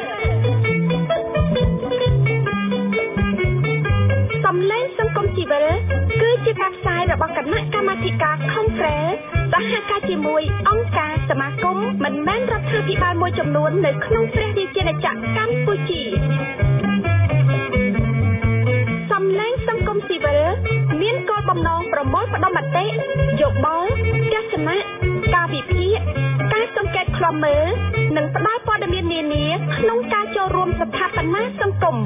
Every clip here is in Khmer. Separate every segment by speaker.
Speaker 1: សំឡេងសង្គមស៊ីវិលគឺជាការផ្សាយរបស់គណៈកម្មាធិការ Conference សហការជាមួយអង្គការសមាគមមិនមែនរដ្ឋាភិបាលមួយចំនួននៅក្នុងព្រះរាជាណាចក្រកម្ពុជាសំឡេងសង្គមស៊ីវិលមានគោលបំណងប្រមូលផ្ដុំមតិយោបល់ទស្សនៈការវិភាគការសង្កេតឃ្លាំមើលនិងផ្ដល់ព័ត៌មាននានាក្នុងការចូលរួមស្ថាបនាសង្គម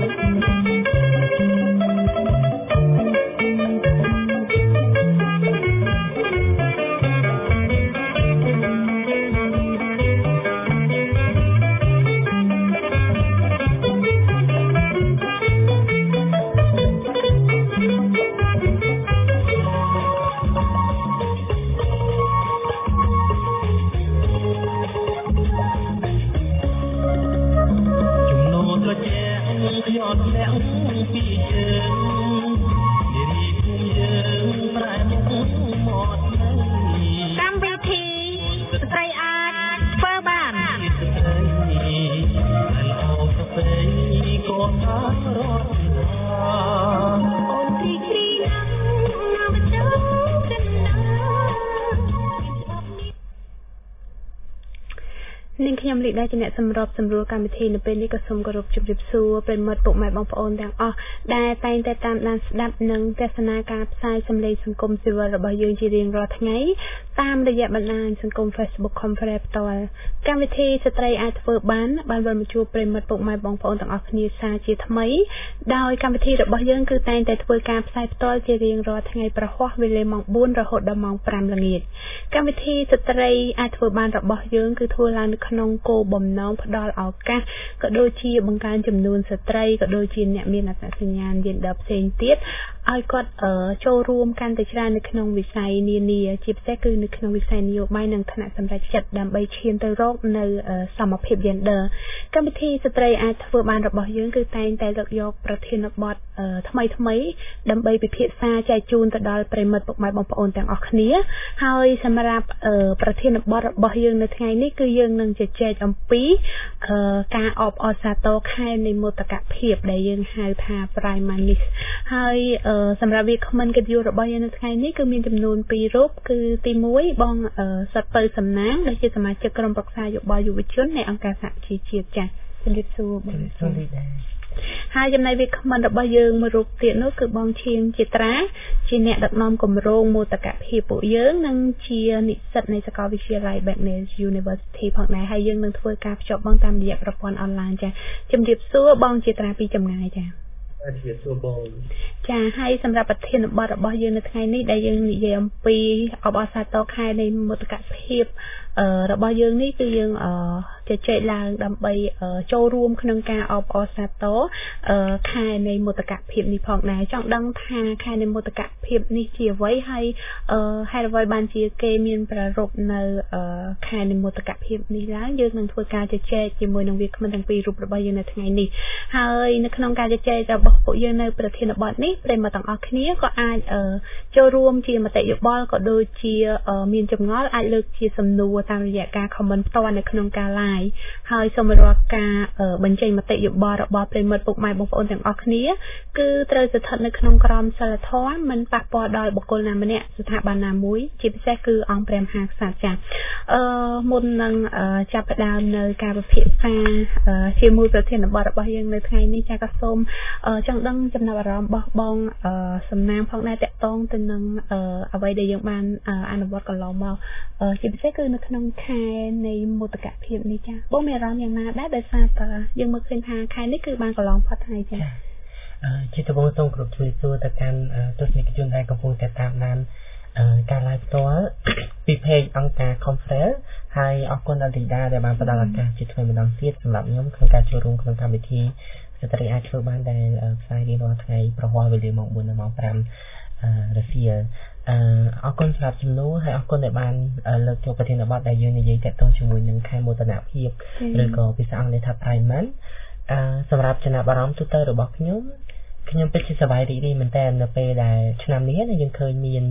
Speaker 1: ខ្ញុំលេខដែរជាអ្នកសម្របសម្រួលកម្មវិធីនៅពេលនេះក៏សូមគោរពជម្រាបសួរប្រិមត្តពុកម៉ែបងប្អូនទាំងអស់ដែលតែងតែតាមដានស្ដាប់និងទស្សនាការផ្សាយសម្លេងសង្គមស៊ីវិលរបស់យើងជារៀងរាល់ថ្ងៃតាមរយៈបណ្ដាញសង្គម Facebook Conference ផ្ទាល់កម្មវិធីស្ត្រីអាចធ្វើបានវិលមកជួបប្រិមត្តពុកម៉ែបងប្អូនទាំងអស់គ្នាសាជាថ្មីដោយកម្មវិធីរបស់យើងគឺតែងតែធ្វើការផ្សាយផ្ទាល់ជារៀងរាល់ថ្ងៃប្រហ័សវេលាម៉ោង 4 រហូតដល់ម៉ោង 5 ល្ងាចកម្មវិធីស្ត្រីអាចធ្វើបានរបស់យើងគឺធ្វើឡើងនៅក្នុងគោលបំណងផ្ដល់ឱកាសក៏ដូចជាបង្កើនចំនួនស្ត្រីក៏ដូចជាអ្នកមានអត្តសញ្ញាណ gender ផ្សេងទៀតឲ្យគាត់ចូលរួមកាន់តែច្រើននៅក្នុងវិស័យនានាជាពិសេសគឺនៅក្នុងវិស័យនយោបាយនិងថ្នាក់សម្រេចចិត្តដើម្បីឈានទៅរកនៅសមភាព gender កម្មវិធីស្ត្រីអាចធ្វើបានរបស់យើងគឺតែងតែលើកយកប្រធានបទថ្មីដើម្បីពិភាក្សាចែកជូនទៅដល់ប្រិមិត្តពុកម៉ែបងប្អូនទាំងអស់គ្នាហើយសម្រាប់ប្រធានបទរបស់យើងនៅថ្ងៃនេះគឺយើងនឹងជជែកអំពីការអបអរសាទរខែនៃមោទកភាពដែលយើងហៅថា Pride Month ហើយសម្រាប់វាគ្មិនកិត្តិយសរបស់យើងនៅថ្ងៃនេះគឺមានចំនួន2រូបគឺទី1បងសត្វពៅសំណាងដែលជាសមាជិកក្រុមប្រឹក្សាយោបល់យុវជននៃអង្គការសហជីវជាតិចា៎ជំរាបសួរបងហើយចំណែកវាគ្មិនរបស់យើងមួយរូបទៀតនោះគឺបងឈៀងជាត្រាជាអ្នកដឹកនាំគម្រោងមោទកភាពពួកយើងនិងជានិស្សិតនៃសាកលវិទ្យាល័យ Bagnes University ផងដែរហើយយើងនឹងធ្វើការភ្ជាប់បងតាមរយៈប្រព័ន្ធអនឡាញចា៎ជំរាបសួរបងជាត្រាពីចម្ងាយចា៎
Speaker 2: ជំរាបសួរបង
Speaker 1: ចាហើយសម្រាប់ប្រធានបទរបស់យើងនៅថ្ងៃនេះដែលយើងនិយាយអំពីអបអរសាទរខែនៃមោទកភាពរបស់យើងនេះគឺយើងជជែកឡើងដើម្បីចូលរួមក្នុងការអបអរសាទរខែនៃមោទកភាពនេះផងដែរចង់ដឹងថាខែនៃមោទកភាពនេះជាអ្វីហើយហេតុអ្វីបានជាគេមានប្រារព្ធនៅខែនៃមោទកភាពនេះឡើងយើងនឹងធ្វើការជជែកជាមួយនឹងវាគ្មិនទាំងពីររូបរបស់យើងនៅថ្ងៃនេះហើយនៅក្នុងការជជែករបស់ពួកយើងនៅប្រធានបទនេះប្រិយមិត្តទាំងអស់គ្នាក៏អាចចូលរួមជាមតិយោបល់ក៏ដូចជាមានចម្ងល់អាចលើកជាសំណួរតាមរយៈការ comment ផ្ទាល់នៅក្នុងការ live ហើយសូមរាល់ការបញ្ចេញមតិយោបល់របស់ប្រិយមិត្តពុកម៉ែបងប្អូនទាំងអស់គ្នាគឺត្រូវស្ថិតនៅក្នុងក្រមសីលធម៌មិនប៉ះពាល់ដល់បុគ្គលណាម្នាក់ស្ថាប័នណាមួយជាពិសេសគឺអង្គព្រះមហាក្សត្រចា៎មុននឹងចាប់ផ្ដើមនៅការពិភាក្សាជាមួយប្រធានបទរបស់យើងនៅថ្ងៃនេះចា៎ក៏សូមចង់ដឹងចំណាប់អារម្មណ៍របស់បងសំណាងផងដែរតកតងទៅនឹងអ្វីដែលយើងបានអនុវត្តកន្លងមកជាពិសេសគឺនៅក្នុងខែនៃមោទកភាពនេះចា៎បងមានអារម្មណ៍យ៉ាងណាដែរដោយសារតែយើងមើលឃើញថាខែនេះគឺបានកន្លងផុតហើយចា៎
Speaker 2: ជាដំបូងសូមគោរពជំរាបសួរទៅកាន់ទស្សនិកជនដែលកំពុងតែតាមដានការ live ផ្ទាល់ពី page អង្គការ Conference ហើយអរគុណដល់រីដាដែលបានផ្ដល់ឱកាសជាថ្មីម្ដងទៀតសម្រាប់ខ្ញុំក្នុងការចូលរួមក្នុងកម្មវិធីស្ត្រីអាចធ្វើបានដែលផ្សាយរៀងរាល់ថ្ងៃប្រហែលវេលាម៉ោង 4 ដល់ម៉ោង 5 រសៀលអរគុណសម្រាប់ជំនួសហើយអរគុណដែលបានលើកយកប្រធានបទដែលយើងនិយាយតាក់ទងជាមួយនឹងខែមោទនភាពឬក៏ភាសាអង់គ្លេសថា Pride Month សម្រាប់ចំណាប់អារម្មណ៍ទូទៅរបស់ខ្ញុំពិតជាសប្បាយរីករាយមែនតើនៅពេលដែលឆ្នាំនេះយើងឃើញមាន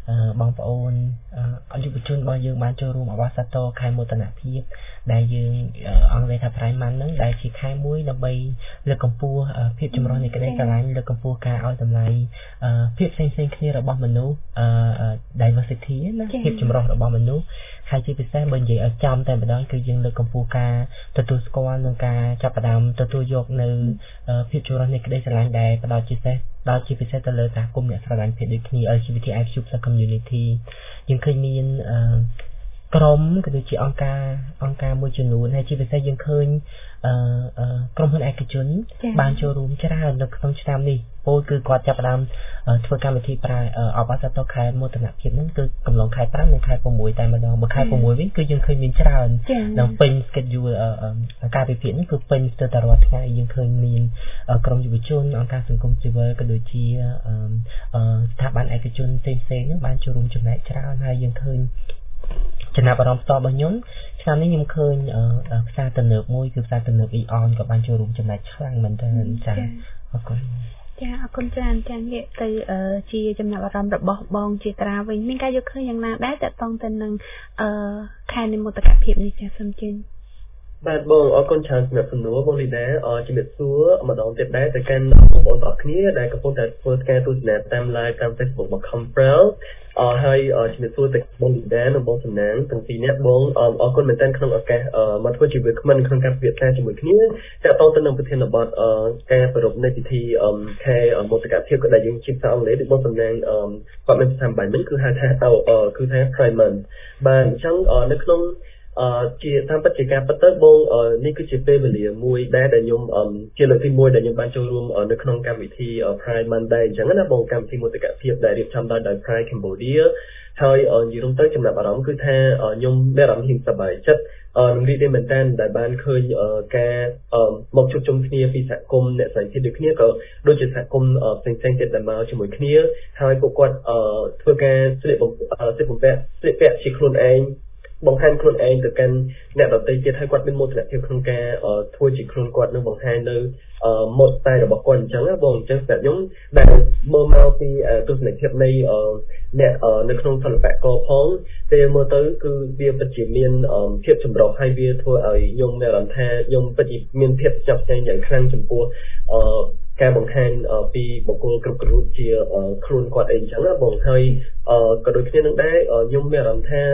Speaker 2: បងប្អូនយុវជនរបស់យើងបានចូលរួមអបអរសាទរខែមោទនភាពដែលយើងអង្គលេថា Pride Month ហ្នឹងដែលជាខែមួយដើម្បីលើកកម្ពស់ភាពចម្រុះនៃក្តីស្រឡាញ់លើកកម្ពស់ការឲ្យតម្លៃភាពផ្សេងៗគ្នារបស់មនុស្ស diversity ណាភាពចម្រុះរបស់មនុស្សហើយជាពិសេសបើនិយាយឲ្យចំតែម្ដងគឺយើងលើកកម្ពស់ការទទួលស្គាល់និងការចាប់ផ្ដើមទទួលយកនៅភាពចម្រុះនៃក្តីស្រឡាញ់ដែលផ្ដល់ជាពិសេសទៅលើសហគមន៍អ្នកស្រឡាញ់ភេទដូចគ្នា LGBTIQ+ community យើងឃើញមានក្រុមក៏ដូចជាអង្គការមួយចំនួនហើយជាពិសេសយើងឃើញក្រុមហ៊ុនឯកជនបានចូលរួមច្រើននៅក្នុងឆ្នាំនេះពោលគឺគាត់ចាប់ផ្ដើមធ្វើកម្មវិធីអបអរសាទរខែមោទនភាពហ្នឹងគឺកំឡុងខែ5និងខែ6តែម្ដងបើខែ6វិញគឺយើងឃើញមានច្រើនដល់ពេញ schedule ការពិភាក្សានេះគឺពេញស្ទើរតែរាល់ថ្ងៃយើងឃើញមានក្រុមយុវជនអង្គការសង្គមស៊ីវិលក៏ដូចជាស្ថាប័នឯកជនផ្សេងៗហ្នឹងបានចូលរួមចំណែកច្រើនហើយយើងឃើញចំណាប់អារម្មណ៍ផ្ទាល់របស់ខ្ញុំឆ្នាំនេះខ្ញុំឃើញផ្សារទំនើបមួយគឺផ្សារទំនើប Eon ក៏បានចូលរួមចំណែកខ្លាំងមែនទែនចា៎អរគុណចាអរគុណច្រើនចាងាកទៅជាចំណាប់អារម្មណ៍របស់បងជាត្រាវិញមានការយកឃើញយ៉ាងណាដែរតើតងទៅនឹងខែនិមន្តភាពនេះចាសូមជឿបាទបងអរគុណច្រើនសម្រាប់សំណួរបងលីដាជំរាបសួរម្ដងទៀតដែរទៅកាន់បងប្អូនទាំងគ្នាដែលកំពុងតែធ្វើការទស្សនាតាម live តាម Facebook របស់ Comprel ហើយជំរាបសួរទៅបងលីដានិងបងសំណាងទាំងពីរនាក់បងអរគុណមែនទែនក្នុងឱកាសមកធ្វើជាវាគ្មិនក្នុងការពិភាក្សាជាមួយគ្នាតើតទៅនឹងប្រធានបទការប្រារព្ធនៃពិធីខែមោទកភាពក៏ដែលយើងជាភាសាអង់គ្លេសដូចបងសំណាងគាត់មានប្រសាសន៍បែបនេះគឺហៅថាគឺថា Pride Month បាទអញ្ចឹងនៅក្នុងជាតាមពិតជាការពិតទៅបងនេះគឺជាពេលវេលាមួយដែលខ្ញុំជាលើកទី1ដែលខ្ញុំបានចូលរួមនៅក្នុងកម្មវិធី Pride Monday អញ្ចឹងណាបងកម្មវិធីមោទកភាពដែលរៀបចំដោយ Pride Cambodia ហើយនិយាយទៅចំណាប់អារម្មណ៍គឺថាខ្ញុំមានអារម្មណ៍ហ៊ានសប្បាយចិត្តនឹងរីករាយមែនទែនដែលបានឃើញការមកជួបជុំគ្នាពីសហគមន៍អ្នកស្រីទៀតដូចគ្នាក៏ដូចជាសហគមន៍ផ្សេងៗទៀតដែលមកជាមួយគ្នាហើយពួកគាត់ធ្វើការស្លៀកពាក់ជាខ្លួនឯងបង្ហាញខ្លួនឯងទៅកាន់អ្នកដទៃទៀតហើយគាត់មានមោទនភាពក្នុងការធ្វើជាខ្លួនគាត់នឹងបង្ហាញនៅម៉ូដតែរបស់គាត់អញ្ចឹងណាបងអញ្ចឹងសម្រាប់ខ្ញុំដែលមើលមកពីទស្សនវិជ្ជានៃអ្នកនៅក្នុងសិល្បករផងតែមើលទៅគឺវាពិតជាមានភាពចម្រុះហើយវាធ្វើឲ្យខ្ញុំមានអារម្មណ៍ថាខ្ញុំពិតជាមានភាពចាប់ផ្ដើមយ៉ាងខ្លាំងចំពោះការបង្ហាញពីបុគ្គលគ្រប់រូបជាខ្លួនគាត់អីអញ្ចឹងណាបងហើយក៏ដូចគ្នានឹងដែរខ្ញុំមានអារម្មណ៍ថា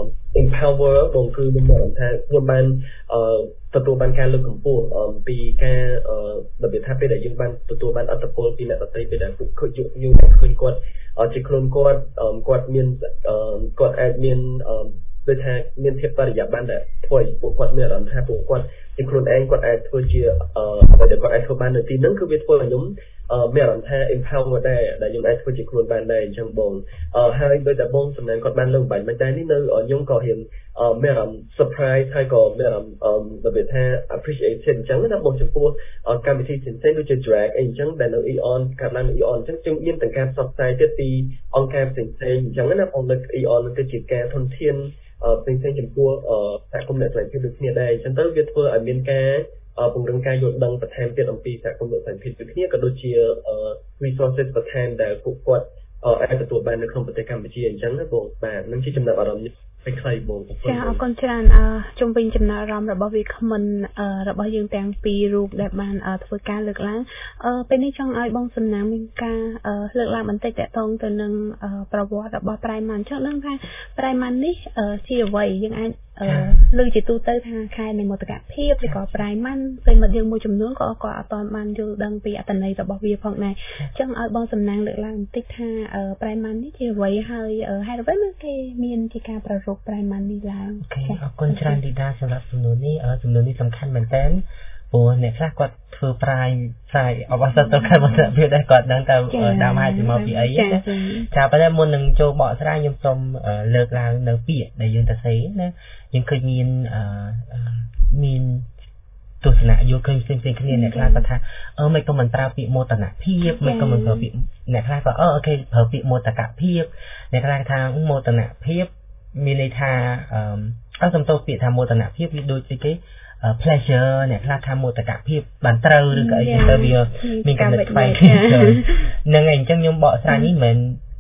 Speaker 2: empower បងគឺខ្ញុំមានអារម្មណ៍ថាខ្ញុំបានទទួលបានការលើកកម្ពស់ពីការរបៀបថាពេលដែលយើងបានទទួលបានអត្តពលពីអ្នកដទៃពេលដែលពួកគាត់យើងឃើញគាត់ជាខ្លួនគាត់មានគាត់អាចមានដូចថាមានភាពបរិយាបន្នដែលធ្វើឲ្យពួកគាត់មានអារម្មណ៍ថាពួកគាត់ជាខ្លួនឯងគាត់អាចធ្វើជាអ្វីដែលគាត់អាចធ្វើបាននៅទីហ្នឹងគឺវាធ្វើឲ្យខ្ញុំមានអារម្មណ៍ថា empower ដែរដែលខ្ញុំអាចធ្វើជាខ្លួនបានដែរអញ្ចឹងបងហើយដោយតែបងសំណាងគាត់បានលើកបាញ់មិនដែរនេះនៅខ្ញុំក៏ហ៊ានមានអារម្មណ៍ surprise ហើយក៏មានអារម្មណ៍របៀបថា appreciation អញ្ចឹងណាបងចំពោះកម្មវិធីផ្សេងៗដូចជា drag អីអញ្ចឹងដែលនៅ Eon កាលឡើង Eon អញ្ចឹងយើងមានទាំងការផ្សព្វផ្សាយទៀតពីអង្គការផ្សេងៗអញ្ចឹងណាបងនៅ Eon គឺជាការធនធានផ្សេងៗចំពោះសហគមន៍អ្នកស្រីភាពដូចគ្នាដែរអញ្ចឹងទៅវាធ្វើឲ្យមានការពង្រឹងការយល់ដឹងបន្ថែមទៀតអំពីសហគមន៍អ្នកស្រីភាពដូចគ្នាក៏ដូចជា resources បន្ថែមដែលពួកគាត់អាចទទួលបាននៅក្នុងប្រទេសកម្ពុជាអញ្ចឹងណាបងបាទនឹងជាចំណាប់អារម្មណ៍ខ្លីៗបងចាអរគុណច្រើនជុំវិញចំណាប់អារម្មណ៍របស់វាគ្មិនរបស់យើងទាំងពីររូបដែលបានធ្វើការលើកឡើងពេលនេះចង់ឲ្យបងសំណាងមានការលើកឡើងបន្តិចតកតងទៅនឹងប្រវត្តិរបស់ Pride Month ចង់ដឹងថា Pride Month នេះជាអ្វីយើងអាចលើជាទូទៅថាខែនៃមោទកភាពឬក៏ Pride Month ពេលមកយើងមួយចំនួនក៏អត់ទាន់បានយល់ដឹងពីអត្ថន័យរបស់វាផងដែរចង់ឲ្យបងសំណាងលើកឡើងបន្តិចថា Pride Month នេះជាអ្វីហើយហេតុអ្វីគេមានជាការប្រារព្ធ Pride Month នេះឡើងអរគុណច្រើនទីដាសម្រាប់សំណួរនេះសំខាន់មែនតើព្រោះអ្នកខ្លះគាត់ធ្វើ Pride អបអរសាទរខែមោទកភាពដែរគាត់ដឹងតែដើមហេតុពីមកពីអីចាប៉ុន្តែមុននឹងចូលបកស្រាយខ្ញុំសូមលើកឡើងនៅពាក្យដែលយើងទៅស្អីណាយើងឃើញមានទស្សនៈយកឃើញផ្សេងៗគ្នាអ្នកខ្លះគាត់ថាមិនក៏មិនប្រើពាក្យមោទនភាពមិនក៏មិនប្រើពាក្យអ្នកខ្លះក៏អូខេប្រើពាក្យមោទកភាពអ្នកខ្លះថាមោទនភាពមានន័យថាសំទោសពាក្យថាមោទនភាពវាដូចគេpleasure អ្នកខ្លះថាមោទកភាពបានត្រូវឬក៏អីទៅវាមានកំណត់ខ្វែងនឹងអីអញ្ចឹងខ្ញុំបកស្រាយនេះមិន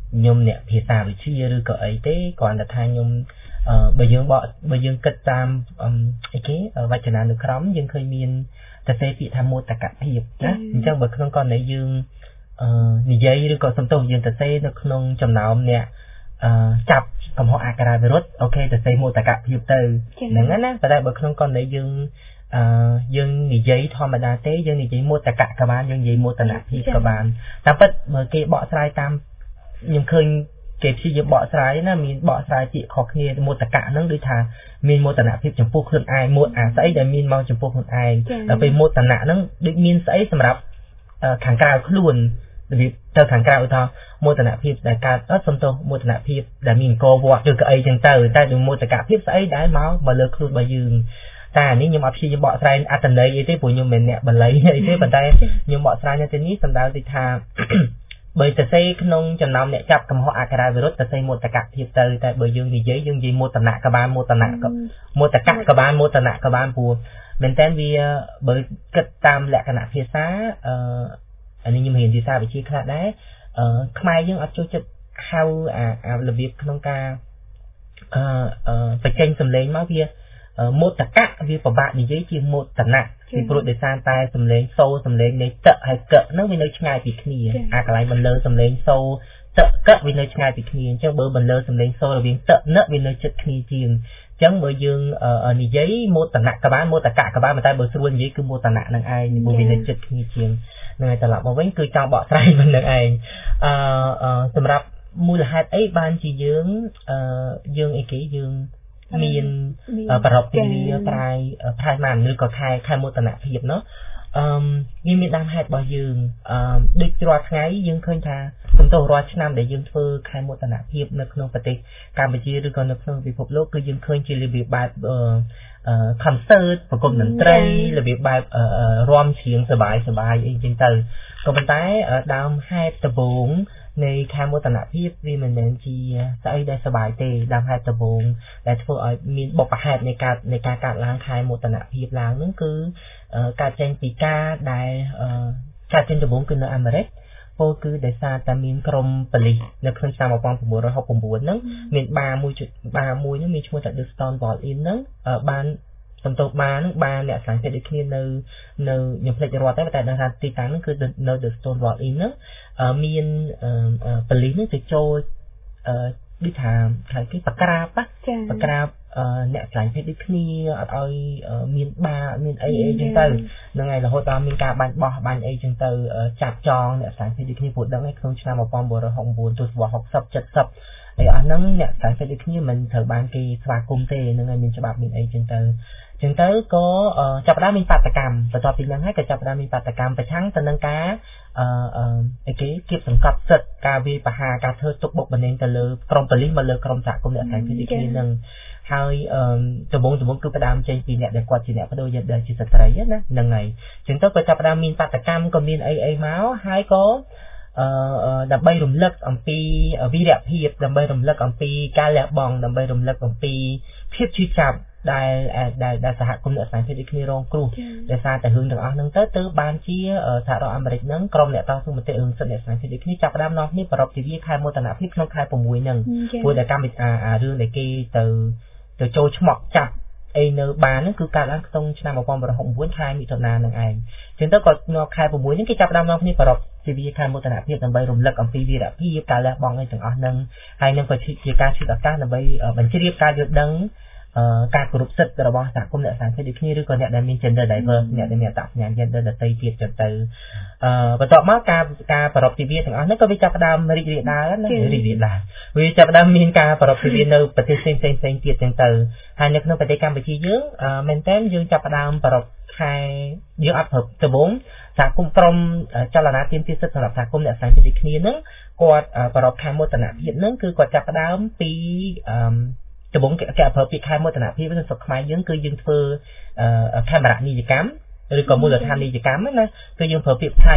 Speaker 2: nhôm nè phía xa với chia rồi cỡ ấy thế còn là thay nhôm bây giờ kết tam cái vài chân ăn được khóm nhưng khơi miên ta sẽ bị tham mô tất cả hiệp nhá trong bậc không còn lấy dương như vậy rồi còn xong tôi dương ta sẽ được không trong nào nè chập cầm họ akara virus ok ta sẽ mô tất cả hiệp từ nè nè và đây bậc không còn lấy dương dương như vậy thôi mà đa tế dương như vậy mô tất cả các bạn dương gì mô tất cả hiệp các bạn ta bắt mở cái bỏ sai tam nhưng khơi cái khi giờ bỏ trái na mình bỏ trái chị khó khăn một tất cả nó đi thà mình một tận nạ phim chấm phúc hơn ai một sấy để mình mau chấm phúc hơn ai là vì một tận nạ nó được mình sấy sầm rập kháng cao luôn vì theo kháng cao thôi một tận nạ phim đại ca rất sớm tô một tận nạ phim để mình co vọt được cái chân từ ta được một tất cả phim sấy đái máu mà lơ luôn bao dương ta ní nhưng mà khi giờ bỏ trái à tận đấy thế của nhưng mình nè bật lấy thế bật tay nhưng bỏ trái như thế ní sầm đào thì thà bởi ta xây nông trồng nông nè chập cầm họ akara virus ta xây một tất cả thiệp từ tại bởi dương gì giấy dương gì một tận nạ các bạn một tận nạ một tất cả các bạn một tận nạ các bạn phù mình tên vì bởi kết tam lệ cái nạ phía xa anh nhưng mà hiện thì sao bị chia khác đấy mai dương ở chỗ chất hao là việc nông ca phải tranh sầm lấy máu kia một tất cả vì của bạn thì giấy chia một tận nạ thì pro để san tay sầm lên sâu sầm lên để tợ hay cỡ nó với nơi ngay bị khỉ cái lại mình lơ sầm lên sâu tợ cỡ với nơi ngay bị khỉ chẳng bơ mình lơ sầm lên sâu là biến tợ nợ với nơi chất khỉ chiềng chẳng bơ dương ở ní giấy một tận nạ các bạn một tất cả các bạn mà tay bơ xuân giấy cứ một tận nạ năng ai bơ vì nơi chất khỉ chiềng này ta lập mà vẫn cứ cho bỏ tay mình năng ai sầm rập mua là hai ấy ban chỉ dương ấy kỹ dương miềnประรบที่ปลายมันหรือก็คายโมตนาเพียบเนาะมีดามเหตุบ่ยืงดึกรอไงยืงเคยทาคุณโตรอชนำได้ยืงเฟื่อคายโมตนาเพียบในขนมปฏิการไปจีหรือก็ในขนมพิภพโลกคือยืงเคยจีรีบีบายคอนเสิร์ตประกอบหนังไตรรีบีบายรวมเสียงสบายเองจริงๆก็เป็นแต่ดามเหตุตะบงในคายโมตนาพิบวีมันเป็นจีใส่ได้สบายเตะดำให้ตะบงแต่ทั่วมีบอกประหัตในการล้างคายโมตนาพิบล้างนั่นคือการเจนปีกาได้การเจนตะบงคือในอเมริกโปคือได้ซาตามีนกรมปลีในเครื่องสามปองผมบัวเราหอบผมบัวนั่งมีบามุยนั่งมีช่วยจัดดิสตอนบอลอินนั่งบ้านสมทบมานั่งบานเนี่ยสารเสด็จขึ้นในอย่างเพลย์รอดแต่ในทางตีตังนั่นคือในเดอะสโตนบอลอินนั่งมีปลีนั่นจะโจดิถามใครที่ปากกราบเนี่ยสารเสด็จขึ้นเอามีบามีไอจังเตอร์ยังไงเราหัวตามีการบานไอจังเตอร์จับจองเนี่ยสารเสด็จขึ้นปวดดังให้เครื่องชนะมาปอมบัวเราหงบัวตัวบัวหกซับจัดซับไอ้อันนั้นเนี่ยสารเสด็จขึ้นมันเถอะบานกีสวากุมเตยังไงมีฉบับมีไอจังเตอร์จึงเตอร์ก็จับได้มีปัตตกรรมประจอบปีนั้นให้กับจับได้มีปัตตกรรมไปทั้งตะนังกาไอ้เก็บสังกัดเสร็จกาวีปะหากาเธอตกบกบันเองแต่เลยกรมปริมาเลยกรมจากกรมเนี่ยสารเสด็จขึ้นนึงให้ตัวบงคือประดามใจปีเนี่ยเด็กกว่าจีเนี่ยก็โดยเดินจิตสตรีนะนั่งไงจึงต้องไปจับประดามมีปัตตกรรมก็มีไอ้ม้าให้ก็ดับใบรุมเลิกอัมปีวิเดียพีบดับใบรุมเลิกอัมปีการแหลกบองดับใบรุมเลิกอัมปีเพียบชีจับได้สหกรมเนี่ยสารเสด็จขึ้นรองครูได้ซาแต่หึงถึงอ๋อนั่งเตอร์บานชี้สหรัฐอเมริกนั่งกรมเนี่ยต้องส่งมาเตะเสด็จสารเสด็จขึ้นจับประดามน้องนี่ประรบทีวีคายโมตนาพิบน้องคายปุ่มวยหนึ่งพูดแต่การเป็นเรื่องในกีtừ châu chmok chặt ai nơ bán nó cứ cả lăng tông cho nam một con bờ hồng muốn khai bị thợ nàn đằng ai chúng ta còn nó khai bộ muối những cái chập đam nó như bờ đọc thì vì khai một tờ nạp hiện tầm bay rùng lực ở phi vì đã phi cả là bong ngay từng ở nâng hai nâng phải chỉ ca chỉ đặt ca là bay bánh chỉ ca được đấng ca của rục sật là bong sản công nghệ sản sẽ được như được còn nhận đại miền gender diver nhận đại miền tạo nhận gender là tây việt trật tự vàต่อมาca bờ đọc thì vì từng ở nó có bị chập đam rì rì đá nó rì rì đá vì chập đam miền ca bờ đọc thì vì nơi bờ tây sen việt trật tự hai nước nó bờ tây cam bờ chi dương mình tên dương chập đam bờ đọc khai dương áp hợp từ bốn sản công trong cho là nát tiêm tiết sức là sản công nghệ sản sẽ được như nước quạt bờ đọc khai một tờ nạp hiện nước cứ quạt chập đam pi từ bốn cái hợp bị khai một tờ nạp pi với sọc máy dương cứ dương phơ camera ni gì cắm rồi còn mua được tham ni gì cắm á cứ dương hợp bị khai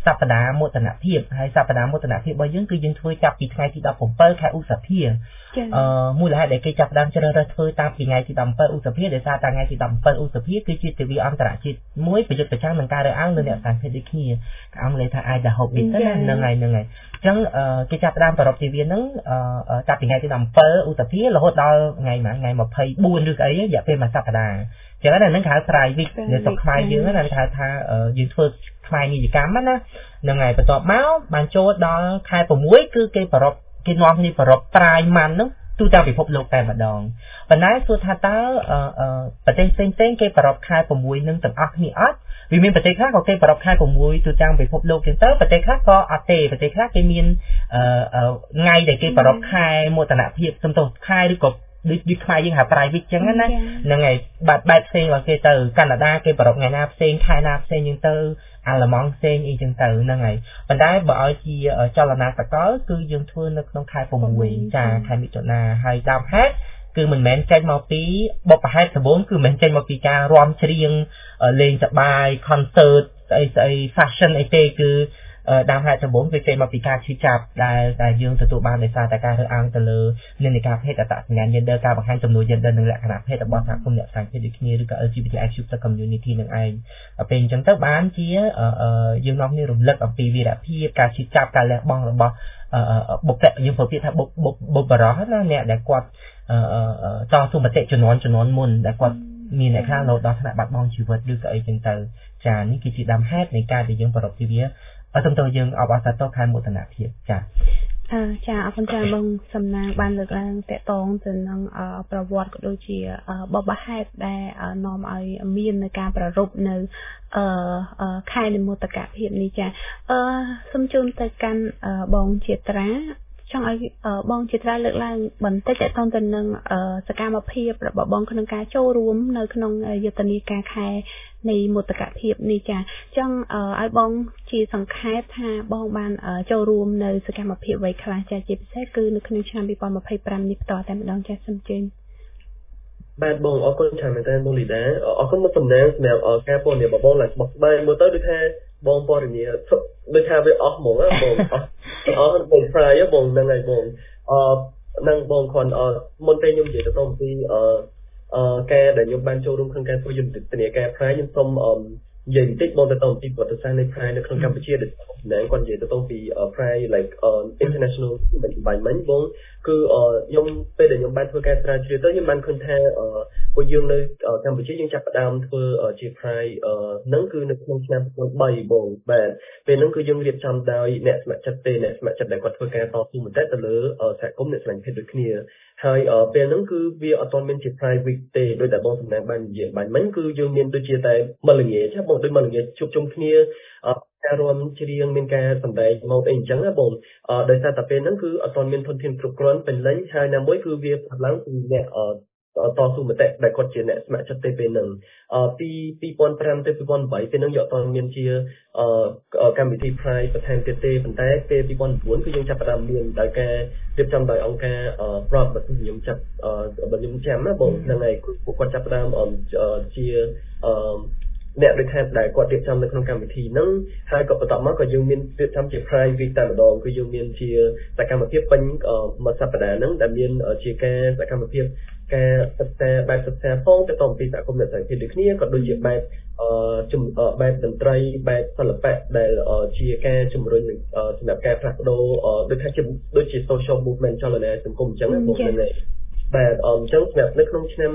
Speaker 2: សប្តាហ៍មោទនភាពហើយសប្តាហ៍មោទនភាពរបស់យើងគឺយើងធ្វើចាប់ពីថ្ងៃទី17ខែឧសភាមូលហេតុដែលគេចាប់ផ្ដើមជ្រើសរើសធ្វើតាំងពីថ្ងៃទី17ឧសភាដោយសារតាំងថ្ងៃទី17ឧសភាគឺជាទិវាអន្តរជាតិមួយប្រយុទ្ធប្រឆាំងនឹងការរើសអើងលើអ្នកសាសភេទដូចគ្នាអង់គ្លេសថា I the hope it ហ្នឹងហើយអញ្ចឹងគេចាប់ផ្ដើមប្រពៃទិវាហ្នឹងចាប់ពីថ្ងៃទី17ឧសភារហូតដល់ថ្ងៃ24ឬស្អីរយៈពេលមួយសប្តាហ៍ចឹងហ្នឹងគេហៅ private នៅស្រុកខ្មែរយើងហ្នឹងគេហៅថាយើងធ្វើខ្មែរនីយកម្មណាហ្នឹងហើយបន្ទាប់មកបានចូលដល់ខែ6គឺគេប្រពគេនាំគ្នាប្រពប្រាយម៉ាន់ហ្នឹងទូទាំងពិភពលោកតែម្ដងប៉ុន្តែសួរថាតើប្រទេសផ្សេងៗគេប្រពខែ6ហ្នឹងទាំងអស់គ្នាអត់វាមានប្រទេសខ្លះក៏គេប្រពខែ6ទូទាំងពិភពលោកចឹងទៅប្រទេសខ្លះក៏អត់ទេប្រទេសខ្លះគេមានថ្ងៃដែលគេប្រពខែមោទនភាពសំទោសខែឬក៏ដូចខ្មែរយើងហៅ private ចឹងណាហ្នឹងហើយបែបផ្សេងរបស់គេទៅកាណាដាគេប្រពថ្ងៃណាផ្សេងខែណាផ្សេងចឹងទៅអាល្លឺម៉ង់ផ្សេងអីចឹងទៅហ្នឹងហើយប៉ុន្តែបើឲ្យជាចលនាសកលគឺយើងធ្វើនៅក្នុងខែ6ចាខែមិថុនាហើយដើមហេតុគឺមិនមែនចេញមកពីបុព្វហេតុដំបូងគឺមិនមែនចេញមកពីការរាំច្រៀងលេងសប្បាយ concert ស្អី fashion អីទេគឺដើមហេតុដំបូងវាចេញមកពីការឈឺចាប់ដែលយើងទទួលបានដោយសារតែការរើសអើងទៅលើនិន្នាការភេទអត្តសញ្ញាណ gender ការបង្ហាញចំនួន gender និងលក្ខណៈភេទរបស់សហគមន៍អ្នកផ្សេងភេទដូចគ្នាឬក៏ LGBTIQ+ community នឹងឯងពេលអញ្ចឹងទៅបានជាយើងនាំគ្នារំលឹកអំពីវីរភាពការឈឺចាប់ការលះបង់របស់បុព្វយើងប្រើពាក្យថាបុព្វបរោះណាអ្នកដែលគាត់តស៊ូមតិជំនាន់មុនដែលគាត់មានអ្នកខ្លះរហូតដល់ថ្នាក់បាត់បង់ជីវិតឬក៏អីចឹងទៅចានេះគឺជាដើមហេតុនៃការដែលយើងប្រពៃទិវាសំទោសយើងអបអរសាទរខែមោទនភាពចា
Speaker 1: ចាអរគុណច្រើនបងសំណាងបានលើកឡើងតកតងទៅនឹងប្រវត្តិក៏ដូចជាបបហេតុដែលនាំឲ្យមាននៅការប្រារព្ធនៅខែនិមោទកភាពនេះចាសូមជូនទៅកាន់បងជាត្រាចង់ឲ្យបងជាត្រាលើកឡើងបន្តិចតកតងទៅនឹងសកម្មភាពរបស់បងក្នុងការចូលរួមនៅក្នុងយុទ្ធនាការខែនៃមោទកភាពនេះចាចង់ឲ្យបងជាសង្ខេបថាបងបានចូលរួមនៅសកម្មភាពអ្វីខ្លះចាជាពិសេសគឺនៅក្នុងឆ្នាំ2025នេះបន្តតែម្ដងចាសូមជើញ
Speaker 3: បាទបងអរគុណច្រើនមែនតើបងលីដាអរគុណមកសំណាងសម្រាប់ការព័ត៌មានរបស់បងឡើងស្បស្បាយមើលទៅដូចថាបងព័ត៌មានដូចថាវាអស់ហ្មងបងអស់បង fry បងហ្នឹងហើយបងនឹងបងគ្រាន់មុនពេលខ្ញុំនិយាយទៅអំពីការដែលខ្ញុំបានចូលរួមក្នុងការធ្វើយុទ្ធនាការ fry ខ្ញុំសូមនិយាយបន្តិចបងទៅអំពីប្រវត្តិសាស្ត្រនៃ fry នៅក្នុងកម្ពុជាដែលគាត់និយាយទៅអំពី fry like international environment បងគឺខ្ញុំពេលដែលខ្ញុំបានធ្វើការស្រាវជ្រាវទៅខ្ញុំបានឃើញថាពួកយើងនៅកម្ពុជាយើងចាប់ផ្ដើមធ្វើជា fry ហ្នឹងគឺនៅក្នុងឆ្នាំ2003បងបាទពេលហ្នឹងគឺយើងរៀបចំដោយអ្នកស្ម័គ្រចិត្តទេអ្នកស្ម័គ្រចិត្តដែលគាត់ធ្វើការតស៊ូមតិទៅលើសហគមន៍អ្នកស្រឡាញ់ភេទដូចគ្នាហើយពេលហ្នឹងគឺវាអត់ទាន់មានជា private ទេដោយតែបងសំណាងបាននិយាយបាញ់មិញគឺយើងមានដូចជាតែមល្ងាចាបងដូចមល្ងាជួបជុំគ្នាការរួមច្រៀងមានការសម្ដែងមកអីអញ្ចឹងណាបងដោយសារតែពេលហ្នឹងគឺអត់ទាន់មានធនធានគ្រប់គ្រាន់ពេញលេញហើយណាមួយគឺវាផ្ឡើងពីអ្នកតស៊ូមតិដែលគាត់ជាអ្នកស្ម័គ្រចិត្តទេពេលហ្នឹងពី2005ទៅ2008ពេលហ្នឹងយកអត់មានជាកម្មវិធី Pride បន្ថែមទៀតទេប៉ុន្តែពេល2009គឺយើងចាប់ផ្ដើមមានដោយការរៀបចំដោយអង្គការ Pride បើខ្ញុំចាំណាបងហ្នឹងហើយពួកគាត់ចាប់ផ្ដើមជាអ្នកដូចថាដែលគាត់រៀបចំនៅក្នុងកម្មវិធីហ្នឹងហើយក៏បន្តមកក៏យើងមានរៀបចំជា private តែម្ដងគឺយើងមានជាសកម្មភាពពេញមួយសប្តាហ៍ហ្នឹងដែលមានជាការសកម្មភាពការសិក្សាបែបសិក្សាផងទៅតាមពីសហគមន៍អ្នកស្រីភេទដូចគ្នាក៏ដូចជាបែបបែបតន្ត្រីបែបសិល្បៈដែលជាការជំរុញសម្រាប់ការផ្លាស់ប្ដូរដូចជា social movement ចលនាសង្គមអញ្ចឹងបងប្អូនបាទអញ្ចឹងសម្រាប់នៅក្នុងឆ្នាំ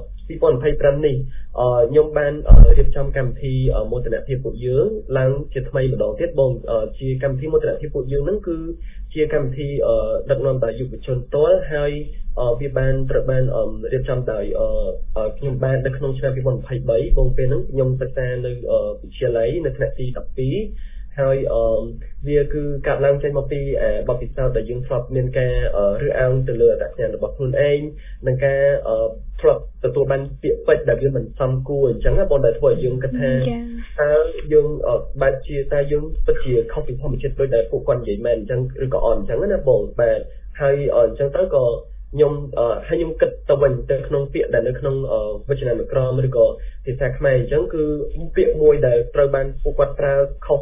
Speaker 3: 2025នេះខ្ញុំបានរៀបចំកម្មវិធីមោទនភាពពួកយើងឡើងជាថ្មីម្ដងទៀតបងជាកម្មវិធីមោទនភាពពួកយើងហ្នឹងគឺជាកម្មវិធីដឹកនាំដោយយុវជនផ្ទាល់ហើយវាបានត្រូវបានរៀបចំដោយខ្ញុំបាននៅក្នុងឆ្នាំ2023បងពេលហ្នឹងខ្ញុំសិក្សានៅវិទ្យាល័យនៅថ្នាក់ទី12ហើយវាគឺកាត់ឡើងចេញមកពីបទពិសោធន៍ដែលយើងធ្លាប់មានការរើសអើងទៅលើអត្តសញ្ញាណរបស់ខ្លួនឯងនិងការធ្លាប់ទទួលបានពាក្យពេចន៍ដែលវាមិនសមគួរអញ្ចឹងណាបងដែលធ្វើឲ្យយើងគិតថាតើយើងបែបជាតែយើងពិតជាខុសពីធម្មជាតិដូចដែលពួកគាត់និយាយមែនអញ្ចឹងឬក៏អត់អញ្ចឹងណាបងបាទហើយអញ្ចឹងទៅក៏ខ្ញុំគិតទៅវិញទៅក្នុងពាក្យដែលនៅក្នុងវចនានុក្រមឬក៏ភាសាខ្មែរអញ្ចឹងគឺពាក្យមួយដែលត្រូវបានពួកគាត់ប្រើខុស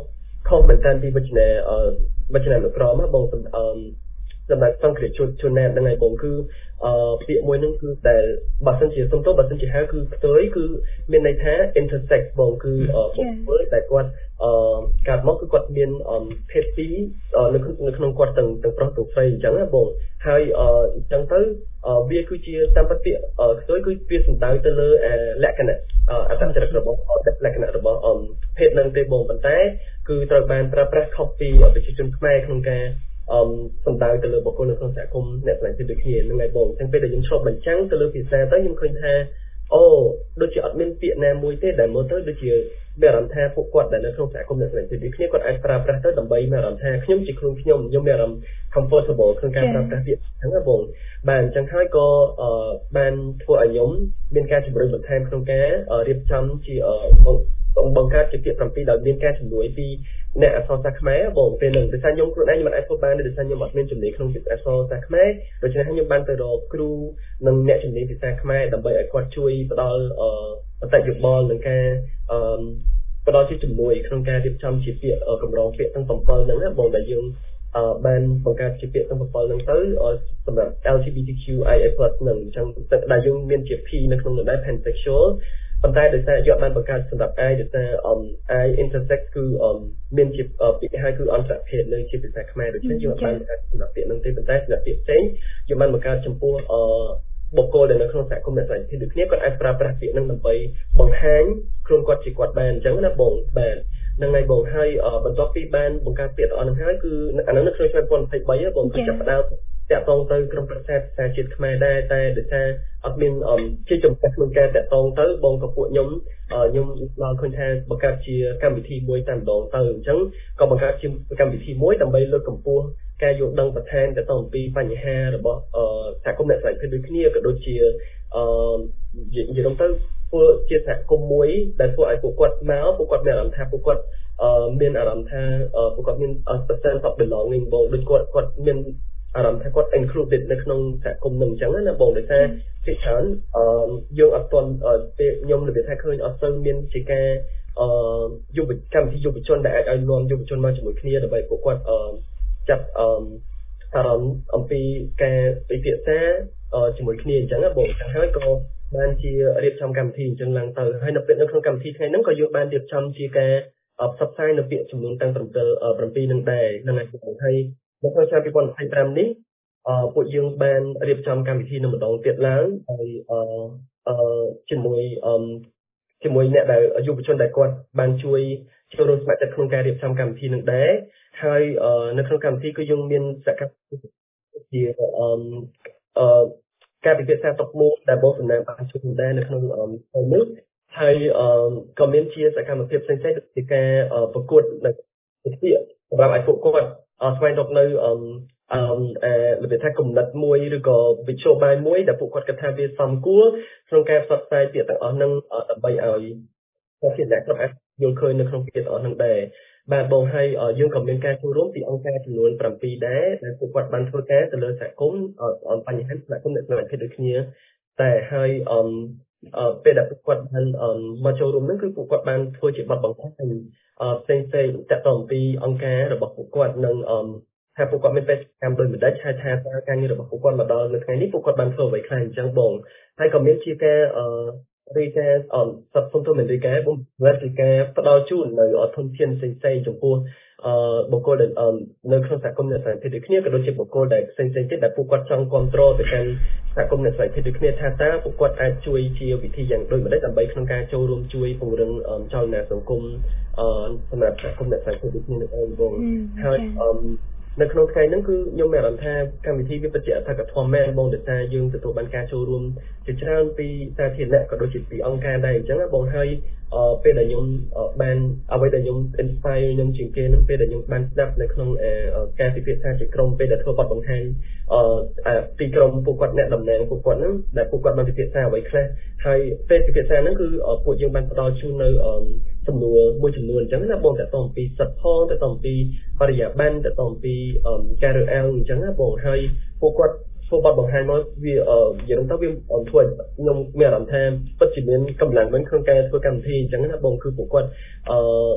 Speaker 3: ខុសមែនតើពីវចនានុក្រមបងសម្រាប់សង្គ្រាមជនណាហ្នឹងហើយបងគឺពាក្យមួយហ្នឹងគឺដែលបើសិនជាសំទោសបើសិនជាហៅគឺផ្ទុយគឺមានន័យថា intersex បងគឺបុគ្គលដែលគាត់កាត់មកគឺគាត់មានភេទពីរនៅក្នុងគាត់ទាំងប្រុសទាំងស្រីអញ្ចឹងណាបងហើយអញ្ចឹងទៅវាគឺជាតាមពិតពាក្យផ្ទុយគឺវាសំដៅទៅលើលក្ខណៈអត្តចរិតរបស់លក្ខណៈរបស់ភេទហ្នឹងទេបងប៉ុន្តែគឺត្រូវបានប្រើប្រាស់ខុសពីប្រជាជនខ្មែរក្នុងការសំដៅទៅលើបុគ្គលនៅក្នុងសហគមន៍អ្នកឆ្លងជាតិដូចគ្នាហ្នឹងហើយបងអញ្ចឹងពេលដែលខ្ញុំឆ្លុះបញ្ចាំងទៅលើភាសាទៅខ្ញុំឃើញថាអូដូចជាអត់មានពាក្យណាមួយទេដែលមើលទៅដូចជាមានអារម្មណ៍ថាពួកគាត់ដែលនៅក្នុងសហគមន៍អ្នកឆ្លងជាតិដូចគ្នាគាត់អាចប្រើប្រាស់ទៅដើម្បីមានអារម្មណ៍ថាខ្ញុំជាខ្លួនខ្ញុំមានអារម្មណ៍ comfortable ក្នុងការប្រើប្រាស់ពាក្យហ្នឹងណាបងបាទអញ្ចឹងហើយក៏បានធ្វើឲ្យខ្ញុំមានការជំរុញបន្ថែមក្នុងការរៀបចំជាបង្កើតជាពាក្យ7ដោយមានការជំនួយពីអ្នកអក្សរសាស្ត្រខ្មែរបងពេលហ្នឹងដោយសារខ្ញុំខ្លួនឯងខ្ញុំមិនអាចធ្វើបានទេដោយសារខ្ញុំអត់មានជំនាញក្នុងវិស័យអក្សរសាស្ត្រខ្មែរដូច្នេះខ្ញុំបានទៅរកគ្រូនិងអ្នកជំនាញភាសាខ្មែរដើម្បីឲ្យគាត់ជួយផ្ដល់បទយោបល់និងការផ្ដល់ជាជំនួយក្នុងការរៀបចំជាពាក្យកម្រងពាក្យទាំង7ហ្នឹងណាបងដែលយើងបានបង្កើតជាពាក្យទាំង7ហ្នឹងទៅសម្រាប់ LGBTQIA+ ហ្នឹងអញ្ចឹងដែលយើងមានជា P នៅក្នុងនោះដែរ pansexual ប៉ុន្តែដោយសារយកបានបង្កើតសម្រាប់ I ដោយសារ I intersex គឺមានជាពាក្យហៅគឺអន្តរភេទនៅជាភាសាខ្មែរដូច្នេះយើងបានបង្កើតសម្រាប់ពាក្យហ្នឹងទេប៉ុន្តែសម្រាប់ពាក្យផ្សេងយើងបានបង្កើតចំពោះបុគ្គលដែលនៅក្នុងសហគមន៍អ្នកឆ្លងជាតិដូចគ្នាគាត់អាចប្រើប្រាស់ពាក្យហ្នឹងដើម្បីបង្ហាញខ្លួនគាត់ជាគាត់បានអញ្ចឹងណាបងបាទហ្នឹងហើយបងហើយបន្ទាប់ពីបានបង្កើតពាក្យទាំងអស់ហ្នឹងហើយគឺអាហ្នឹងនៅក្នុងឆ្នាំ2023បងគឺចាប់ផ្ដើមតាក់ទងទៅក្រុមប្រឹក្សាភាសាជាតិខ្មែរដែរតែដោយសារអត់មានជាចំពោះក្នុងការតាក់ទងទៅបងក៏ពួកខ្ញុំដល់ឃើញថាបង្កើតជាកម្មវិធីមួយតែម្ដងទៅអញ្ចឹងក៏បង្កើតជាកម្មវិធីមួយដើម្បីលើកកម្ពស់ការយល់ដឹងបន្ថែមទៅអំពីបញ្ហារបស់សហគមន៍អ្នកឆ្លងភេទដូចគ្នាក៏ដូចជានិយាយទៅធ្វើជាសហគមន៍មួយដែលធ្វើឲ្យពួកគាត់មកពួកគាត់មានអារម្មណ៍ថាពួកគាត់មានអារម្មណ៍ថាពួកគាត់មាន sense of belonging បងដូចគាត់មានអារម្មណ៍ថាគាត់ included នៅក្នុងសហគមន៍នឹងអញ្ចឹងណាបងដោយសារពីច្រើនយើងអត់ទាន់ពេលខ្ញុំនិយាយថាឃើញអត់សូវមានជាការយុវកម្មវិធីយុវជនដែលអាចឲ្យនាំយុវជនមកជាមួយគ្នាដើម្បីពួកគាត់ចាប់អារម្មណ៍អំពីការពិភាក្សាជាមួយគ្នាអញ្ចឹងណាបងហើយក៏បានជារៀបចំកម្មវិធីអញ្ចឹងឡើងទៅហើយនៅក្នុងកម្មវិធីថ្ងៃហ្នឹងក៏យើងបានរៀបចំជាការផ្សព្វផ្សាយនៅពាក្យចំនួនទាំង7នឹងដែរហ្នឹងហើយនៅក្នុងឆ្នាំ2025នេះពួកយើងបានរៀបចំកម្មវិធីនៅម្ដងទៀតឡើងហើយជាមួយអ្នកដែលយុវជនដែលគាត់បានជួយចូលរួមស្ម័គ្រចិត្តក្នុងការរៀបចំកម្មវិធីនឹងដែរហើយនៅក្នុងកម្មវិធីគឺយើងមានសកម្មភាពជាការពិភាក្សាតុមួយដែលបងសំណាងបានជួយដែរនៅក្នុងពេលនេះហើយក៏មានជាសកម្មភាពផ្សេងៗដូចជាការប្រកួតនៅវិទ្យាសម្រាប់ឲ្យពួកគាត់ស្វែងរកនៅរបៀបថាគំនិតមួយឬក៏វិជ្ជាបាយមួយដែលពួកគាត់គិតថាវាសមគួរក្នុងការផ្សព្វផ្សាយពាក្យទាំងអស់ហ្នឹងដើម្បីឲ្យប្រជាជនគាត់អាចយល់ឃើញនៅក្នុងពាក្យទាំងអស់ហ្នឹងដែរបាទបងហើយយើងក៏មានការចូលរួមពីអង្គការចំនួន7ដែរដែលពួកគាត់បានធ្វើការទៅលើសហគមន៍បញ្ហាសហគមន៍អ្នកឆ្លងភេទដូចគ្នាតែហើយពេលដែលពួកគាត់បានមកចូលរួមហ្នឹងគឺពួកគាត់បានធ្វើជាបទបង្ហាញផ្សេងៗតាក់ទងពីអង្គការរបស់ពួកគាត់និងថាពួកគាត់មានបេសកកម្មដោយមិនដាច់ថាការងាររបស់ពួកគាត់មកដល់នៅថ្ងៃនេះពួកគាត់បានធ្វើអ្វីខ្លះអញ្ចឹងបងហើយក៏មានជាការរីកាសត្វសុំទៅមានរីកាបងរីកាផ្ដល់ជូននៅធនធានផ្សេងៗចំពោះបុគ្គលដែលនៅក្នុងសហគមន៍អ្នកឆ្លងភេទដូចគ្នាក៏ដូចជាបុគ្គលដែលផ្សេងៗទៀតដែលពួកគាត់ចង់គ្រប់គ្រងទៅកាន់សហគមន៍អ្នកឆ្លងភេទដូចគ្នាថាតើពួកគាត់អាចជួយជាវិធីយ៉ាងដូចម្តេចដើម្បីក្នុងការចូលរួមជួយពង្រឹងចលនាសង្គមសម្រាប់សហគមន៍អ្នកឆ្លងភេទដូចគ្នានៅឯបងហើយនៅក្នុងថ្ងៃហ្នឹងគឺខ្ញុំមានអារម្មណ៍ថាកម្មវិធីវាពិតជាអធិកធម៌មែនបងដោយសារយើងទទួលបានការចូលរួមជាច្រើនពីសាធារណៈក៏ដូចជាពីអង្គការដែរអញ្ចឹងបងហើយពេលដែលខ្ញុំបានអ្វីដែលខ្ញុំ inspire ខ្ញុំជាងគេហ្នឹងពេលដែលខ្ញុំបានស្ដាប់នៅក្នុងការពិភាក្សាជាក្រុមពេលដែលធ្វើបទបង្ហាញពីក្រុមពួកគាត់អ្នកតំណាងពួកគាត់ហ្នឹងដែលពួកគាត់បានពិភាក្សាអ្វីខ្លះហើយពេលពិភាក្សាហ្នឹងគឺពួកយើងបានផ្ដល់ជូននៅសំណួរមួយចំនួនអញ្ចឹងណាបងតើតអំពីសិទ្ធិផងតើតអំពីបរិយាបន្នតើតអំពីការរើសអើងអញ្ចឹងណាបងហើយពួកគាត់ធ្វើបទបង្ហាញមកវានិយាយទៅវាធ្វើឲ្យខ្ញុំមានអារម្មណ៍ថាពិតជាមានកម្លាំងវិញក្នុងការធ្វើកម្មវិធីអញ្ចឹងណាបងគឺពួកគាត់ព្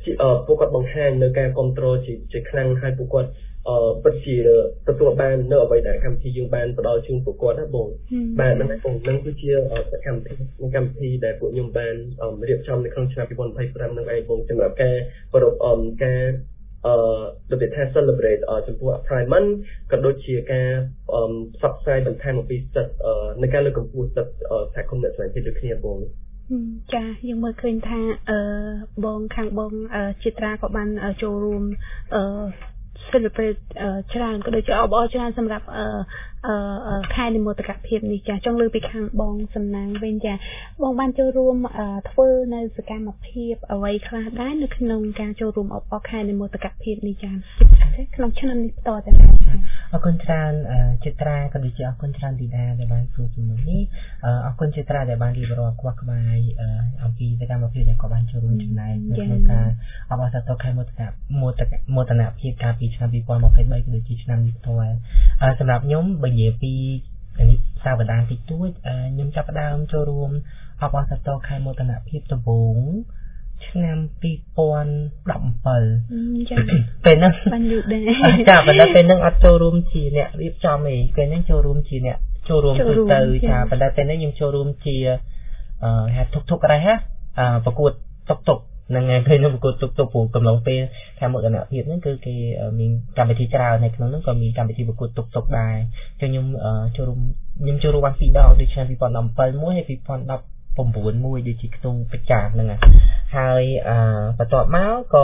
Speaker 3: ពួកគាត់បង្ហាញនៅការគ្រប់គ្រងជាខ្លាំងហើយពួកគាត់ពិតជាទទួលបាននៅអ្វីដែលកម្មវិធីយើងបានផ្ដល់ជូនពួកគាត់ណាបងបាទនឹងគឺជាកម្មវិធីដែលពួកខ្ញុំបានរៀបចំនៅក្នុងឆ្នាំ2025នឹងឯងបងសម្រាប់ការប្រពៃការដូចថា celebrate ចំពោះ Pride Month ក៏ដូចជាការផ្សព្វផ្សាយបន្ថែមអំពីសិទ្ធិในការលើកកម្ពស់សិទ្ធិសហគមន៍អ្នកស្រីភាពដូចគ្នាបង
Speaker 1: ចាយើងមើលឃើញថាបងខាងបងជាត្រាក៏បានចូលរួមcelebrate ច្រើនក៏ដូចជាអបអរច្រើនសម្រាប់ខែនិមោទកភាពនេះចាចង់លើកពីខាងបងសំណាងវិញចាបងបានចូលរួមធ្វើនៅសកម្មភាពអ្វីខ្លះដែរនៅក្នុងការចូលរួមអបអរខែនិមោទកភាពនេះចាក្នុងឆ្នាំនេះបន្តតែ
Speaker 2: អរគុណច្រើនចិត្រាក៏ដូចជាអរគុណច្រើនទីដាដែលបានសួរជំនួសនេះអរគុណចិត្រាដែលបានរៀបរាប់ខ្វះក្បាយអំពីសកម្មភាពដែលគាត់បានចូលរួមចំណែកនៅក្នុងការអបអរសាទរខែមោទនភាពកាលពីឆ្នាំ2023ក៏ដូចជាឆ្នាំនេះផ្ទាល់សម្រាប់ខ្ញុំបើនិយាយពីនេះសាវតានតិចតួចខ្ញុំចាប់ផ្ដើមចូលរួមអបអរសាទរខែមោទនភាពដំបូងឆ្នាំ2017ចាពេលហ្នឹង
Speaker 1: បានយូរដែរ
Speaker 2: ចាប៉ុន្តែពេលហ្នឹងអត់ចូលរួមជាអ្នករៀបចំទេពេលហ្នឹងចូលរួមជាអ្នកចូលរួមទូទៅចាប៉ុន្តែពេលហ្នឹងខ្ញុំចូលរួមជាហៅទុកដែរហ៎ប្រកួតទុកនឹងថ្ងៃពេលនោះប្រកួតទុកព្រោះកំឡុងពេលខែមោទនភាពហ្នឹងគឺគេមានកម្មវិធីច្រើននៅក្នុងហ្នឹងក៏មានកម្មវិធីប្រកួតទុកដែរចឹងខ្ញុំចូលរួមបាន2ដងដូចឆ្នាំ2017មួយហើយ2019មួយដូចជាខ្ទង់ប្រចាំហ្នឹងហើយបន្ទាប់មក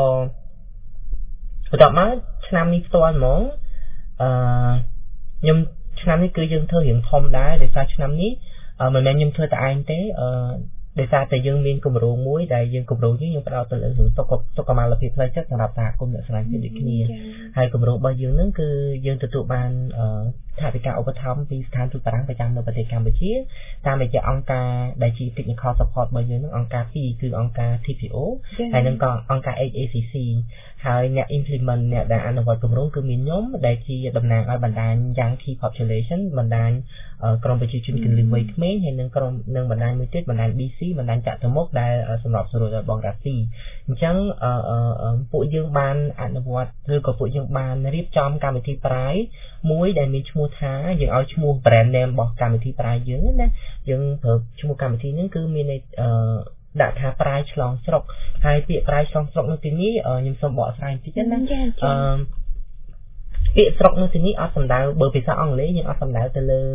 Speaker 2: ឆ្នាំនេះផ្ទាល់ហ្មងខ្ញុំឆ្នាំនេះគឺយើងធ្វើរៀងធំដែរដោយសារឆ្នាំនេះមិនមែនខ្ញុំធ្វើតែឯងទេដោយសារតែយើងមានគម្រោងមួយដែលយើងគម្រោងនេះយើងផ្ដោតទៅលើរឿងសុខុមាលភាពផ្លូវចិត្តសម្រាប់សហគមន៍អ្នកស្រីភាពដូចគ្នាហើយគម្រោងរបស់យើងហ្នឹងគឺយើងទទួលបានថាវិការឧបត្ថម្ភពីស្ថានទូតបារាំងប្រចាំនៅប្រទេសកម្ពុជាតាមរយៈអង្គការដែលជា technical support របស់យើងហ្នឹងអង្គការ2គឺអង្គការ TPO ហើយនឹងក៏អង្គការ HACC ហើយអ្នក implement អ្នកដែលអនុវត្តគម្រោងគឺមានខ្ញុំដែលជាតំណាងឲ្យបណ្ដាញ Young Key Population បណ្ដាញក្រុមប្រជាជនគន្លឹះវ័យក្មេងហើយនឹងក្រុមនឹងបណ្ដាញមួយទៀតបណ្ដាញ BC បណ្ដាញចាក់ទៅមុខដែលសម្រាប់ស្រួលដល់បងរ៉ាស៊ីអញ្ចឹងពួកយើងបានអនុវត្តឬក៏ពួកយើងបានរៀបចំកម្មវិធីប្រាយមួយដែលមានឈ្មោះថាយើងឲ្យឈ្មោះ brand name របស់កម្មវិធីប្រាយយើងណាយើងប្រើឈ្មោះកម្មវិធីហ្នឹងគឺមានដាក់ថាប្រាយឆ្លងស្រុកហើយពាក្យប្រាយឆ្លងស្រុកនៅទីនេះខ្ញុំសូមបកស្រាយបន្តិចណាពាក្យស្រុកនៅទីនេះអត់សំដៅបើភាសាអង់គ្លេសយើងអត់សំដៅទៅលើ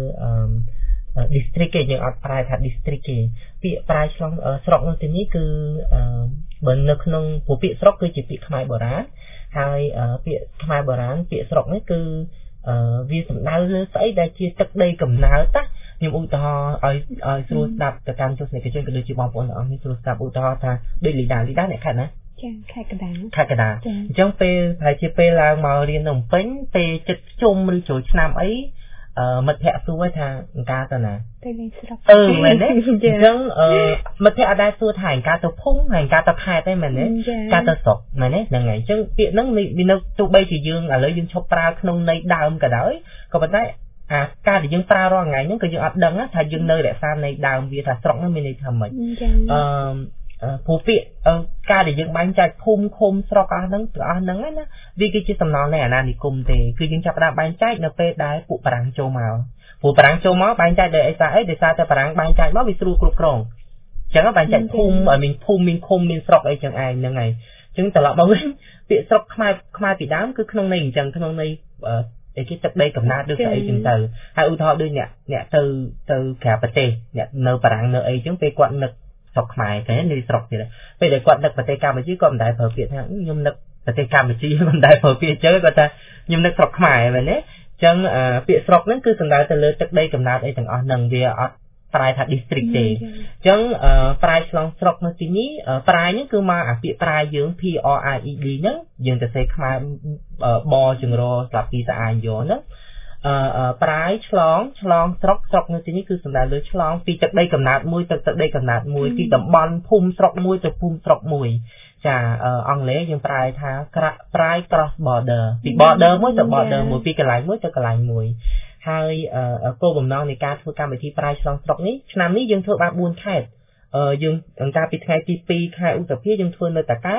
Speaker 2: district គេយើងអត់ប្រែថា district គេពាក្យប្រាយឆ្លងស្រុកនៅទីនេះគឺបើនៅក្នុងពាក្យស្រុកគឺជាពាក្យខ្មែរបុរាណហើយពាក្យខ្មែរបុរាណពាក្យស្រុកនេះគឺវាសំដៅលើស្អីដែលជាទឹកដីកំណើតណាខ្ញុំឧទាហរណ៍ឲ្យស្រួលស្ដាប់ទៅកាន់ទស្សនិកជនក៏ដូចជាបងប្អូនទាំងអស់នេះស្រួលស្ដាប់ឧទាហរណ៍ថាដូចលីដាអ្នកខេត្តណា
Speaker 1: ចាខេត្តកណ្ដាល
Speaker 2: អញ្ចឹងពេលហើយជាពេលឡើងមករៀននៅភ្នំពេញពេលចិត្តជុំឬចូលឆ្នាំអីមិត្តភ័ក្តិសួរថាអង្ការទៅណា
Speaker 1: ទៅលេងស្រុក
Speaker 2: មែនទេអញ្ចឹងមិត្តភ័ក្តិអត់ដែរសួរថាអង្ការទៅភូមិហើយអង្ការទៅខេត្តទេមែនទេការទៅស្រុកមែនទេហ្នឹងហើយអញ្ចឹងពាក្យហ្នឹងវានៅទោះបីជាយើងឥឡូវយើងឈប់ប្រើក្នុងន័យដើមក៏ដោយក៏ប៉ុន្តែការដែលយើងប្រើរាល់ថ្ងៃហ្នឹងក៏យើងអត់ដឹងថាយើងនៅរក្សាន័យដើមវាថាស្រុកហ្នឹងមានន័យថាម៉េចព្រោះពាក្យការដែលយើងបែងចែកភូមិឃុំស្រុកអស់ហ្នឹងទាំងអស់ហ្នឹងណាវាគឺជាសំណល់នៃអាណានិគមទេគឺយើងចាប់ផ្ដើមបែងចែកនៅពេលដែលពួកបារាំងចូលមកព្រោះបារាំងចូលមកបែងចែកដោយអីដោយសារតែបារាំងបែងចែកមកវាស្រួលគ្រប់គ្រងអញ្ចឹងបែងចែកភូមិឲ្យមានភូមិមានឃុំមានស្រុកអីចឹងឯងហ្នឹងហើយអញ្ចឹងត្រឡប់មកវិញពាក្យស្រុកខ្មែរពីដើមគឺក្នុងន័យអញ្ចឹងក្នុងន័យគេទឹកដីកំណើតឬស្អីចឹងទៅហើយឧទាហរណ៍ដូចអ្នកទៅក្រៅប្រទេសអ្នកនៅបារាំងនៅអីចឹងពេលគាត់នឹកស្រុកខ្មែរគេនេះស្រុកទៀតពេលដែលគាត់នឹកប្រទេសកម្ពុជាគាត់មិនដែលប្រើពាក្យថាខ្ញុំនឹកប្រទេសកម្ពុជាមិនដែលប្រើពាក្យចឹងគាត់ថាខ្ញុំនឹកស្រុកខ្មែរមែនទេអញ្ចឹងពាក្យស្រុកហ្នឹងគឺសំដៅទៅលើទឹកដីកំណើតអីទាំងអស់ហ្នឹងវាអត់ប្រែថា district ទេអញ្ចឹងប្រាយឆ្លងស្រុកនៅទីនេះប្រាយហ្នឹងគឺមកអាពាក្យប្រាយយើង PRIED ហ្នឹងយើងទៅសេខ្មែរបចង្រស្លាប់ពីស្អាយយកហ្នឹងប្រាយឆ្លងស្រុកនៅទីនេះគឺសំដៅលើឆ្លងពីទឹកដីកំណើតមួយទៅទឹកដីកំណើតមួយពីតំបន់ភូមិស្រុកមួយទៅភូមិស្រុកមួយចាអង់គ្លេសយើងប្រែថា Pride Cross Border ពី border មួយទៅ border មួយពីកន្លែងមួយទៅកន្លែងមួយហើយគោលបំណងនៃការធ្វើកម្មវិធីប្រាយឆ្លងស្រុកនេះឆ្នាំនេះយើងធ្វើបាន4ខេត្តយើងអង្គការពីថ្ងៃទី2ខែឧសភាយើងធ្វើនៅតាកែវ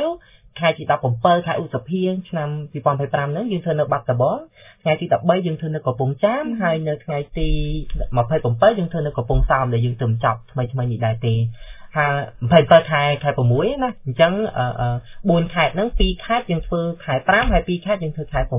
Speaker 2: ខែទី17ខែឧសភាឆ្នាំ2025ហ្នឹងយើងធ្វើនៅបាត់ដំបងថ្ងៃទី13យើងធ្វើនៅកំពង់ចាមហើយនៅថ្ងៃទី27យើងធ្វើនៅកំពង់សោមដែលយើងទើបចប់ថ្មីនេះដែរទេហើយ27ខែ6ណាអញ្ចឹង4ខែហ្នឹង2ខែយើងធ្វើខែ5ហើយ2ខែយើងធ្វើខែ6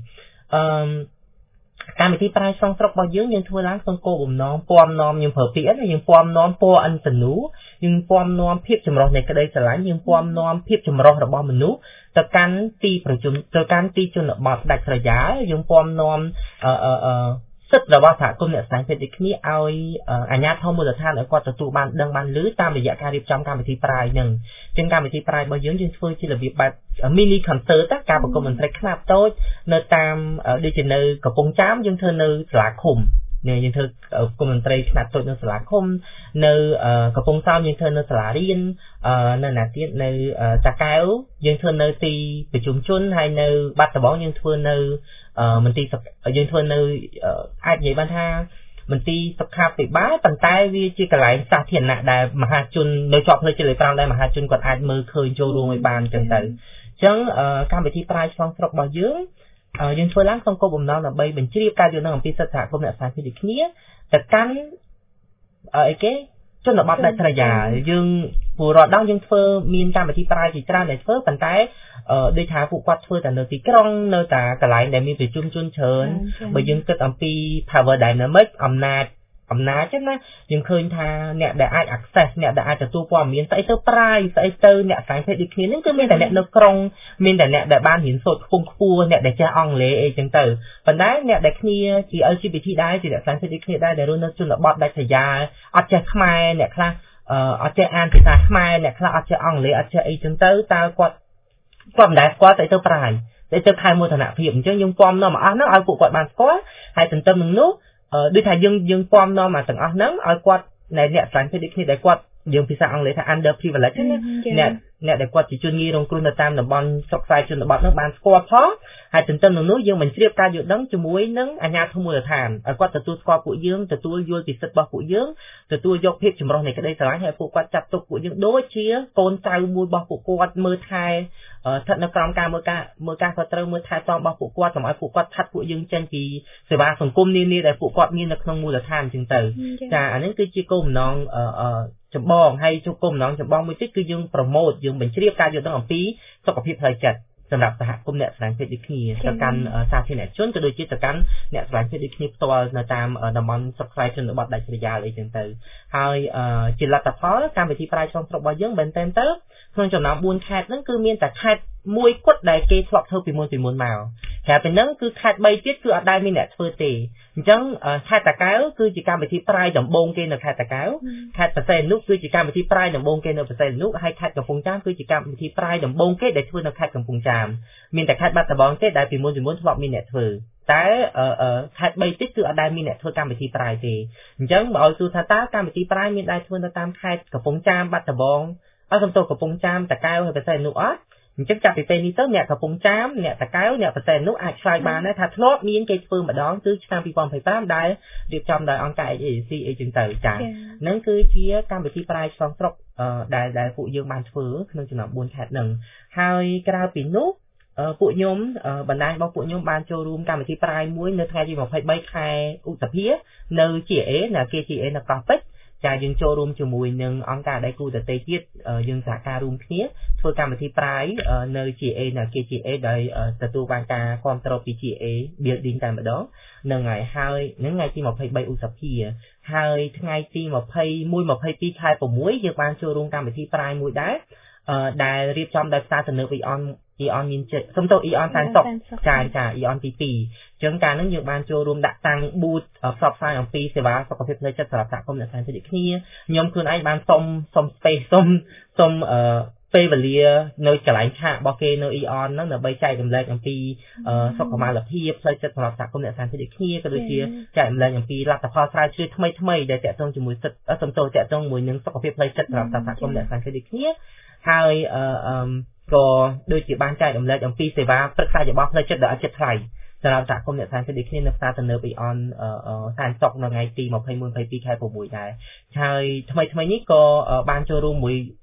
Speaker 2: កម្មវិធីប្រាយស្វងស្រុករបស់យើងធ្វើឡើងក្នុងគោលបំណងពំនាំយើងប្រើពាក្យណាយើងពំនាំពណ៌អិនតនូយើងពំនាំភាពចម្រុះនៃក្តីស្រឡាញ់យើងពំនាំភាពចម្រុះរបស់មនុស្សទៅកាន់ទីប្រជុំទៅកាន់ទីជនបទដាច់ស្រយាលយើងពំនាំសិទ្ធិរបស់សហគមន៍អ្នកស្ដែងភេទដូចគ្នាឲ្យអាជ្ញាធរមូលដ្ឋានឲ្យគាត់ទទួលបានដឹងបានឮតាមរយៈការរៀបចំកម្មវិធីប្រាយនឹងជាងកម្មវិធីប្រាយរបស់យើងធ្វើជារបៀបបែប mini concert ការប្រគំតន្ត្រីខ្នាតតូចនៅតាមដូចជានៅកំពង់ចាមយើងធ្វើនៅសាលាឃុំយើងធ្វើប្រគំតន្ត្រីខ្នាតតូចនៅសាលាឃុំនៅកំពង់សោមយើងធ្វើនៅសាលារៀននៅណាទៀតនៅតាកែវយើងធ្វើនៅទីប្រជុំជនហើយនៅបាត់ដំបងយើងធ្វើនៅមន្ទីរយើងធ្វើនៅអាចនិយាយបានថាមន្ទីរសុខាភិបាលប៉ុន្តែវាជាកន្លែងសាធារណៈដែលមហាជននៅជាប់ផ្លូវជាតិលេខ5ដែលមហាជនគាត់អាចមើលឃើញចូលរួមឲ្យបានចឹងទៅអញ្ចឹងកម្មវិធីប្រាយឆ្លងស្រុករបស់យើងធ្វើឡើងក្នុងគោលបំណងដើម្បីបញ្ជ្រាបការយល់ដឹងអំពីសិទ្ធិសហគមន៍អ្នកស្ដែងភេទដូចគ្នាទៅកាន់អីគេជនបទដាច់ស្រយាលយើងពលរដ្ឋដល់យើងធ្វើមានកម្មវិធីប្រាយជាច្រើនដែលធ្វើប៉ុន្តែដូចថាពួកគាត់ធ្វើតែនៅទីក្រុងនៅតែកន្លែងដែលមានប្រជាជនច្រើនបើយើងគិតអំពី power dynamic អំណាចចឹងណាយើងឃើញថាអ្នកដែលអាច access អ្នកដែលអាចទទួលព័ត៌មានស្អីទៅប្រាយស្អីទៅអ្នកស្ដែងភេទដូចគ្នាហ្នឹងគឺមានតែអ្នកនៅក្រុងមានតែអ្នកដែលបានរៀនសូត្រខ្ពស់អ្នកដែលចេះអង់គ្លេសអីចឹងទៅប៉ុន្តែអ្នកដែលគ្នាជា LGBT ដែរជាអ្នកស្ដែងភេទដូចគ្នាដែរដែលរស់នៅជនបទដាច់ស្រយាលអត់ចេះខ្មែរអ្នកខ្លះអត់ចេះអានភាសាខ្មែរអ្នកខ្លះអត់ចេះអង់គ្លេសអត់ចេះអីចឹងទៅតើគាត់មិនដែលស្គាល់ស្អីទៅប្រាយស្អីទៅខែមោទនភាពអញ្ចឹងយើងពំនាំមកអស់ហ្នឹងឲ្យពួកគាត់បានស្គាល់ហើយទន្ទឹមនឹងនោះដូចថាយើងពំនាំមកទាំងអស់ហ្នឹងឲ្យគាត់អ្នកស្ដែងភេទដូចគ្នាដែលគាត់យើងភាសាអង់គ្លេសថា under privilege អ្នកដែលគាត់ជាជនងាយរងគ្រោះនៅតាមតំបន់ស្រុកស្រែជនបទហ្នឹងបានស្គាល់ផងហើយទន្ទឹមនឹងនោះយើងបញ្ជ្រាបការយល់ដឹងជាមួយនឹងអាជ្ញាធរមូលដ្ឋានឲ្យគាត់ទទួលស្គាល់ពួកយើងទទួលយល់ពីសិទ្ធិរបស់ពួកយើងទទួលយកភាពចម្រុះនៃក្តីស្រឡាញ់ហើយពួកគាត់ចាត់ទុកពួកយើងដូចជាកូនចៅមួយរបស់ពួកគាត់មើលថែស្ថិតនៅក្រោមការមើលការខុសត្រូវមើលថែទាំរបស់ពួកគាត់កុំឲ្យពួកគាត់ឆាត់ពួកយើងចេញពីសេវាសង្គមនានាដែលពួកគាត់មាននៅក្នុងមូលដ្ឋានអញ្ចឹងទៅចាអានេះគឺជាគោលបំណងចម្បងហើយជុំគោលបំណងចម្បងមួយទៀតគឺយើងប្រម៉ូទយើងបញ្ជ្រាបការយល់ដឹងអំពីសុខភាពផ្លូវចិត្តសម្រាប់សហគមន៍អ្នកស្ដែងភេទដូចគ្នាទៅកាន់សាធារណជនក៏ដូចជាទៅកាន់អ្នកស្ដែងភេទដូចគ្នាផ្ទាល់នៅតាមតំបន់ស្រុកស្រែជនបទដាច់ស្រយាលអីចឹងទៅហើយជាលទ្ធផលកម្មវិធីប្រាយឆ្លងស្រុករបស់យើងមែនតើក្នុងចំណោម4ខេត្តហ្នឹងគឺមានតែខេត្តមួយគត់ដែលគេធ្លាប់ធ្វើពីមុនមកក្រៅពីហ្នឹងគឺខេត្ត3ទៀតគឺអត់ដែលមានអ្នកធ្វើទេអញ្ចឹងខេត្តតាកែវគឺជាកម្មវិធីប្រាយដំបូងគេនៅខេត្តតាកែវខេត្តបរសៃអនុគឺជាកម្មវិធីប្រាយដំបូងគេនៅបរសៃអនុហើយខេត្តកំពង់ចាមគឺជាកម្មវិធីប្រាយដំបូងគេដែលធ្វើនៅខេត្តកំពង់ចាមមានតែខេត្តបាត់ដំបងទេដែលពីមុនធ្លាប់មានអ្នកធ្វើតែខេត្ត3ទៀតគឺអត់ដែលមានអ្នកធ្វើកម្មវិធីប្រាយទេអញ្ចឹងបើឲ្យសួរថាតើកម្មវិធីប្រាយមានដែរធ្វើនៅតាមខេត្តកំពង់ចាមបាត់ដំបងសំទោសកំពង់ចាមតាកែវហើយបរសៃអនុអត់អញ្ចឹងចាប់ពីពេលនេះទៅអ្នកកំពង់ចាមអ្នកតាកែវអ្នកបរសៃអនុអាចឆ្លើយបានដែរថាធ្លាប់មានគេធ្វើម្ដងគឺឆ្នាំ2025ដែលរៀបចំដោយអង្គការ AAC អីចឹងទៅចាហ្នឹងគឺជាកម្មវិធីប្រាយឆ្លងស្រុកដែលពួកយើងបានធ្វើក្នុងចំណោម4ខេត្តហ្នឹងហើយក្រៅពីនោះពួកខ្ញុំបណ្ដាញរបស់ពួកខ្ញុំបានចូលរួមកម្មវិធីប្រាយមួយនៅថ្ងៃទី23ខែឧសភានៅ GA នៅ KGA នៅកោះពេជ្រចាយើងចូលរួមជាមួយនឹងអង្គការដៃគូដទៃទៀតយើងសហការរួមគ្នាធ្វើកម្មវិធីប្រាយនៅ GA នៅ KGA ដោយទទួលបានការគ្រប់គ្រងពី GA building តែម្ដងនឹងហើយនឹងថ្ងៃទី23ឧសភាហើយថ្ងៃទី21 22ខែ6យើងបានចូលរួមកម្មវិធីប្រាយមួយដែរដែលរៀបចំដោយផ្សារទំនើបEON មានចិត្តសំទោស EON សានសុកចា EON ទី2អញ្ចឹងការហ្នឹងយើងបានចូលរួមដាក់តាំង booth ផ្សព្វផ្សាយអំពីសេវាសុខភាពផ្លូវចិត្តសម្រាប់សហគមន៍អ្នកស្ដែងភេទដូចគ្នាខ្ញុំខ្លួនឯងបានសុំ space សុំពេលវេលានៅកន្លែងឆាករបស់គេនៅ EON ហ្នឹងដើម្បីចែករំលែកអំពីសុខុមាលភាពផ្លូវចិត្តសម្រាប់សហគមន៍អ្នកស្ដែងភេទដូចគ្នាក៏ដូចជាចែករំលែកអំពីលទ្ធផលស្រាវជ្រាវថ្មីៗដែលតាក់ទងជាមួយសិទ្ធិសំទោសតាក់ទងជាមួយនឹងសុខភាពផ្លូវចិត្តសម្រាប់សហគមន៍អ្នកស្ដែងភេទដូចគ្នាហើយក៏ដូចជាបានចែករំលែកអំពីសេវាប្រឹក្សាយោបល់ផ្លូវចិត្តដែលអត់ចិត្តថ្លៃសម្រាប់សហគមន៍អ្នកស្ដែងភេទដូចគ្នានៅផ្សារទំនើប EON សានសុកនៅថ្ងៃទី21 22ខែ6ដែរហើយថ្មីនេះក៏បានចូលរួមមួយ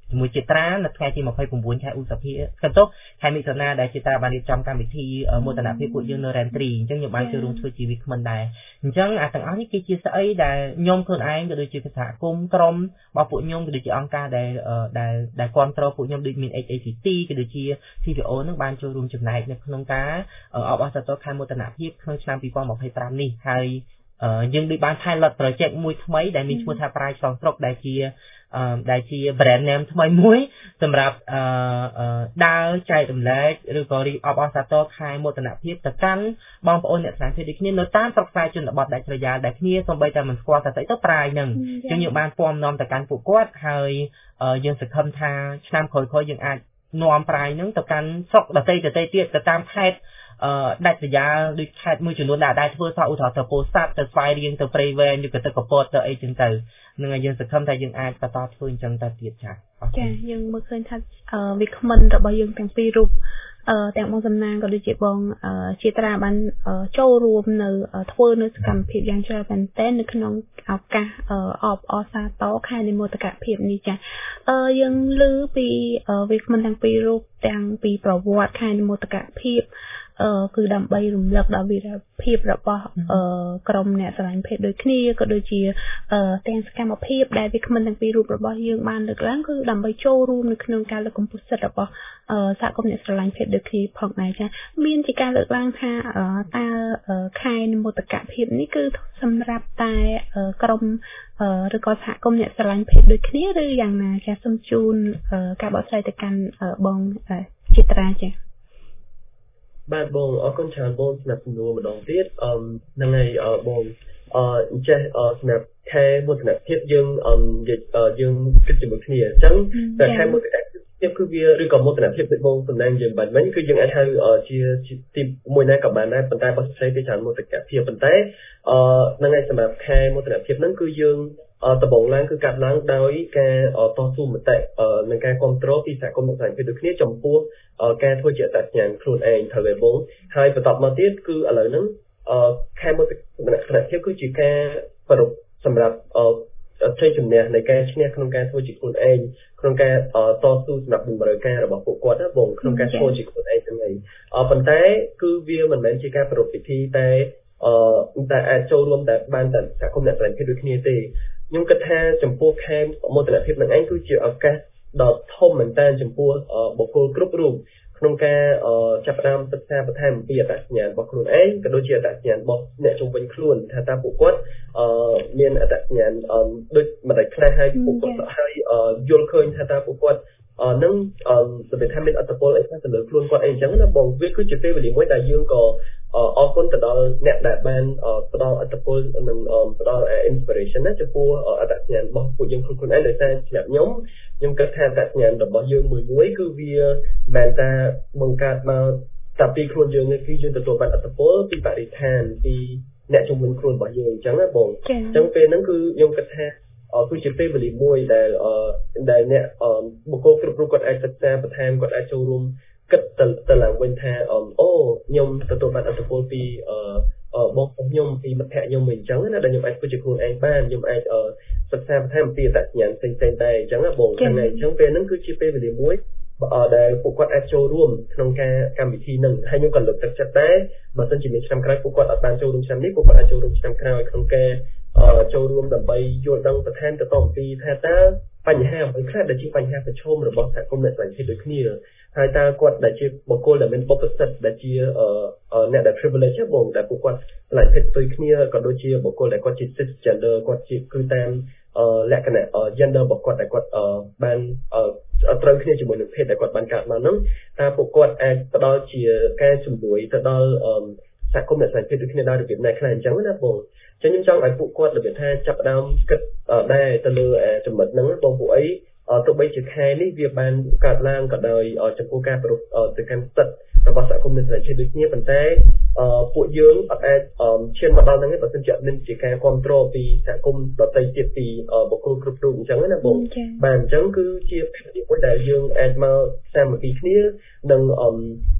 Speaker 2: ជាមួយជាត្រានៅថ្ងៃទី29ខែឧសភាស្គមទោសខែមិថុនាដែលជាត្រាបានរៀបចំកម្មវិធីមោទនភាពពួកយើងនៅ Rentry អញ្ចឹងខ្ញុំបានចូលរួមធ្វើជាវាគ្មិនដែរអញ្ចឹងអាទាំងអស់នេះគឺជាស្អីដែលខ្ញុំខ្លួនឯងក៏ដូចជាសហគមន៍ក្រុមរបស់ពួកខ្ញុំក៏ដូចជាអង្គការដែលគ្រប់គ្រងពួកខ្ញុំដូចមាន HACT ក៏ដូចជា TVO នឹងបានចូលរួមចំណែកនៅក្នុងការអបអរសាទរខែមោទនភាពក្នុងឆ្នាំ2025នេះហើយយើងដូចបាន pilot project មួយថ្មីដែលមានឈ្មោះថា Pride ឆ្លងស្រុកដែលជា brand name ថ្មីមួយសម្រាប់ដើរចែករំលែកឬក៏រៀបអបអរសាទរខែមោទនភាពទៅកាន់បងប្អូនអ្នកស្នេហ៍ដូចគ្នានៅតាមស្រុកខ្សែជនបទដាច់ស្រយាលដែលគ្នាសូម្បីតែមិនស្គាល់តែទៅ Pride ហ្នឹងអញ្ចឹងយើងបានពំនាំទៅកាន់ពួកគាត់ហើយយើងសង្ឃឹមថាឆ្នាំក្រោយៗយើងអាចនាំ Pride ហ្នឹងទៅកាន់ស្រុកដទៃទៀតទៅតាមខេត្តដាច់ស្រយាលដូចខេត្តមួយចំនួនដែលធ្វើសោះឧទាហរណ៍ទៅពោធិ៍សាត់ទៅស្វាយរៀងទៅព្រៃវែងឬក៏ទៅកពតទៅអីចឹងទៅនឹងឲ្យយើងសង្ឃឹមថាយើងអាចបន្តធ្វើអញ្ចឹងទៅទៀតចា៎
Speaker 1: យើងមើលឃើញថាវាគ្មិនរបស់យើងទាំងពីររូបទាំងបងសំណាងក៏ដូចជាបងជាត្រាបានចូលរួមនៅធ្វើនៅសកម្មភាពយ៉ាងច្រើនមែនទែននៅក្នុងឱកាសអបអរសាទរខែនិមោទកភាពនេះចាយើងឮពីវាគ្មិនទាំងពីររូបទាំងពីប្រវត្តិខែនិមោទកភាពគឺដើម្បីរំលឹកដល់វីរភាពរបស់ក្រុមអ្នកស្រឡាញ់ភេទដូចគ្នាក៏ដូចជាទាំងសកម្មភាពដែលវាគ្មិនទាំងពីររូបរបស់យើងបានលើកឡើងគឺដើម្បីចូលរួមនៅក្នុងការលើកកម្ពស់សិទ្ធិរបស់សហគមន៍អ្នកស្រឡាញ់ភេទដូចគ្នាផងដែរចាមានជាការលើកឡើងថាតើខែនិមោទកភាពនេះគឺសម្រាប់តែក្រុមឬក៏សហគមន៍អ្នកស្រឡាញ់ភេទដូចគ្នាឬយ៉ាងណាចាសូមជូនការបកស្រាយទៅកាន់បងជាត្រាចា
Speaker 3: បាទបងអរគុណច្រើនបងសម្រាប់សំណួរម្ដងទៀតហ្នឹងហើយបងចេះសម្រាប់ខែមោទនភាពយើងគិតជាមួយគ្នាអញ្ចឹងតែខែមោទនភាពគឺវាឬក៏មោទនភាពដូចបងសំដែងយើងបាញ់មិញគឺយើងអាចហៅជាទីមួយណាក៏បានដែរប៉ុន្តែបើស្ដីពីច្រើនមោទនភាពប៉ុន្តែហ្នឹងហើយសម្រាប់ខែមោទនភាពហ្នឹងគឺយើងដំបូងឡើងគឺកាត់ឡើងដោយការតស៊ូមតិនិងការគ្រប់គ្រងពីសហគមន៍អ្នកស្រឡាញ់ភេទដូចគ្នាចំពោះការធ្វើជាអត្តសញ្ញាណខ្លួនឯងត្រូវទេបងហើយបន្តមកទៀតគឺឥឡូវហ្នឹងខែមោទនភាពគឺជាការប្រពសម្រាប់ជ័យជំនះនៃការឈ្នះក្នុងការធ្វើជាខ្លួនឯងក្នុងការតស៊ូសម្រាប់តម្រូវការរបស់ពួកគាត់ណាបងក្នុងការធ្វើជាខ្លួនឯងទាំងនេះប៉ុន្តែគឺវាមិនមែនជាការប្រពៃពិធីតែអាចចូលរួមតែបានតែសហគមន៍អ្នកស្រឡាញ់ភេទដូចគ្នាទេខ្ញុំគិតថាចំពោះខែមោទនភាពនឹងឯងគឺជាឱកាសដ៏ធំមែនទែនចំពោះបុគ្គលគ្រប់រូបក្នុងការចាប់ផ្ដើមសិក្សាបន្ថែមអំពីអត្តសញ្ញាណរបស់ខ្លួនឯងក៏ដូចជាអត្តសញ្ញាណរបស់អ្នកជុំវិញខ្លួនថាតើពួកគាត់មានអត្តសញ្ញាណដូចមិនដាច់ខ្លះហើយពួកគាត់ហើយយល់ឃើញថាតើពួកគាត់នឹងសម្រាប់ថាមានអត្តពលអីខ្លះទៅលើខ្លួនគាត់អីអញ្ចឹងណាបងវាគឺជាពេលវេលាមួយដែលយើងក៏អរគុណទៅដល់អ្នកដែលបានផ្ដល់អត្តពលនិងផ្ដល់ inspiration ណាចំពោះអត្តសញ្ញាណរបស់ពួកយើងខ្លួនឯងដោយសារសម្រាប់ខ្ញុំគិតថាអត្តសញ្ញាណរបស់យើងមួយគឺវាមិនតែបង្កើតមកតែពីខ្លួនយើងគឺយើងទទួលបានអត្តពលពីបរិស្ថានពីអ្នកជំនុំខ្លួនរបស់យើងអញ្ចឹងណាបងអញ្ចឹងពេលហ្នឹងគឺខ្ញុំគិតថាគឺជាពេលវេលាមួយដែលអ្នកបុគ្គលគ្រប់រូបគាត់អាចសិក្សាបន្ថែមគាត់អាចចូលរួមគិតទៅឡើងវិញថាខ្ញុំទទួលបានអត្តពលពីបងប្អូនខ្ញុំពីមិត្តភក្តិខ្ញុំវិញអញ្ចឹងណាដែលខ្ញុំអាចធ្វើជាខ្លួនឯងបានខ្ញុំអាចសិក្សាបន្ថែមអំពីអត្តសញ្ញាណផ្សេងៗដែរអញ្ចឹងណាបងថ្ងៃអញ្ចឹងពេលហ្នឹងគឺជាពេលវេលាមួយដែលពួកគាត់អាចចូលរួមក្នុងការកម្មវិធីហ្នឹងហើយខ្ញុំក៏លើកទឹកចិត្តដែរបើមិនជាមានឆ្នាំក្រោយពួកគាត់អត់បានចូលរួមឆ្នាំនេះពួកគាត់អាចចូលរួមឆ្នាំក្រោយក្នុងការចូលរួមដើម្បីយល់ដឹងបន្ថែមទៅអំពីថាតើបញ្ហាអ្វីខ្លះដែលជាបញ្ហាប្រឈមរបស់សហគមន៍អ្នកស្រឡាញ់ភេទដូចគ្នាហើយតើគាត់ដែលជាបុគ្គលដែលមានបុព្វសិទ្ធិដែលជាអ្នកដែល privilege បងដែលពួកគាត់ឆ្លងភេទផ្ទុយគ្នាក៏ដូចជាបុគ្គលដែលគាត់ជា cisgender គាត់ជាគឺតាមលក្ខណៈ gender របស់គាត់ដែលគាត់បានត្រូវគ្នាជាមួយនឹងភេទដែលគាត់បានកើតមកហ្នឹងតើពួកគាត់អាចផ្ដល់ជាការជំនួយទៅដល់សហគមន៍អ្នកស្រឡាញ់ភេទដូចគ្នាដោយរបៀបណាខ្លះអញ្ចឹងណាបងចឹងខ្ញុំចង់ឲ្យពួកគាត់របៀបថាចាប់ផ្ដើមគិតដែរទៅលើចំណុចហ្នឹងបងពួកអីទោះបីជាខែនេះវាបានកើតឡើងក៏ដោយចំពោះការប្រពទៅកាន់សិទ្ធិរបស់សហគមន៍អ្នកស្រឡាញ់ភេទដូចគ្នាប៉ុន្តែពួកយើងអត់អាចឈានមកដល់ហ្នឹងទេបើមិនជាមានជាការគ្រប់គ្រងពីសហគមន៍ដទៃទៀតពីបុគ្គលគ្រប់រូបអញ្ចឹងណាបងបាទអញ្ចឹងគឺជាភាពមួយដែលយើងអាចមកសាមគ្គីគ្នានិង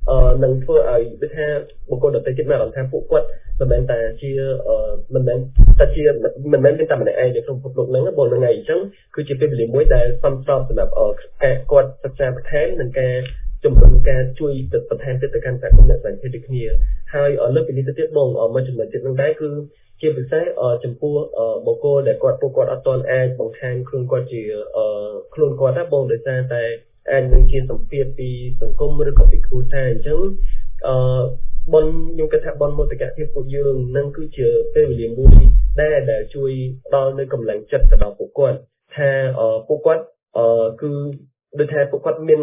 Speaker 3: នឹងធ្វើឲ្យដូចថាបុគ្គលដទៃទៀតមានអារម្មណ៍ថាពួកគាត់មិនមែនតែជាមិនមែនមានតែម្នាក់ឯងនៅក្នុងពិភពលោកហ្នឹងបងហ្នឹងឯងអញ្ចឹងគឺជាពេលវេលាមួយដែលសំស្របសម្រាប់ការគាត់សិក្សាបន្ថែមនិងការជំរុញការជួយបន្ថែមទៅកាន់សហគមន៍អ្នកស្រីភេទដូចគ្នាហើយលើកពីនេះទៅទៀតបងមួយចំណុចទៀតហ្នឹងដែរគឺជាពិសេសចំពោះបុគ្គលដែលពួកគាត់អត់ទាន់អាចបង្ហាញខ្លួនគាត់ជាខ្លួនគាត់ណាបងដោយសារតែអាចនឹងជាសម្ពាធពីសង្គមឬក៏ពីគ្រួសារអញ្ចឹងបុណ្យខ្ញុំគិតថាបុណ្យមោទកភាពពួកយើងនឹងគឺជាពេលវេលាមួយដែលជួយដល់នៅកម្លាំងចិត្តទៅដល់ពួកគាត់ថាពួកគាត់គឺដូចថាពួកគាត់មាន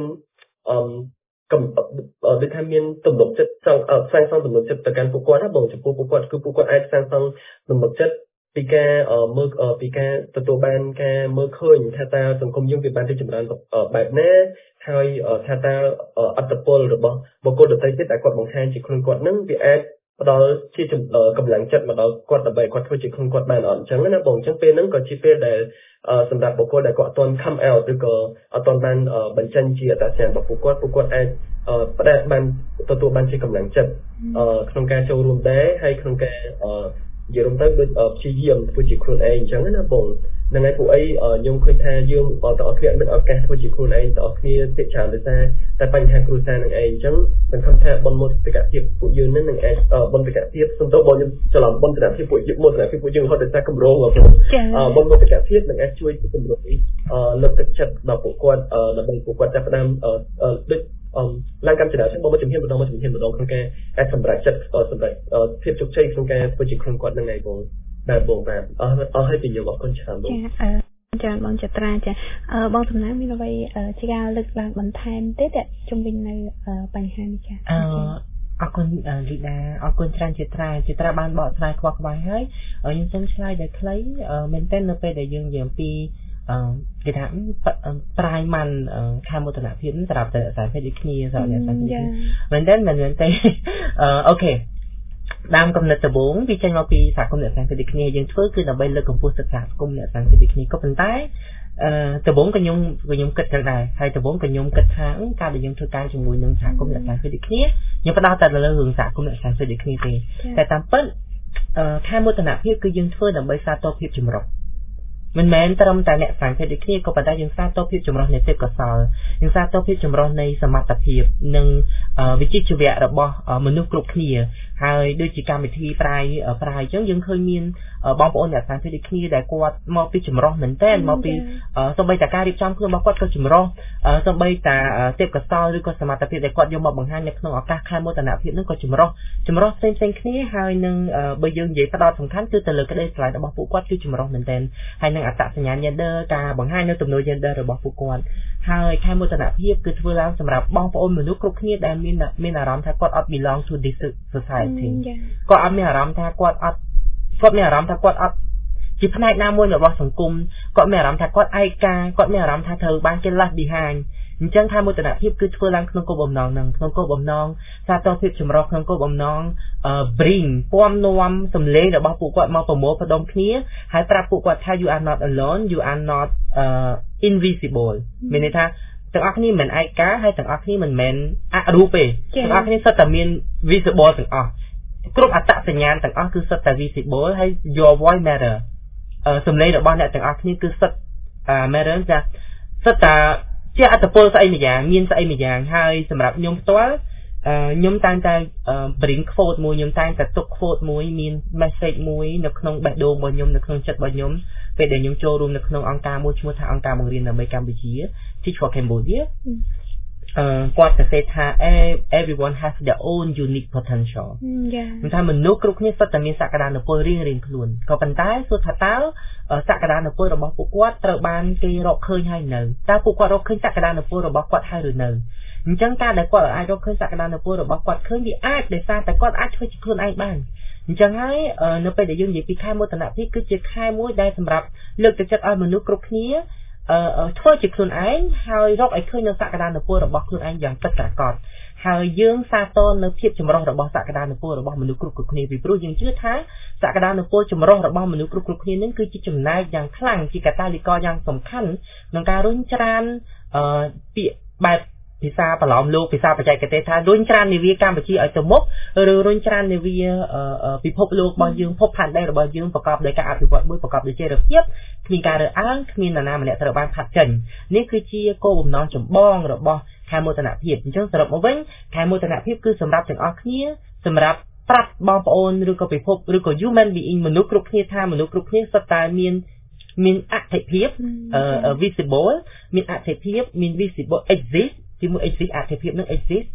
Speaker 3: ដូចថាមានទំនុកចិត្តចង់សាងសង់ទំនុកចិត្តទៅកាន់ពួកគាត់ណាបងចំពោះពួកគាត់គឺពួកគាត់អាចសាងសង់ទំនុកចិត្តពីការមើលពីការទទួលបានការមើលឃើញថាតើសង្គមយើងវាបានទៅចម្រើនបែបណាហើយថាតើអត្តពលរបស់បុគ្គលដទៃទៀតដែលគាត់បង្ហាញជាខ្លួនគាត់នឹងវាអាចផ្ដល់ជាកម្លាំងចិត្តមកដល់គាត់ដើម្បីគាត់ធ្វើជាខ្លួនគាត់បានអត់អញ្ចឹងណាបងអញ្ចឹងពេលហ្នឹងក៏ជាពេលដែលសម្រាប់បុគ្គលដែលគាត់អត់ទាន់ come out ឬក៏អត់ទាន់បានបញ្ចេញជាអត្តសញ្ញាណរបស់ពួកគាត់អាចផ្ដល់បានទទួលបានជាកម្លាំងចិត្តក្នុងការចូលរួមដែរហើយក្នុងការនិយាយរំទៅដូចព្យាយាមធ្វើជាខ្លួនឯងអញ្ចឹងណាបងហ្នឹងហើយពួកអីខ្ញុំឃើញថាយើងបងប្អូនគ្នាមានឱកាសធ្វើជាខ្លួនឯងបងប្អូនគ្នាភាគច្រើនដោយសារតែបញ្ហាគ្រួសារនឹងឯងអញ្ចឹងសង្ឃឹមថាបុណ្យមោទកភាពពួកយើងនឹងអាចបុណ្យមោទកភាពសំដៅបងខ្ញុំច្រឡំបុណ្យមោទកភាពពួកយើងមោទកភាពពួកយើងហត់ដោយសារកម្រងបងបុណ្យមោទកភាពនឹងអាចជួយជំរុញលើកទឹកចិត្តដល់ពួកគាត់ដើម្បីពួកគាត់ចាប់ផ្ដើមដូចឡើងកម្មចរាចរណ៍បងមកជំហានម្ដងក្នុងការអាចសម្រេចចិត្តសម្រេចភាពជោគជ័យក្នុងការធ្វើជាខ្លួនគាត់នឹងឯងបងបាទបងបាទអស់ហើយពីយើងអរគុណច្រើនបង
Speaker 1: ចាបងចត្រាចាបងសំណាងមានអ្វីជាការលើកឡើងបន្ថែមទេតែជំវិញនៅបញ្ហានេះចា
Speaker 2: អរគុណលីដាអរគុណច្រើនចត្រាបានបកស្រាយខ្វះខ្វាយហើយខ្ញុំសូមឆ្លើយដោយខ្លីមែនតើនៅពេលដែលយើងនិយាយអំពីគេថាប្រៃម៉ាន់ខែមោទនភាពសម្រាប់តែខ្សែភេទដូចគ្នាសម្រាប់អ្នកខ្សែភេទនេះមែនទេអូខេដើមកំណត់ដំបូងវាចេញមកពីសហគមន៍អ្នកខ្សែភេទដូចគ្នាយើងធ្វើគឺដើម្បីលើកកម្ពស់សិក្សាសង្គមអ្នកខ្សែភេទដូចគ្នាក៏ប៉ុន្តែដំបូងក៏ខ្ញុំគិតចឹងដែរហើយដំបូងក៏ខ្ញុំគិតថាការដែលយើងធ្វើការជាមួយនឹងសហគមន៍អ្នកខ្សែភេទដូចគ្នាខ្ញុំផ្ដោតតែលើរឿងសហគមន៍អ្នកខ្សែភេទដូចគ្នាទេតែតាមពិតខែមោទនភាពគឺយើងធ្វើដើម្បីសាទរភាពចម្រុះមិនមែនត្រឹមតែអ្នកខ្សែភេទដូចគ្នាក៏ប៉ុន្តែយើងសាទរភាពចម្រុះនៃទេពកោសល្យយើងសាទរភាពចម្រុះនៃសមត្ថភាពនិងវិជ្ជាជីវៈរបស់មនុស្សគ្រប់គ្នាហើយដូចជាកម្មវិធីប្រាយអញ្ចឹងយើងឃើញមានបងប្អូនអ្នកខ្សែភេទដូចគ្នាដែលគាត់មកពីចម្រុះមែនតើមកពីសូម្បីតែការរៀបចំខ្លួនរបស់គាត់ក៏ចម្រុះសូម្បីតែទេពកោសល្យឬក៏សមត្ថភាពដែលគាត់យកមកបង្ហាញនៅក្នុងឱកាសខែមោទនភាពនឹងក៏ចម្រុះផ្សេងគ្នាហើយនឹងបើយើងនិយាយផ្ដោតសំខាន់គឺទៅលើក្តីស្រឡាញ់របស់ពួកគាត់គឺចម្រុះមែនតើហើយនឹងអត្តសញ្ញាណ gender ការបង្ហាញនៅទំនួល gender របស់ពួកគាត់ហើយខែមោទនភាពគឺធ្វើឡើងសម្រាប់បងប្អូនមនុស្សគ្រប់គ្នាដែលមានអារម្មណ៍ថាគាត់អត់ belong to this society គាត់អត់មានអារម្មណ៍ថាគាត់អត់ជាផ្នែកណាមួយរបស់សង្គមគាត់មានអារម្មណ៍ថាគាត់ឯកាគាត់មានអារម្មណ៍ថាត្រូវបានគេ left behind អញ្ចឹងខែមោទនភាពគឺធ្វើឡើងក្នុងគោលបំណងហ្នឹងក្នុងគោលបំណងសាទរភាពចម្រុះក្នុងគោលបំណង bring ពំនាំសម្លេងរបស់ពួកគាត់មកប្រមូលផ្ដុំគ្នាហើយប្រាប់ពួកគាត់ថា you are not alone you are not invisible មានន័យថាទាំងអស់គ្នាមិនឯកាហើយទាំងអស់គ្នាមិនមែនអរូបទេទាំងអស់គ្នាសុទ្ធតែមាន visible ទាំងអស់គ្រប់អត្តសញ្ញាណទាំងអស់គឺសុទ្ធតែ visible ហើយ your voice matter សម្លេងរបស់អ្នកទាំងអស់គ្នាគឺសុទ្ធ matter ចាសុទ្ធតែជាអត្តពលស្អីម្យ៉ាងមានស្អីម្យ៉ាងហើយសម្រាប់ខ្ញុំផ្ទាល់ខ្ញុំតែងតែ bring quote មួយខ្ញុំតែងតែទុក quote មួយមាន message មួយនៅក្នុងបេះដូងរបស់ខ្ញុំនៅក្នុងចិត្តរបស់ខ្ញុំពេលដែលខ្ញុំចូលរួមនៅក្នុងអង្គការមួយឈ្មោះថាអង្គការបង្រៀនដើម្បីកម្ពុជា Teach for Cambodia គាត់ទៅសេថា everyone has their own unique potential ខ្ញុំថាមនុស្សគ្រប់គ្នាសុទ្ធតែមានសក្តានុពលរៀងៗខ្លួនក៏ប៉ុន្តែសួរថាតើសក្តានុពលរបស់ពួកគាត់ត្រូវបានគេរកឃើញហើយនៅតើពួកគាត់រកឃើញសក្តានុពលរបស់គាត់ហើយឬនៅអញ្ចឹងការដែលគាត់អាចរកឃើញសក្តានុពលរបស់គាត់ឃើញវាអាចដោយសារតែគាត់អាចធ្វើជាខ្លួនឯងបានអញ្ចឹងហើយនៅពេលដែលយើងនិយាយពីខែមោទនភាពគឺជាខែមួយដែលសម្រាប់លើកទឹកចិត្តឲ្យមនុស្សគ្រប់គ្នាធ្វើជាខ្លួនឯងហើយរកឲ្យឃើញនៅសក្តានុពលរបស់ខ្លួនឯងយ៉ាងពិតប្រាកដហើយយើងសាទរនៅភាពចម្រុះរបស់សក្តានុពលរបស់មនុស្សគ្រប់គ្នាពីព្រោះយើងជឿថាសក្តានុពលចម្រុះរបស់មនុស្សគ្រប់គ្នានឹងគឺជាចំណែកយ៉ាងខ្លាំងជាកាតាលីករយ៉ាងសំខាន់ក្នុងការរុញច្រានពាក្យបែបភាសាប្រឡំលោកភាសាបច្ចេកទេសថារុញច្រាននាវាកម្ពុជាឲ្យទៅមុខឬរុញច្រាននាវាពិភពលោករបស់យើងភពផែនដីរបស់យើងប្រកបដោយការអភិវឌ្ឍមួយប្រកបដោយចីរភាពគ្មានការរើសអើងគ្មាននរណាម្នាក់ត្រូវបានផាត់ចេញនេះគឺជាគោលបំណងចម្បងរបស់ខែមោទនភាពអញ្ចឹងសរុបមកវិញខែមោទនភាពគឺសម្រាប់ទាំងអស់គ្នាសម្រាប់ប្រាប់បងប្អូនឬក៏ពិភពឬក៏ human being មនុស្សគ្រប់គ្នាថាមនុស្សគ្រប់គ្នាសុទ្ធតែមានអត្ថិភាព visible មានអត្ថិភាពមាន visible exist ជាមួយ exist អត្ថិភាពនឹង exist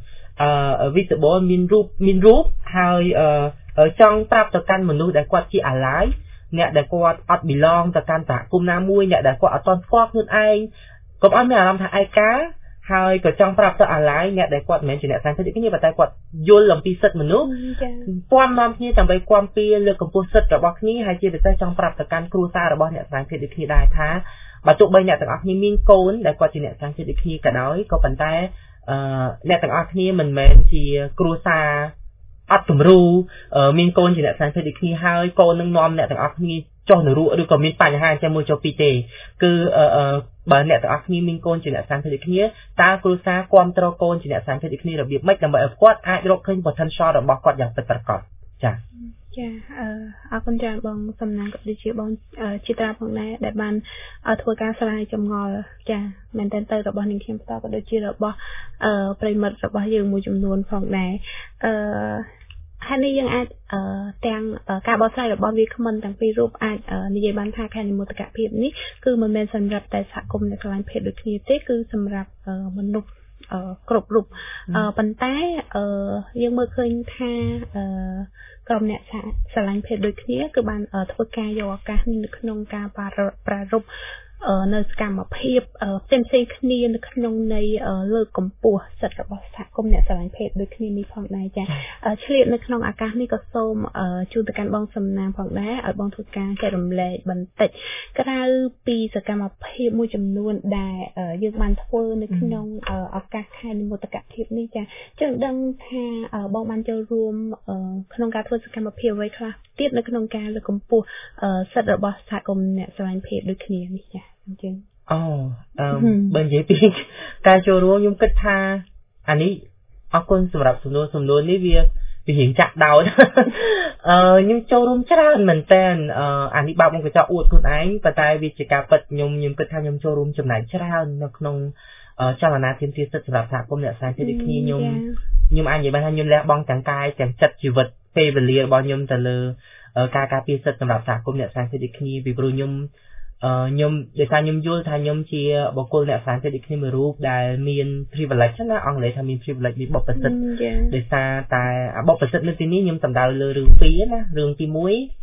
Speaker 2: visible មានរូបហើយចង់ប្រាប់ទៅកាន់មនុស្សដែលគាត់ជា ally អ្នកដែលគាត់អត់ belong ទៅកាន់សហគមន៍ណាមួយអ្នកដែលគាត់អត់ទាន់ស្គាល់ខ្លួនឯងកុំឲ្យមានអារម្មណ៍ថាឯកាហើយក៏ចង់ប្រាប់ទៅ ally អ្នកដែលគាត់មិនមែនជាអ្នកសាងសិទ្ធិគ្នាប៉ុន្តែគាត់យល់អំពីសិទ្ធិមនុស្សពាន់នាំគ្នាដើម្បីគាំពៀលើកកម្ពស់សិទ្ធិរបស់គ្នាហើយជាពិសេសចង់ប្រាប់ទៅកាន់គ្រួសាររបស់អ្នកសាងសិទ្ធិដូចគ្នាដែរថាបើទោះបីអ្នកទាំងអស់គ្នាមានកូនដែលគាត់ជាអ្នកសាងសិទ្ធិដូចគ្នាក៏ដោយក៏ប៉ុន្តែអ្នកទាំងអស់គ្នាមិនមែនជាគ្រួសារអត់គំរូមានកូនជាអ្នកសាងសិទ្ធិដូចគ្នាហើយកូននឹងនាំអ្នកទាំងអស់គ្នាចុះនរកឬក៏មានបញ្ហាចាំមួយចុះពីទេគឺបើអ្នកទាំងអស់គ្នាមានកូនជាអ្នកសាងសិទ្ធិដូចគ្នាតើគ្រួសារគាំទ្រកូនជាអ្នកសាងសិទ្ធិដូចគ្នារបៀបម៉េចដើម្បីឲ្យគាត់អាចរកឃើញ potential របស់គាត់យ៉ាងពិតប្រាកដចា៎
Speaker 1: អរគុណច្រើនបងសំណាងក៏ដូចជាបងជាត្រាផងដែរដែលបានធ្វើការស្រាយចម្ងល់ចាមែនតើទៅរបស់នាងខ្ញុំផ្ទាល់ក៏ដូចជារបស់ប្រិមិត្តរបស់យើងមួយចំនួនផងដែរហើយនេះយើងអាចទាំងការបកស្រាយរបស់វាគ្មិនទាំងពីររូបអាចនិយាយបានថាខែនិមន្តកភាពនេះគឺមិនមែនសម្រាប់តែសហគមន៍អ្នកឆ្លាញ់ភេទដូចគ្នាទេគឺសម្រាប់មនុស្សគ្រប់រូបប៉ុន្តែយើងមើលឃើញថាក្រុមអ្នកឆ្លាញ់ភេទដូចគ្នាគឺបានធ្វើការយកឱកាសនេះនៅក្នុងការប្រារព្ធនៅសកម្មភាពផ្សេងៗគ្នានៅក្នុងនៃលើកកម្ពស់សិទ្ធិរបស់សហគមន៍អ្នកស្រឡាញ់ភេទដូចគ្នានេះផងដែរចាឆ្លៀតនៅក្នុងឱកាសនេះក៏សូមជូនទៅកាន់បងសំណាងផងដែរឲ្យបងធ្វើការចែករំលែកបន្តិចក្រៅពីសកម្មភាពមួយចំនួនដែលយើងបានធ្វើនៅក្នុងឱកាសខែនិមន្តកភាពនេះចាចឹងដឹងថាបងបានចូលរួមក្នុងការធ្វើសកម្មភាពអ្វីខ្លះទៀតនៅក្នុងការលើកកម្ពស់សិទ្ធិរបស់សហគមន៍អ្នកស្រឡាញ់ភេទដូចគ្នានេះចាអញ្ចឹង
Speaker 2: បើនិយាយពីការចូលរួមខ្ញុំគិតថាអានេះអរគុណសម្រាប់សំណួរនេះវារៀងចាក់ដោតខ្ញុំចូលរួមច្រើនមែនតើអានេះបើមកកញ្ចក់អួតខ្លួនឯងប៉ុន្តែវាជាការពិតខ្ញុំគិតថាខ្ញុំចូលរួមចំណែកច្រើននៅក្នុងចលនាទាមទារសិទ្ធិសម្រាប់សហគមន៍អ្នកស្រឡាញ់ភេទដូចគ្នាខ្ញុំអាចនិយាយបានថាខ្ញុំលះបង់ទាំងកាយទាំងចិត្តជីវិតពេលវេលារបស់ខ្ញុំទៅលើការការពារសិទ្ធិសម្រាប់សហគមន៍អ្នកស្រឡាញ់ភេទដូចគ្នាពីព្រោះខ្ញុំដោយសារខ្ញុំយល់ថាខ្ញុំជាបុគ្គលអ្នកស្រឡាញ់ភេទដូចគ្នាមួយរូបដែលមាន privilege ណាអង់គ្លេសថាមាន privilege មានបុព្វសិទ្ធិដោយសារតែបុព្វសិទ្ធិនៅទីនេះខ្ញុំសំដៅលើរឿងពីរណារឿងទី1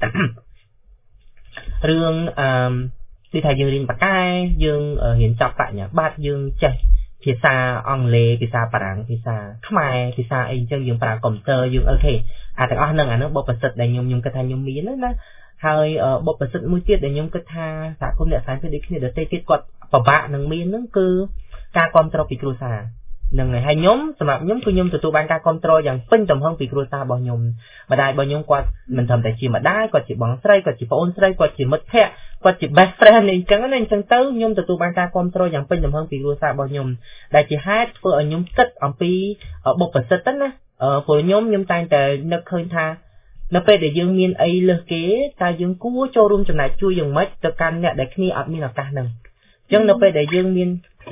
Speaker 2: រឿងទីថាយើងរៀនបកែយើងរៀនចប់បញ្ញាបត្រយើងចេះភាសាអង់គ្លេសភាសាបារាំងភាសាខ្មែរភាសាអីអញ្ចឹងយើងប្រើកុំព្យូទ័រយើងអូខេទាំងអស់ហ្នឹងអានោះបុព្វសិទ្ធិដែលខ្ញុំគិតថាខ្ញុំមានណាហើយបុព្វសិទ្ធិមួយទៀតដែលខ្ញុំគិតថាសហគមន៍អ្នកស្រឡាញ់ភេទដូចគ្នាដទៃទៀតគាត់ពិបាកនឹងមានហ្នឹងគឺការគ្រប់គ្រងពីគ្រួសារហ្នឹងហើយខ្ញុំសម្រាប់ខ្ញុំគឺខ្ញុំទទួលបានការគ្រប់គ្រងយ៉ាងពេញទំហឹងពីគ្រួសាររបស់ខ្ញុំម្ដាយរបស់ខ្ញុំគាត់មិនត្រឹមតែជាម្ដាយគាត់ជាបងស្រីគាត់ជាប្អូនស្រីគាត់ជាមិត្តភក្តិគាត់ជា best friend អីចឹងណាអញ្ចឹងទៅខ្ញុំទទួលបានការគ្រប់គ្រងយ៉ាងពេញទំហឹងពីគ្រួសាររបស់ខ្ញុំដែលជាហេតុធ្វើឲ្យខ្ញុំគិតអំពីបុព្វសិទ្ធិណាព្រោះខ្ញុំតែងតែនឹកឃើញថានៅពេលដែលយើងមានអីលើសគេតើយើងគួរចូលរួមចំណែកជួយយ៉ាងម៉េចទៅកាន់អ្នកដែលគ្នាអត់មានឱកាសហ្នឹងអញ្ចឹងនៅពេលដែលយើងមាន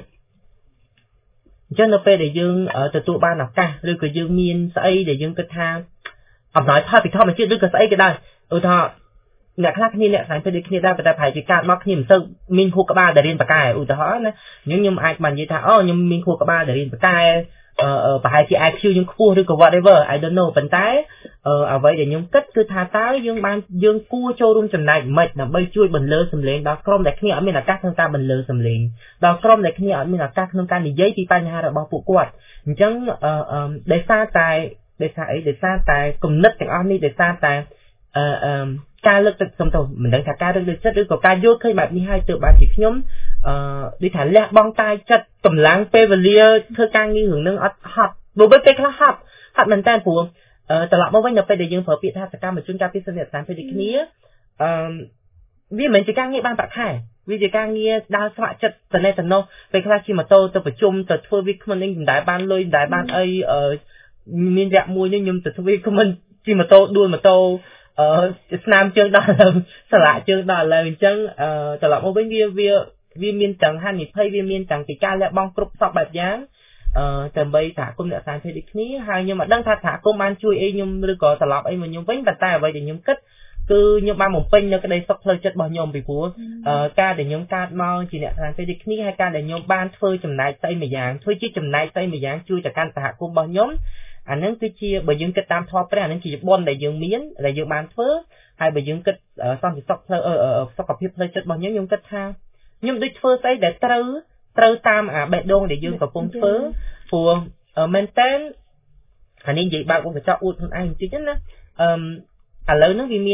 Speaker 2: អញ្ចឹងនៅពេលដែលយើងទទួលបានឱកាសឬក៏យើងមានស្អីដែលយើងគិតថាអំណោយផលពីធម្មជាតិឬក៏ស្អីក៏ដោយឧទាហរណ៍អ្នកខ្លះគ្នាអ្នកស្លាញ់ទៅដូចគ្នាដែរប៉ុន្តែប្រហែលជាកើតមកគ្នាមិនសូវមានខួរក្បាលដែលរៀនបកែឧទាហរណ៍ណាខ្ញុំអាចបាននិយាយថាខ្ញុំមានខួរក្បាលដែលរៀនបកែប្រហែលជា IQ យើងខ្ពស់ឬក៏ whatever I don't know ប៉ុន្តែអ្វីដែលខ្ញុំគិតគឺថាតើយើងគួរចូលរួមចំណែកមិនដើម្បីជួយបន្លឺសម្លេងដល់ក្រុមដែលគ្នាអត់មានឱកាសក្នុងការបន្លឺសម្លេងដល់ក្រុមដែលគ្នាអត់មានឱកាសក្នុងការនិយាយពីបញ្ហារបស់ពួកគាត់អញ្ចឹងដោយសារតែគំនិតទាំងអស់នេះដោយសារតែការលើកទឹកសំទោសមិនដឹងថាការលើកទឹកចិត្តឬក៏ការយល់ឃើញបែបនេះហើយទើបបានជាខ្ញុំដូចថាលះបង់កាយចិត្តកម្លាំងពេលវេលាធ្វើការងាររឿងនឹងអត់ហត់បើពេលខ្លះហត់មែនតើព្រោះត្រឡប់មកវិញនៅពេលដែលយើងប្រើពាក្យថាសកម្មជនការពារសិទ្ធិអ្នកស្លាញ់ភេទដូចគ្នាវាមិនជាការងារបានប្រាក់ខែវាជាការងារដើរស្វាក់ចិត្តទៅណែទៅនោះពេលខ្លះជិះម៉ូតូទៅប្រជុំទៅធ្វើវាគ្មិននឹងមិនដែលបានលុយមិនដែលបានអីមានរយៈមួយនេះខ្ញុំទៅធ្វើគ្មិនជិះម៉ូតូដួលម៉ូតូស្នាមជើងដល់ស្លាកជើងដល់ឥឡូវអញ្ចឹងត្រឡប់មកវិញវាមានទាំងហានិភ័យវាមានទាំងពីការលះបង់គ្រប់សពបែបយ៉ាងដើម្បីសហគមន៍អ្នកសារភេទដូចគ្នាហើយខ្ញុំមិនដឹងថាសហគមន៍បានជួយអីខ្ញុំឬក៏ត្រឡប់អីមកខ្ញុំវិញប៉ុន្តែអ្វីដែលខ្ញុំគិតគឺខ្ញុំបានបំពេញនៅក្តីសុខផ្លូវចិត្តរបស់ខ្ញុំពីព្រោះការដែលខ្ញុំកើតមកជាអ្នកសារភេទដូចគ្នាហើយការដែលខ្ញុំបានធ្វើចំណែកស្អីមួយយ៉ាងធ្វើជាចំណែកស្អីមួយយ៉ាងជួយទៅកាន់សហគមន៍របស់ខ្ញុំអានឹងគឺជាបើយើងគិតតាមធម៌ព្រះអានឹងជាបុណ្យដែលយើងមានដែលយើងបានធ្វើហើយបើយើងគិតសន្តិសុខផ្លូវសុខភាពផ្លូវចិត្តរបស់ខ្ញុំគិតថាខ្ញុំដូចធ្វើស្អីដែលត្រូវតាមអាបេះដូងដែលយើងកំពុងធ្វើព្រោះមែនតើអានេះនិយាយបើកវងកញ្ចក់អួតខ្លួនឯងបន្តិចណាឥឡូវហ្នឹងវា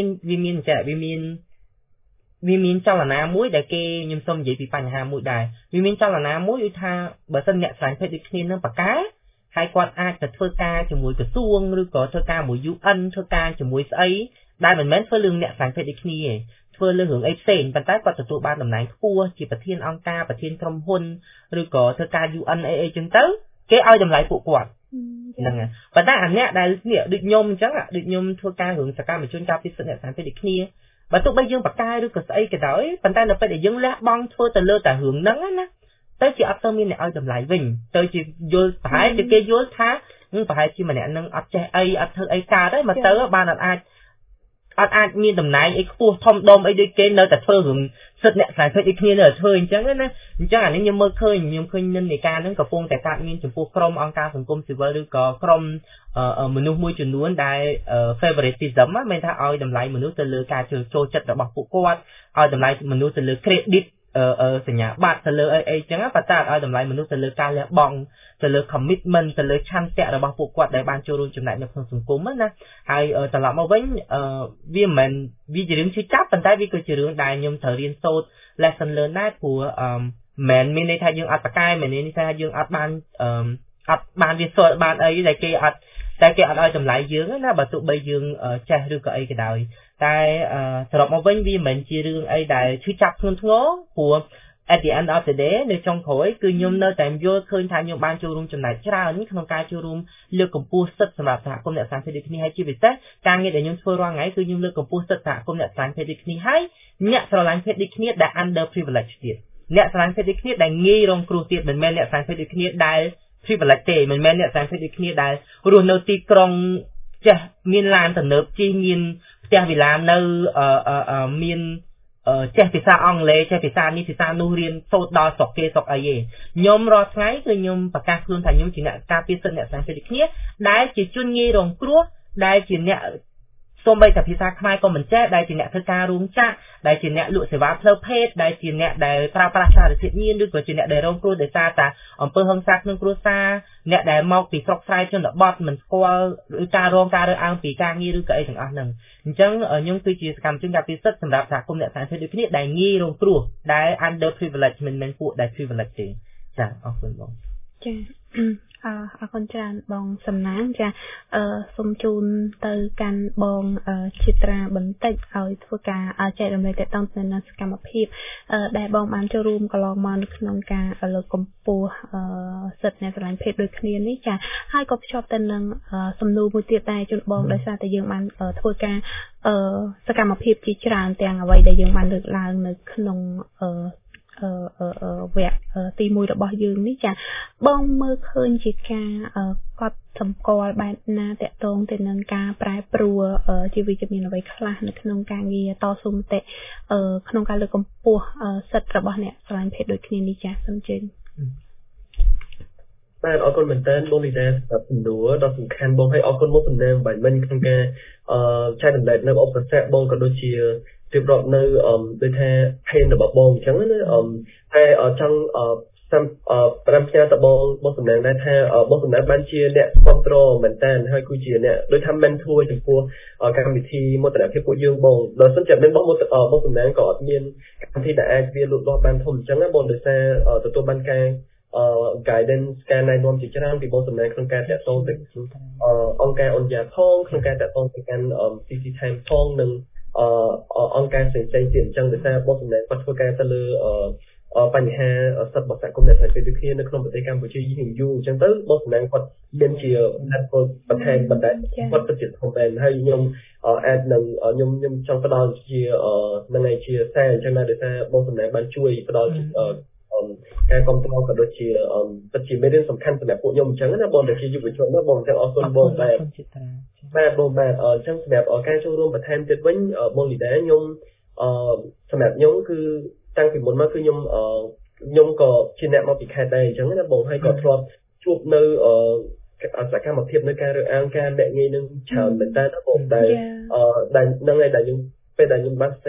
Speaker 2: មានចលនាមួយដែលគេខ្ញុំសូមនិយាយពីបញ្ហាមួយដែរវាមានចលនាមួយគឺថាបើសិនអ្នកស្រាញ់ភេទដូចគ្នានឹងបកែហើយគាត់អាចទៅធ្វើការជាមួយក្រសួងឬក៏ធ្វើការមួយ UN ធ្វើការជាមួយស្អីដែលមិនមែនធ្វើរឿងអ្នកស្រាញ់ភេទដូចគ្នាទេធ្វើលើរឿងអីផ្សេងប៉ុន្តែគាត់ទទួលបានតំណែងខ្ពស់ជាប្រធានអង្គការប្រធានក្រុមហ៊ុនឬក៏ធ្វើការ UN អីចឹងទៅគេឲ្យតម្លៃពួកគាត់ហ្នឹងហើយប៉ុន្តែអាអ្នកដែលនេះដូចខ្ញុំអញ្ចឹងដូចខ្ញុំធ្វើការរឿងសកម្មជនការពារសិទ្ធិអ្នកស្រាញ់ភេទដូចគ្នាបើទោះបីយើងបកកែឬក៏ស្អីក៏ដោយប៉ុន្តែនៅពេលដែលយើងលះបង់ធ្វើទៅលើតែរឿងហ្នឹងណាទៅជាអត់ទៅមានអ្នកឲ្យតម្លៃវិញទៅជាយល់ប្រហែលជាគេយល់ថាប្រហែលជាម្នាក់នឹងអត់ចេះអីអត់ធ្វើអីកើតទេមកទៅបានអត់អាចមានតំណែងអីខ្ពស់ធំដុំអីដូចគេនៅតែធ្វើរឿងសិទ្ធិអ្នកស្រាយភេទដូចគ្នានៅតែធ្វើអញ្ចឹងណាអញ្ចឹងអានេះខ្ញុំមើលឃើញនិន្នាការហ្នឹងកំពុងតែកើតមានចំពោះក្រុមអង្គការសង្គមស៊ីវិលឬក៏ក្រុមមនុស្សមួយចំនួនដែល favoritism មានថាឲ្យតម្លៃមនុស្សទៅលើការចូលចិត្តរបស់ពួកគាត់ឲ្យតម្លៃមនុស្សទៅលើ credit សញ្ញាបត្រទៅលើអីចឹងប៉ុន្តែឲ្យតម្លៃមនុស្សទៅលើការលះបង់ទៅលើ commitment ទៅលើឆន្ទៈរបស់ពួកគាត់ដែលបានចូលរួមចំណែកនៅក្នុងសង្គមណាហើយត្រឡប់មកវិញវាមិនមែនវាជារឿងឈឺចាប់ប៉ុន្តែវាគឺជារឿងដែលខ្ញុំត្រូវរៀនសូត្រ lesson learn ដែរព្រោះមិនមានន័យថាយើងអត់ប្រកែមិនមានន័យថាយើងអត់បានវាសូត្របានអីដែលគេអត់ឲ្យតម្លៃយើងណាបើទោះបីយើងចេះឬក៏អីក៏ដោយតែសរុបមកវិញវាមិនមែនជារឿងអីដែលឈឺចាប់ធ្ងន់ធ្ងរព្រោះ at the end of the day នៅចុងក្រោយគឺខ្ញុំនៅតែយល់ឃើញថាខ្ញុំបានចូលរួមចំណែកច្រើនក្នុងការចូលរួមលើកកម្ពស់សិទ្ធិសម្រាប់សហគមន៍អ្នកស្រាញ់ភេទដូចគ្នាហើយជាពិសេសការងារដែលខ្ញុំធ្វើរាល់ថ្ងៃគឺខ្ញុំលើកកម្ពស់សិទ្ធិសហគមន៍អ្នកស្រាញ់ភេទដូចគ្នាហើយអ្នកស្រឡាញ់ភេទដូចគ្នាដែល under privilege ទៀតអ្នកស្រឡាញ់ភេទដូចគ្នាដែលងាយរងគ្រោះទៀតមិនមែនអ្នកស្រឡាញ់ភេទដូចគ្នាដែល privilege ទេមិនមែនអ្នកស្រឡាញ់ភេទដូចគ្នាដែលរស់នៅទីក្រុងចេះមានឡានទំនើបជិះមានផ្ទះវិឡានៅមានចេះភាសាអង់គ្លេសចេះភាសានេះភាសានោះរៀនសូត្រដល់ស្រុកគេស្រុកអីទេខ្ញុំរាល់ថ្ងៃគឺខ្ញុំប្រកាសខ្លួនថាខ្ញុំជាអ្នកការពារសិទ្ធិអ្នកស្រាញ់ភេទដូចគ្នាដែលជាជនងាយរងគ្រោះដែលជាអ្នកសូម្បីតែភាសាខ្មែរក៏មិនចេះដែលជាអ្នកធ្វើការរោងចក្រដែលជាអ្នកលក់សេវាផ្លូវភេទដែលជាអ្នកដែលប្រើប្រាស់សារធាតុញៀនឬក៏ជាអ្នកដែលរងគ្រោះដោយសារតែអំពើហិង្សាក្នុងគ្រួសារអ្នកដែលមកពីស្រុកស្រែជនបទមិនស្គាល់ឬការរងការរើសអើងពីការងារឬក៏អីទាំងអស់ហ្នឹងអញ្ចឹងខ្ញុំគឺជាសកម្មជនការពារសិទ្ធិសម្រាប់សហគមន៍អ្នកស្រាញ់ភេទដូចគ្នាដែលងាយរងគ្រោះដែល under privilege មិនមែនពួកដែល privilege ទេចាអរគុណបង
Speaker 1: ចាអរគុណច្រើនបងសំណាងចាសូមជូនទៅកាន់បងជាត្រាបន្តិចឲ្យធ្វើការចែករំលែកទៅតាមនៅសកម្មភាពដែលបងបានចូលរួមកន្លងមកនៅក្នុងការលើកកម្ពស់សិទ្ធិអ្នកស្រឡាញ់ភេទដូចគ្នានេះចាហើយក៏ភ្ជាប់ទៅនឹងសំណួរមួយទៀតដែរជូនបងដោយសារតែយើងបានធ្វើការសកម្មភាពជាច្រើនទាំងអ្វីដែលយើងបានលើកឡើងនៅក្នុងវគ្គទី1របស់យើងនេះចាបងមើលឃើញជាការកត់សម្គាល់បែបណាតកតងទៅនឹងការប្រែប្រួលជីវវិជ្ជាមានអ្វីខ្លះនៅក្នុងការងារតស៊ូមតិក្នុងការលើកកម្ពស់សិទ្ធិរបស់អ្នកស្រឡាញ់ភេទដូចគ្នានេះចាសូមជឿ
Speaker 3: បាទអរគុណមែនតើបងលីដាសម្រាប់សំណួរដ៏សំខាន់បងឲ្យអរគុណមកសំណាងបាញ់មិញក្នុងការចែករំលែកនៅឧបសគ្គបងក៏ដូចជារៀបរាប់នៅដូចថា pain របស់បងអញ្ចឹងណាតែចង់5ផ្ញើទៅបងសំណាងដែរថាបងសំណាងបានជាអ្នកគ្រប់គ្រងមែនតើហើយគឺជាអ្នកដូចថា mentor ចំពោះកម្មវិធីមោទនភាពពួកយើងបងដោយសិនជាមានបងសំណាងក៏អត់មានកម្មវិធីដែលអាចវាលូតលាស់បានធំអញ្ចឹងណាបងដោយសារទទួលបានការguidance ការណែនាំជាច្រើនពីបងសំណាងក្នុងការតាក់ទងទៅអង្គការអញ្ញាផងក្នុងការតាក់ទងទៅកាន់ CC Time ផងនិងអង្គការផ្សេងៗទៀតអញ្ចឹងដោយសារបងសម្ដែងគាត់ធ្វើការទៅលើបញ្ហាសិទ្ធិរបស់សហគមន៍អ្នកស្រីពេលគ្នានៅក្នុងប្រទេសកម្ពុជាយើងយូរអញ្ចឹងទៅបងសម្ដែងគាត់មានជាបន្ថែមបណ្ដាគាត់ទៅជាធំដែរហើយខ្ញុំអាចនឹងខ្ញុំចង់ផ្ដល់ជានឹងឯជាសារអញ្ចឹងដែរដោយសារបងសម្ដែងបានជួយផ្ដល់ការគ្រប់គ្រងក៏ដូចជាពិតជាមេរៀនសំខាន់សម្រាប់ពួកខ្ញុំអញ្ចឹងណាបងដែលជាយុវជនណាបងអញ្ចឹងអរគុណបងបាទបងបាទអញ្ចឹងសម្រាប់ការចូលរួមបន្ថែមទៀតវិញបងលីដាខ្ញុំសម្រាប់ខ្ញុំគឺតាំងពីមុនមកគឺខ្ញុំក៏ជាអ្នកមកពីខេត្តដែរអញ្ចឹងណាបងហើយក៏ធ្លាប់ជួបនៅសកម្មភាពនៅការរើសអើងការលាក់ងាយនឹងច្រើនមែនតើបងដែលនឹងឯដែលខ្ញុំពេលដែលខ្ញុំបាន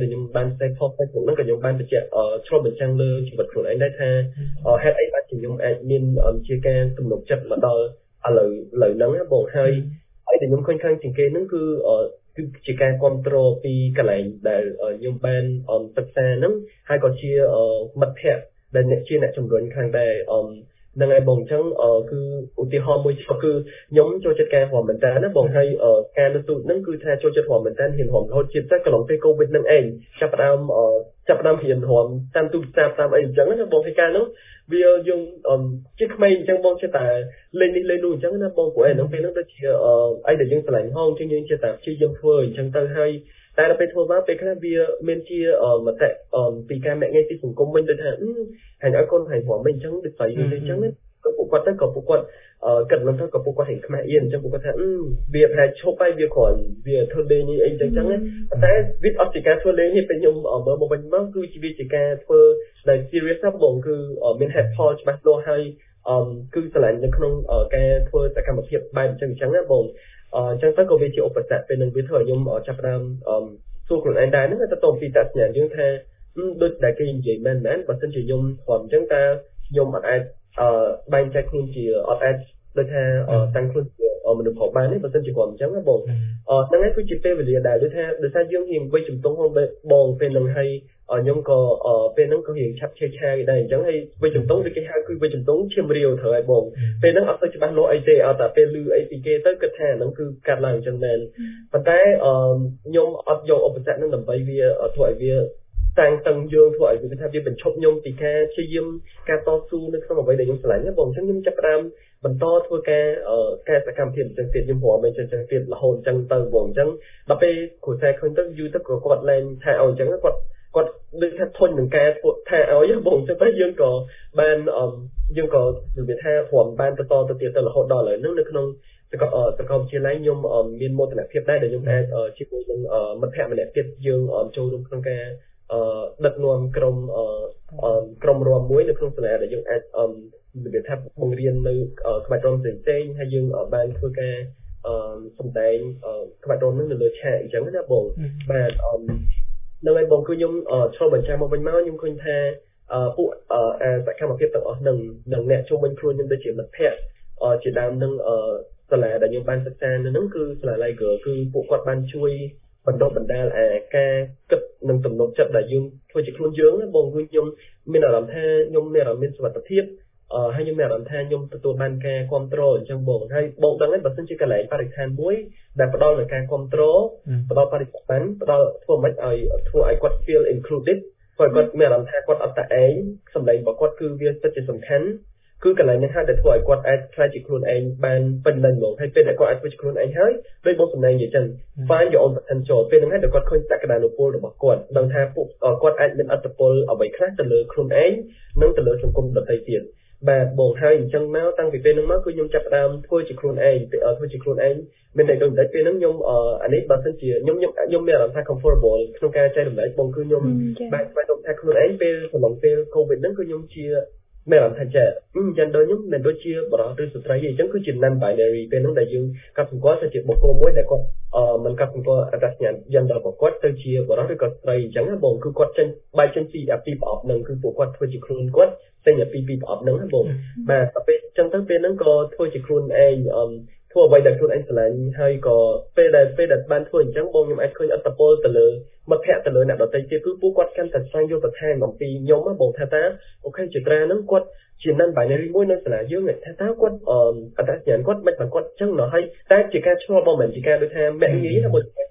Speaker 3: post Facebook ហ្នឹងក៏ខ្ញុំបានបញ្ជាក់ឆ្លុះបញ្ចាំងលើជីវិតខ្លួនឯងដែរថាហេតុអីបានជាខ្ញុំអាចមានជាការទំនុកចិត្តមកដល់ឥឡូវហ្នឹងណាបងហើយដែលខ្ញុំឃើញខាងជាងគេហ្នឹងគឺជាការគ្រប់គ្រងពីកន្លែងដែលខ្ញុំបានសិក្សាហ្នឹងហើយក៏ជាមិត្តភ័ក្តិដែលជាអ្នកជំរុញខាងដែរនឹងឯងបងអញ្ចឹងគឺឧទាហរណ៍មួយគឺខ្ញុំចូលចិត្តការរួមមែនតើណាបងហើយការលើកទូហ្នឹងគឺថាចូលចិត្តរួមមែនតើហ៊ានរួមរហូតជាពិសេសកន្លងពេល COVID ហ្នឹងឯងចាប់ផ្ដើមហ៊ានរួមតាមទូរស័ព្ទតាមអីអញ្ចឹងណាបងហើយការហ្នឹងវាយើងជាក្មេងអញ្ចឹងបងចេះតែលេងនេះលេងនោះអញ្ចឹងណាបងព្រោះឯហ្នឹងពេលហ្នឹងដូចជាអីដែលយើងឆ្លាញ់ហងអញ្ចឹងយើងចេះតែព្យាយាមធ្វើអញ្ចឹងទៅហើយតែដល់ពេលធ្វើមកពេលខ្លះវាមានជាមតិពីការមាក់ងាយពីសង្គមវិញទៅថាហាញឲ្យកូនហើយព្រមវិញអញ្ចឹងដូចស្អីវិញអញ្ចឹងក៏ពួកគាត់ទៅក៏ពួកគាត់គិតមិនទៅក៏ពួកគាត់ហេខ្មាស់អៀនអញ្ចឹងពួកគាត់ថាវាប្រហែលឈប់ហើយវាគ្រាន់វាធ្វើលេងនេះអីអញ្ចឹងណាតែវាអត់ជាការធ្វើលេងទេពេលខ្ញុំមើលមកវិញមកគឺជាវាជាការធ្វើដែល serious ណាបងគឺមាន head call ច្បាស់លាស់ហើយគឺឆ្លាញ់នៅក្នុងការធ្វើសកម្មភាពបែបអញ្ចឹងណាបងអញ្ចឹងទៅក៏វាជាឧបសគ្គពេលនឹងវាធ្វើឲ្យខ្ញុំចាប់ផ្ដើមសួរខ្លួនឯងដែរហ្នឹងទៅពីតាសញ្ញាយើងថាដូចដែលគេនិយាយមែនបើមិនជាខ្ញុំព្រមអញ្ចឹងតើខ្ញុំអត់អាចបែងចែកខ្លួនជាអត់អាចដូចថាតាំងខ្លួនជាមនុស្សប្រុសបានទេបើមិនជាព្រមអញ្ចឹងណាបងហ្នឹងឯងគឺជាពេលវេលាដែលដូចថាដោយសារយើងរៀងវិយជំទង់ហ្នឹងបងពេលហ្នឹងហើយខ្ញុំក៏ពេលហ្នឹងក៏រៀងឆាប់ឆេះឆាយដែរអញ្ចឹងហើយវិយជំទង់ដូចគេហៅគឺវិយជំទង់ឈាមរាវត្រូវហើយបងពេលហ្នឹងអត់ទៅច្បាស់លាស់អីទេអត់តែពេលឮអីពីគេទៅគិតថាហ្នឹងគឺកាត់ឡើងអញ្ចឹងមែនប៉ុន្តែខ្ញុំអត់យកឧបសគ្គហ្នឹងដើម្បីវាធ្វើឲ្យវាតាំងតឹងយើងធ្វើឲ្យវាថាវាបញ្ឈប់ខ្ញុំពីការព្យាយាមការតស៊ូនៅក្នុងអ្វីដែលខ្ញុំឆ្លាញ់ណាបងអញ្ចឹងខ្ញុំចាប់ផ្ដើមបន្តធ្វើការសកម្មភាពអញ្ចឹងទៀតខ្ញុំព្រមអញ្ចឹងទៀតរហូតអញ្ចឹងទៅបងអញ្ចឹងដល់ពេលគ្រូសាឃើញទៅយូរទៅក៏គាត់លែងថាឲ្យអញ្ចឹងគាត់ដូចថាធន់នឹងការធ្វើថាឲ្យបងអញ្ចឹងទៅយើងក៏បានយើងក៏និយាយថាព្រមបានបន្តទៅទៀតទៅរហូតដល់ឥឡូវហ្នឹងនៅក្នុងសកលវិទ្យាល័យខ្ញុំមានមោទនភាពដែរដែលខ្ញុំអាចជាមួយនឹងមិត្តភ័ក្តិម្នាក់ទៀតយើងចូលរួមក្នុងការដឹកនាំក្រុមរួមមួយនៅក្នុងសាលាដែលយើងអាចនិយាយថាបង្រៀននៅក្បាច់រាំផ្សេងៗហើយយើងបានធ្វើការសម្ដែងក្បាច់រាំនឹងនៅលើឆាកអញ្ចឹងណាបងបាទនៅឯបងគឺខ្ញុំឆ្លុះបញ្ចាំងមកវិញមកខ្ញុំឃើញថាពួកសកម្មភាពទាំងអស់នឹងអ្នកជុំវិញខ្លួនខ្ញុំដូចជាមិត្តភ័ក្តិជាដើមនឹងសាលាដែលខ្ញុំបានសិក្សានៅហ្នឹងគឺសាលា Liger គឺពួកគាត់បានជួយបណ្ដុះបណ្ដាលការគិតនិងទំនុកចិត្តដែលយើងធ្វើជាខ្លួនយើងបងគឺខ្ញុំមានអារម្មណ៍ថាខ្ញុំមានអារម្មណ៍មានសុវត្ថិភាពហើយខ្ញុំមានអារម្មណ៍ថាខ្ញុំទទួលបានការគ្រប់គ្រងអញ្ចឹងបងហើយបងដឹងហើយបើសិនជាកន្លែងបរិស្ថានមួយដែលផ្ដល់នូវការគ្រប់គ្រងផ្ដល់បរិស្ថានផ្ដល់ធ្វើមិនឲ្យគាត់ feel included គាត់មានអារម្មណ៍ថាគាត់អត់តែឯងសម្លេងរបស់គាត់គឺវាពិតជាសំខាន់គឺកន្លែងនេះហើយដែលធ្វើឲ្យគាត់អាចខ្លាចជាខ្លួនឯងបានពេញលេញហ្មងហើយពេលដែលគាត់អាចធ្វើជាខ្លួនឯងហើយដោយបងសំដែងនិយាយចឹង find your own potential ពេលហ្នឹងហើយដែលគាត់ឃើញសក្តានុពលរបស់គាត់ដឹងថាពួកគាត់អាចមានអត្តពលអ្វីខ្លះទៅលើខ្លួនឯងនិងទៅលើសង្គមដទៃទៀតបាទបងហើយអញ្ចឹងមកតាំងពីពេលហ្នឹងមកគឺខ្ញុំចាប់ផ្ដើមធ្វើជាខ្លួនឯងមានតែដូចពេលហ្នឹងខ្ញុំអានេះបើសិនជាខ្ញុំមានអារម្មណ៍ថា comfortable ក្នុងការចែករំលែកបងគឺខ្ញុំបានស្វែងរកថាខ្លួនឯងពេលកំឡុងពេល COVID ហ្នឹងគឺខ្ញុំជាមានអារម្មណ៍ថាgender ខ្ញុំមិនដូចជាបរិសុទ្ធឬស្ត្រីទេអញ្ចឹងគឺជា non binary ពេលហ្នឹងដែលយើងកត់សម្គាល់ថាជាបុគ្គលមួយដែលគាត់មិនកត់សម្គាល់អត្តសញ្ញាណ gender របស់គាត់ទៅជាបរិសុទ្ធឬក៏ស្ត្រីអញ្ចឹងណាបងគឺគាត់បែកចេញពីអាពីប្រអប់ហ្នឹងគឺពួកគាត់ធ្វើជាខ្លួនគាត់ចេញអាពីប្រអប់ហ្នឹងណាបងបាទដល់ពេលអញ្ចឹងទៅពេលហ្នឹងក៏ធ្វើជាខ្លួនឯងធ្វើអ្វីដែលខ្លួនឯងស្រឡាញ់ហើយក៏ពេលដែលបានធ្វើអញ្ចឹងបងខ្ញុំអាចឃើញអត្តពលទៅលើមិត្តភ័ក្តិទៅលើអ្នកដទៃទៀតគឺពួកគាត់កាន់តែស្វែងយល់បន្ថែមអំពីខ្ញុំបងថាតាអូខេចត្រាហ្នឹងគាត់ជា non binary មួយនៅសាលាយើងថាតើគាត់អត្តសញ្ញាណគាត់មិនបានគាត់អញ្ចឹងណោះហើយតែជាការឆ្លល់បងមិនជាការដូចថាមាក់ងាយណាបើធ្វើ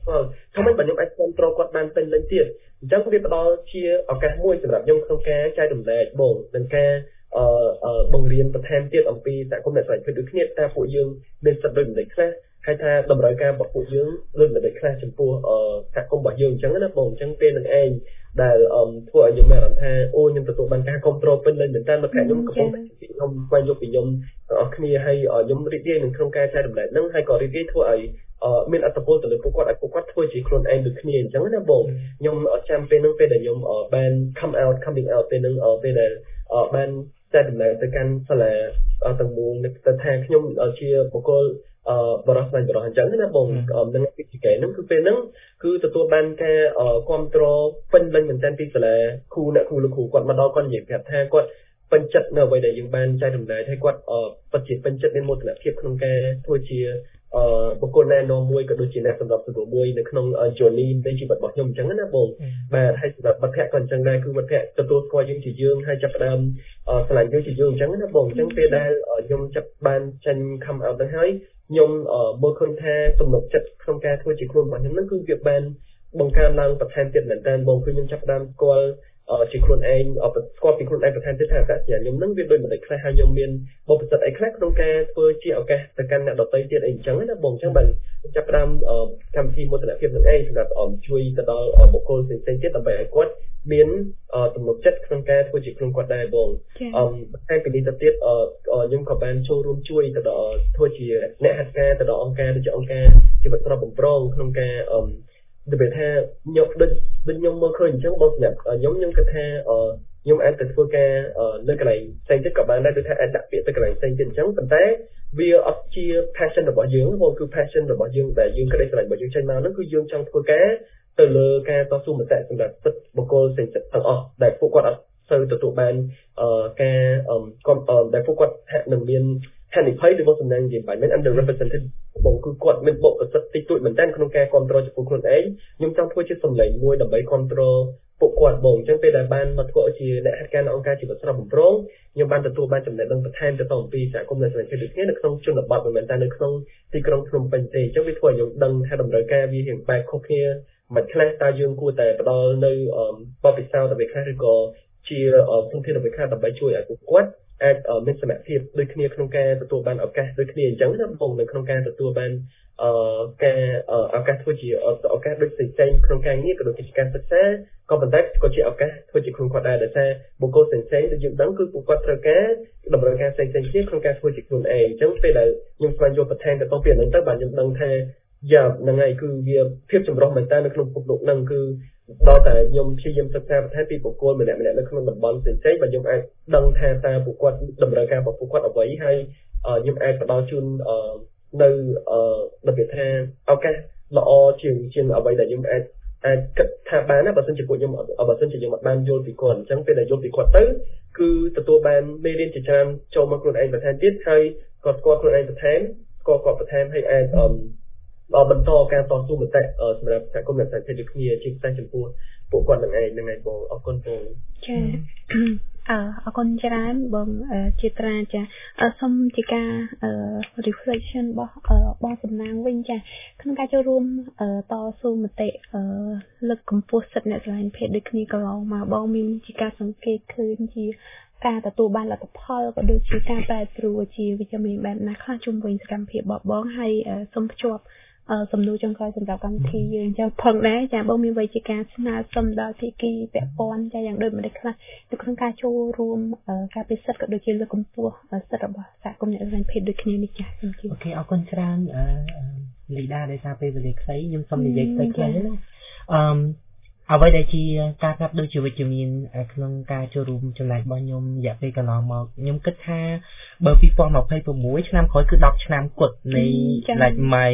Speaker 3: ផលថាមិនបើខ្ញុំអាចគ្រប់គ្រងគាត់បានពេញលេញទៀតអញ្ចឹងវាផ្ដល់ជាឱកាសមួយសម្រាប់ខ្ញុំក្នុងការចែករំលែកបងនឹងការបង្រៀនបន្ថែមទៀតអំពីសហគមន៍អ្នកស្រីភាពដូចគ្នាតែពួកយើងមានសិទ្ធិដូចមិនខ្លះហើយថាតម្រូវការរបស់ពួកយើងដូចមិនខ្លះចំពោះសហគមន៍របស់យើងអញ្ចឹងណាបងអញ្ចឹងពេលនឹងឯងដែលធ្វើឲ្យខ្ញុំមានអារម្មណ៍ថាអូខ្ញុំទទួលបានការគ្រប់គ្រងពេញលេញមែនតើមកខ្ញុំកំពុងតែខ្ញុំស្វែងយល់ពីខ្ញុំទាំងអស់គ្នាហើយខ្ញុំរីករាយនឹងក្នុងការចែករំលែកហ្នឹងហើយក៏រីករាយធ្វើឲ្យមានអត្តពលទៅលើពួកគាត់ឲ្យពួកគាត់ធ្វើជាខ្លួនឯងដូចគ្នាអញ្ចឹងណាបងខ្ញុំចាំពេលហ្នឹងពេលដែលខ្ញុំបាន coming out ពេលហ្នឹងពេលដែលបានចែករំលែកទៅកាន់សាលាទាំងមូលទៅថាខ្ញុំជាបុគ្គលបរិសុទ្ធបរិសុទ្ធអញ្ចឹងណាបងនឹងពីគេហ្នឹងគឺពេលហ្នឹងគឺទទួលបានការគ្រប់គ្រងពេញលេញមែនទែនពីសាលាគ្រូអ្នកគ្រូលោកគ្រូគាត់មកដល់គាត់និយាយប្រាប់ថាគាត់ពេញចិត្តនៅអ្វីដែលយើងបានចែករំលែកហើយគាត់ពិតជាពេញចិត្តមានមោទនភាពក្នុងការធ្វើជាបុគ្គលណែនាំមួយក៏ដូចជាអ្នកសម្រាប់សម្រួលមួយនៅក្នុង journey នៃជីវិតរបស់ខ្ញុំអញ្ចឹងណាបងបាទហើយសម្រាប់មិត្តភក្តិក៏អញ្ចឹងដែរគឺមិត្តភក្តិទទួលស្គាល់យើងជាយើងហើយចាប់ផ្ដើមឆ្លាញ់យើងជាយើងអញ្ចឹងណាបងអញ្ចឹងពេលដែលខ្ញុំចាប់បានចេញ come out ទៅហើយខ្ញុំមើលឃើញថាទំនុកចិត្តក្នុងការធ្វើជាខ្លួនរបស់ខ្ញុំហ្នឹងគឺវាបានបង្កើនឡើងបន្ថែមទៀតមែនតើបងគឺខ្ញុំចាប់ផ្ដើមស្គាល់ជាខ្លួនឯងស្គាល់ពីខ្លួនឯងបន្ថែមទៀតថាអត្តសញ្ញាណខ្ញុំហ្នឹងវាដូចមិនដាច់ខ្លះហើយខ្ញុំមានបុព្វសិទ្ធិអីខ្លះក្នុងការធ្វើជាឱកាសទៅកាន់អ្នកដទៃទៀតអីអញ្ចឹងណាបងអញ្ចឹងបានចាប់ផ្ដើមកម្មវិធីមោទនភាពនឹងឯងសម្រាប់ជួយទៅដល់បុគ្គលផ្សេងៗទៀតដើម្បីឲ្យគាត់មានទំនុកចិត្តក្នុងការធ្វើជាខ្លួនគាត់ដែរបងតែពីនេះទៅទៀតខ្ញុំក៏បានចូលរួមជួយទៅដល់ធ្វើជាអ្នកហត្ថការទៅដល់អង្គការដូចជាអង្គការជីវិតស្របបំប្រងក្នុងការដូចថាខ្ញុំដូចខ្ញុំមើលឃើញអញ្ចឹងបងសម្រាប់ខ្ញុំគិតថាខ្ញុំអាចទៅធ្វើការនៅកន្លែងផ្សេងទៀតក៏បានដែរដូចថាអាចដាក់ពាក្យទៅកន្លែងផ្សេងទៀតអញ្ចឹងប៉ុន្តែវាអត់ជា passion របស់យើងបងគឺ passion របស់យើងដែលយើងក្តីស្រឡាញ់របស់យើងចេញមកហ្នឹងគឺយើងចង់ធ្វើការទៅលើការតស៊ូមតិសម្រាប់សិទ្ធិបុគ្គលផ្សេងៗទាំងអស់ដែលពួកគាត់អត់សូវទទួលបានការដែលពួកគាត់ហាក់នឹងមានហានិភ័យរបស់សំណាងនិយាយបែបមិន underrepresented បងគឺគាត់មានបុគ្គលិកតិចតួចមែនតើក្នុងការគ្រប់គ្រងចំពោះខ្លួនឯងខ្ញុំចង់ធ្វើជាសម្លេងមួយដើម្បីគ្រប់គ្រងពួកគាត់បងអញ្ចឹងពេលដែលបានមកធ្វើជាអ្នកហត្ថការនៅអង្គការជីវិតស្របបំប្រងខ្ញុំបានទទួលបានចំណេះដឹងបន្ថែមទៅអំពីសហគមន៍អ្នកស្រីភាពដូចគ្នានៅក្នុងជនបទមិនមែនតែនៅក្នុងទីក្រុងភ្នំពេញទេអញ្ចឹងវាធ្វើឲ្យខ្ញុំដឹងថាតម្រូវការវារៀងបែបខុសគ្នាមិនខ្លះតើយើងគួរតែផ្ដល់នៅបទពិសោធន៍ដើម្បីខ្លះឬក៏ជាធនធានដើម្បីខ្លះដើម្បីជួយឲ្យពួកគាត់អាចមានសមត្ថភាពដូចគ្នាក្នុងការទទួលបានឱកាសដូចគ្នាអញ្ចឹងណាបងនៅក្នុងការទទួលបានការឱកាសធ្វើជាឱកាសដូចផ្សេងៗក្នុងការងារក៏ដូចជាការសិក្សាក៏ប៉ុន្តែក៏ជាឱកាសធ្វើជាខ្លួនគាត់ដែរដោយសារបុគ្គលផ្សេងៗដែលយើងដឹងគឺពួកគាត់ត្រូវការតម្រូវការផ្សេងៗគ្នាក្នុងការធ្វើជាខ្លួនឯងអញ្ចឹងពេលដែលខ្ញុំស្វែងយល់បន្ថែមទៅពីហ្នឹងទៅបាទខ្ញុំដឹងថាយ៉ាហ្នឹងហើយគឺវាភាពចម្រុះមែនតើនៅក្នុងពិភពលោកហ្នឹងគឺដល់តែខ្ញុំព្យាយាមសិក្សាបន្ថែមពីបុគ្គលម្នាក់ៗនៅក្នុងតំបន់ផ្សេងៗបាទខ្ញុំអាចដឹងថាតើពួកគាត់តម្រូវការរបស់ពួកគាត់អ្វីហើយខ្ញុំអាចផ្ដល់ជូននៅរបៀបថាឱកាសល្អជាងអ្វីដែលខ្ញុំអាចគិតថាបានណាបើសិនជាពួកខ្ញុំបើសិនជាខ្ញុំអត់បានយល់ពីគាត់អញ្ចឹងពេលដែលយល់ពីគាត់ទៅគឺទទួលបានមេរៀនជាច្រើនចូលមកខ្លួនឯងបន្ថែមទៀតហើយក៏ស្គាល់ខ្លួនឯងបន្ថែមស្គាល់គាត់បន្ថែមហើយអាចបន្តការតស៊ូមតិសម្រាប់សហគមន៍អ្នកស្រីដូចគ្នាជាពិសេសចំពោះពួកគាត់នឹងឯងហ្នឹងហើយបងអរគុណបង
Speaker 1: ចាអរគុណច្រើនបងជាត្រាចាសូមជាការ reflection របស់បងសំណាងវិញចាក្នុងការចូលរួមតស៊ូមតិលើកកម្ពស់សិទ្ធិអ្នកស្រឡាញ់ភេទដូចគ្នាកន្លងមកបងមានជាការសង្កេតឃើញជាការទទួលបានលទ្ធផលក៏ដូចជាការប្រែប្រួលជាវិជ្ជមានបែបណាខ្លះជុំវិញសកម្មភាពរបស់បងហើយសូមភ្ជាប់សំណួរចុងក្រោយសម្រាប់កម្មវិធីយើងចាផងដែរចាបងមានវិជាការស្នើសុំដល់ភាគីពាក់ព័ន្ធចាយ៉ាងដូចម្តេចខ្លះនៅក្នុងការចូលរួមការពិសិដ្ឋក៏ដូចជាលើកកម្ពស់សិទ្ធិរបស់សហគមន៍អ្នកស្រឡាញ់ភេទដូចគ្នានេះចាសូមជម្រាបអូ
Speaker 2: ខេអរគុណច្រើនលីដាដែលសារពេលវេលាខ្លីខ្ញុំសូមនិយាយផ្សេងៗណាអ្វីដែលជាការកាត់ដូចជាវិជ្ជមានក្នុងការចូលរួមចំណែករបស់ខ្ញុំរយៈពេលកន្លងមកខ្ញុំគិតថាបើ2026ឆ្នាំក្រោយគឺ10ឆ្នាំគត់នៃ like my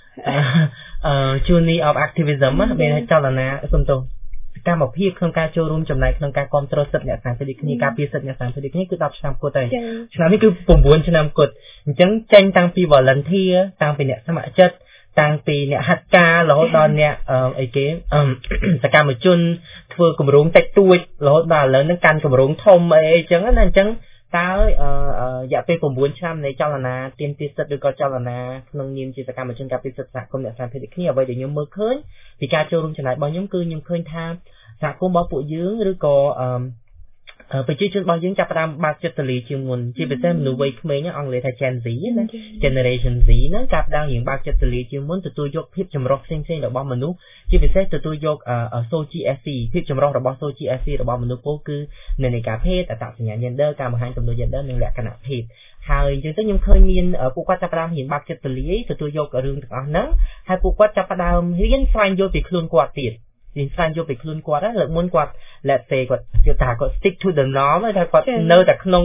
Speaker 2: journey of activism មានចលនាសំទោសកម្មភាពក្នុងការចូលរួមចំណែកក្នុងការគ្រប់គ្រងសិទ្ធិអ្នកសាធារណៈគ្នាការពារសិទ្ធិអ្នកសាធារណៈគ្នាគឺ10ឆ្នាំគត់ហើយឆ្នាំនេះគឺ9ឆ្នាំគត់អញ្ចឹងចេញតាំងពី volunteer តាំងពីអ្នកស្ម័គ្រចិត្តតាំងពីអ្នកហត្ថការរហូតដល់អ្នកអីគេសកម្មជនធ្វើគម្រោងតិចតួចរហូតដល់ឥឡូវហ្នឹងកាន់គម្រោងធំអីអញ្ចឹងណាអញ្ចឹងតើរយៈពេល9ឆ្នាំនៃចលនាទាមទារសិទ្ធិឬក៏ចលនាក្នុងនាមជាសកម្មជនការពារសិទ្ធិសហគមន៍អ្នកស្រីភេទដូចគ្នាអ្វីដែលខ្ញុំមើលឃើញពីការចូលរួមចំណែករបស់ខ្ញុំគឺខ្ញុំឃើញថាសហគមន៍របស់ពួកយើងឬក៏ប្រជាជនរបស់យើងចាប់ផ្ដើមបើកចិត្តទូលាយជាងមុនជាពិសេសមនុស្សវ័យក្មេងអង់គ្លេសថា Gen Z ណា Generation Z ហ្នឹងចាប់ផ្ដើមយើងបើកចិត្តទូលាយជាងមុនទទួលយកភាពចម្រុះផ្សេងៗរបស់មនុស្សជាពិសេសទទួលយក SOGSC ភាពចម្រុះរបស់ SOGSC របស់មនុស្សពោលគឺនិន្នាការភេទអត្តសញ្ញាណ gender ការបង្ហាញទំនួល gender និងលក្ខណៈភេទហើយអញ្ចឹងទៅខ្ញុំឃើញមានពួកគាត់ចាប់ផ្ដើមរៀនបើកចិត្តទូលាយទទួលយករឿងទាំងអស់ហ្នឹងហើយពួកគាត់ចាប់ផ្ដើមរៀនស្វែងយល់ពីខ្លួនគាត់ទៀតរៀនស្វែងយល់ពីខ្លួនគាត់លើកមុនគាត់ let's say គាត់ជឿថាគាត់ stick to the norm ថាគាត់នៅតែក្នុង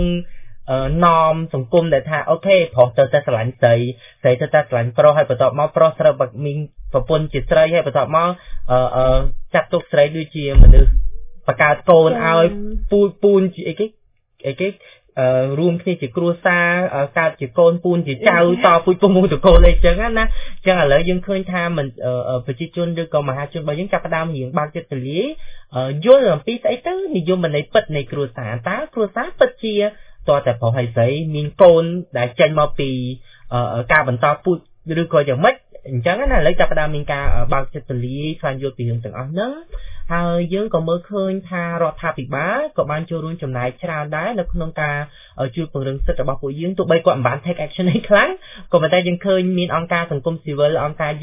Speaker 2: norm សង្គមដែលថាអូខេប្រុសទៅតែស្រឡាញ់ស្រីស្រីទៅតែស្រឡាញ់ប្រុសហើយបន្ទាប់មកប្រុសត្រូវមានប្រពន្ធជាស្រីហើយបន្ទាប់មកចាត់ទុកស្រីដូចជាមនុស្សបង្កើតកូនឲ្យពូនជាអីគេរួមគ្នាជាគ្រួសារកើតជាកូនពូនជាចៅតពូជពងតកូលអីចឹងណាអញ្ចឹងឥឡូវយើងឃើញថាមិនប្រជាជនឬក៏មហាជនរបស់យើងចាប់ផ្ដើមរៀងបើកចិត្តទូលាយយល់អំពីស្អីទៅនិយមន័យពិតនៃគ្រួសារតើគ្រួសារពិតជាតើតែប្រុសហើយស្រីមានកូនដែលចេញមកពីការបន្តពូជឬក៏យ៉ាងម៉េចអញ្ចឹងណាឥឡូវចាប់ផ្ដើមមានការបើកចិត្តទូលាយស្វែងយល់ពីរឿងទាំងអស់ហ្នឹងហើយយើងក៏មើលឃើញថារដ្ឋាភិបាលក៏បានចូលរួមចំណែកច្រើនដែរនៅក្នុងការជួយពង្រឹងសិទ្ធិរបស់ពួកយើងទោះបីគាត់មិនបាន take action អីខ្លាំងក៏ប៉ុន្តែយើងឃើញមានអង្គការសង្គមស៊ីវិលអង្គការ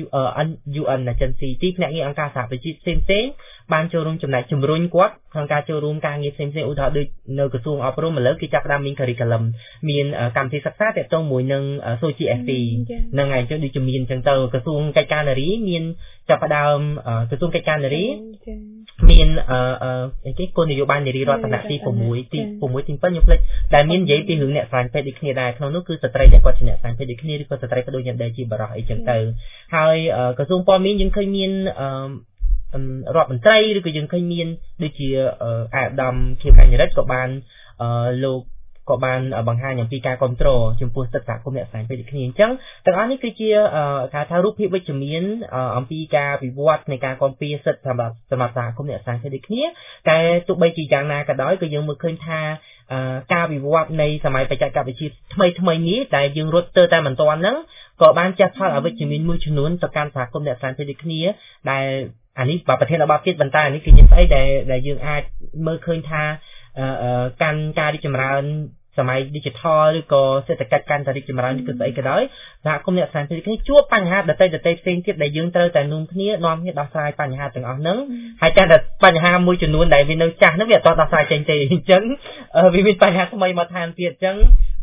Speaker 2: UN Agency ទីភ្នាក់ងារអង្គការសហប្រជាជាតិផ្សេងៗបានចូលរួមចំណែកជំរុញគាត់ក្នុងការចូលរួមការងារផ្សេងៗឧទាហរណ៍ដូចនៅក្រសួងអប់រំឥឡូវគេចាប់ផ្ដើមមាន curriculum មានកម្មវិធីសិក្សាទាក់ទងមួយនឹង SOGSC ហ្នឹងហើយអញ្ចឹងដូចជាមានអញ្ចឹងទៅក្រសួងកិច្ចការនារីមានចាប់ផ្ដើមក្រសួងកិច្ចការនារីមានគេគោលនយោបាយនារីរដ្ឋាភិបាលទី6ទី7ខ្ញុំភ្លេចដែលមាននិយាយពីរឿងអ្នកស្រាញពេទ្យដូចគ្នាដែរក្នុងនោះគឺស្ត្រីដែលគាត់ជាអ្នកស្រាញពេទ្យដូចគ្នាឬក៏ស្ត្រីក៏ដូចយ៉ាងដែរជាបរិសុទ្ធអីចឹងទៅហើយក្រសួងព័ត៌មានយើងឃើញមានរដ្ឋមន្ត្រីឬក៏យើងឃើញមានដូចជាអាដាមខៀវកញ្ញរិទ្ធក៏បានលោកក៏បានបង្ហាញអំពីការគ្រប់គ្រងចំពោះសិទ្ធិសហគមន៍អ្នកស្រាញពេទ្យដូចគ្នាអញ្ចឹងទាំងអស់នេះគឺជាថារូបភាពវិជ្ជមានអំពីការវិវត្តនៃការគ្រប់គ្រងសិទ្ធិសម្រាប់សហគមន៍អ្នកស្រាញពេទ្យដូចគ្នាតែទោះបីជាយ៉ាងណាក៏ដោយក៏យើងមើលឃើញថាការវិវត្តនៃសម័យបច្ចេកវិទ្យាថ្មីនេះដែលយើងរត់ទៅតែមិនទាន់ហ្នឹងក៏បានចាស់ផលអវិជ្ជមានមួយចំនួនទៅកាន់សហគមន៍អ្នកស្រាញពេទ្យដូចគ្នាដែលអានេះប្រធានបទទៀតបន្តអានេះគឺជាស្អីដែលយើងអាចមើលឃើញថាកាន់ការរីកចម្រើនសម័យ digital ឬក៏សេដ្ឋកិច្ចកាន់តែរីកចម្រើនគឺស្អីក៏ដោយសហគមន៍អ្នកស្រាញពេទ្យគ្នាជួបបញ្ហាដទៃផ្សេងទៀតដែលយើងត្រូវតែនាំគ្នាដោះស្រាយបញ្ហាទាំងអស់ហ្នឹងហើយតែបញ្ហាមួយចំនួនដែលវានៅចាស់ហ្នឹងវាអត់ដោះស្រាយចេញទេអញ្ចឹងវាមានបញ្ហាថ្មីមកថែមទៀតអញ្ចឹង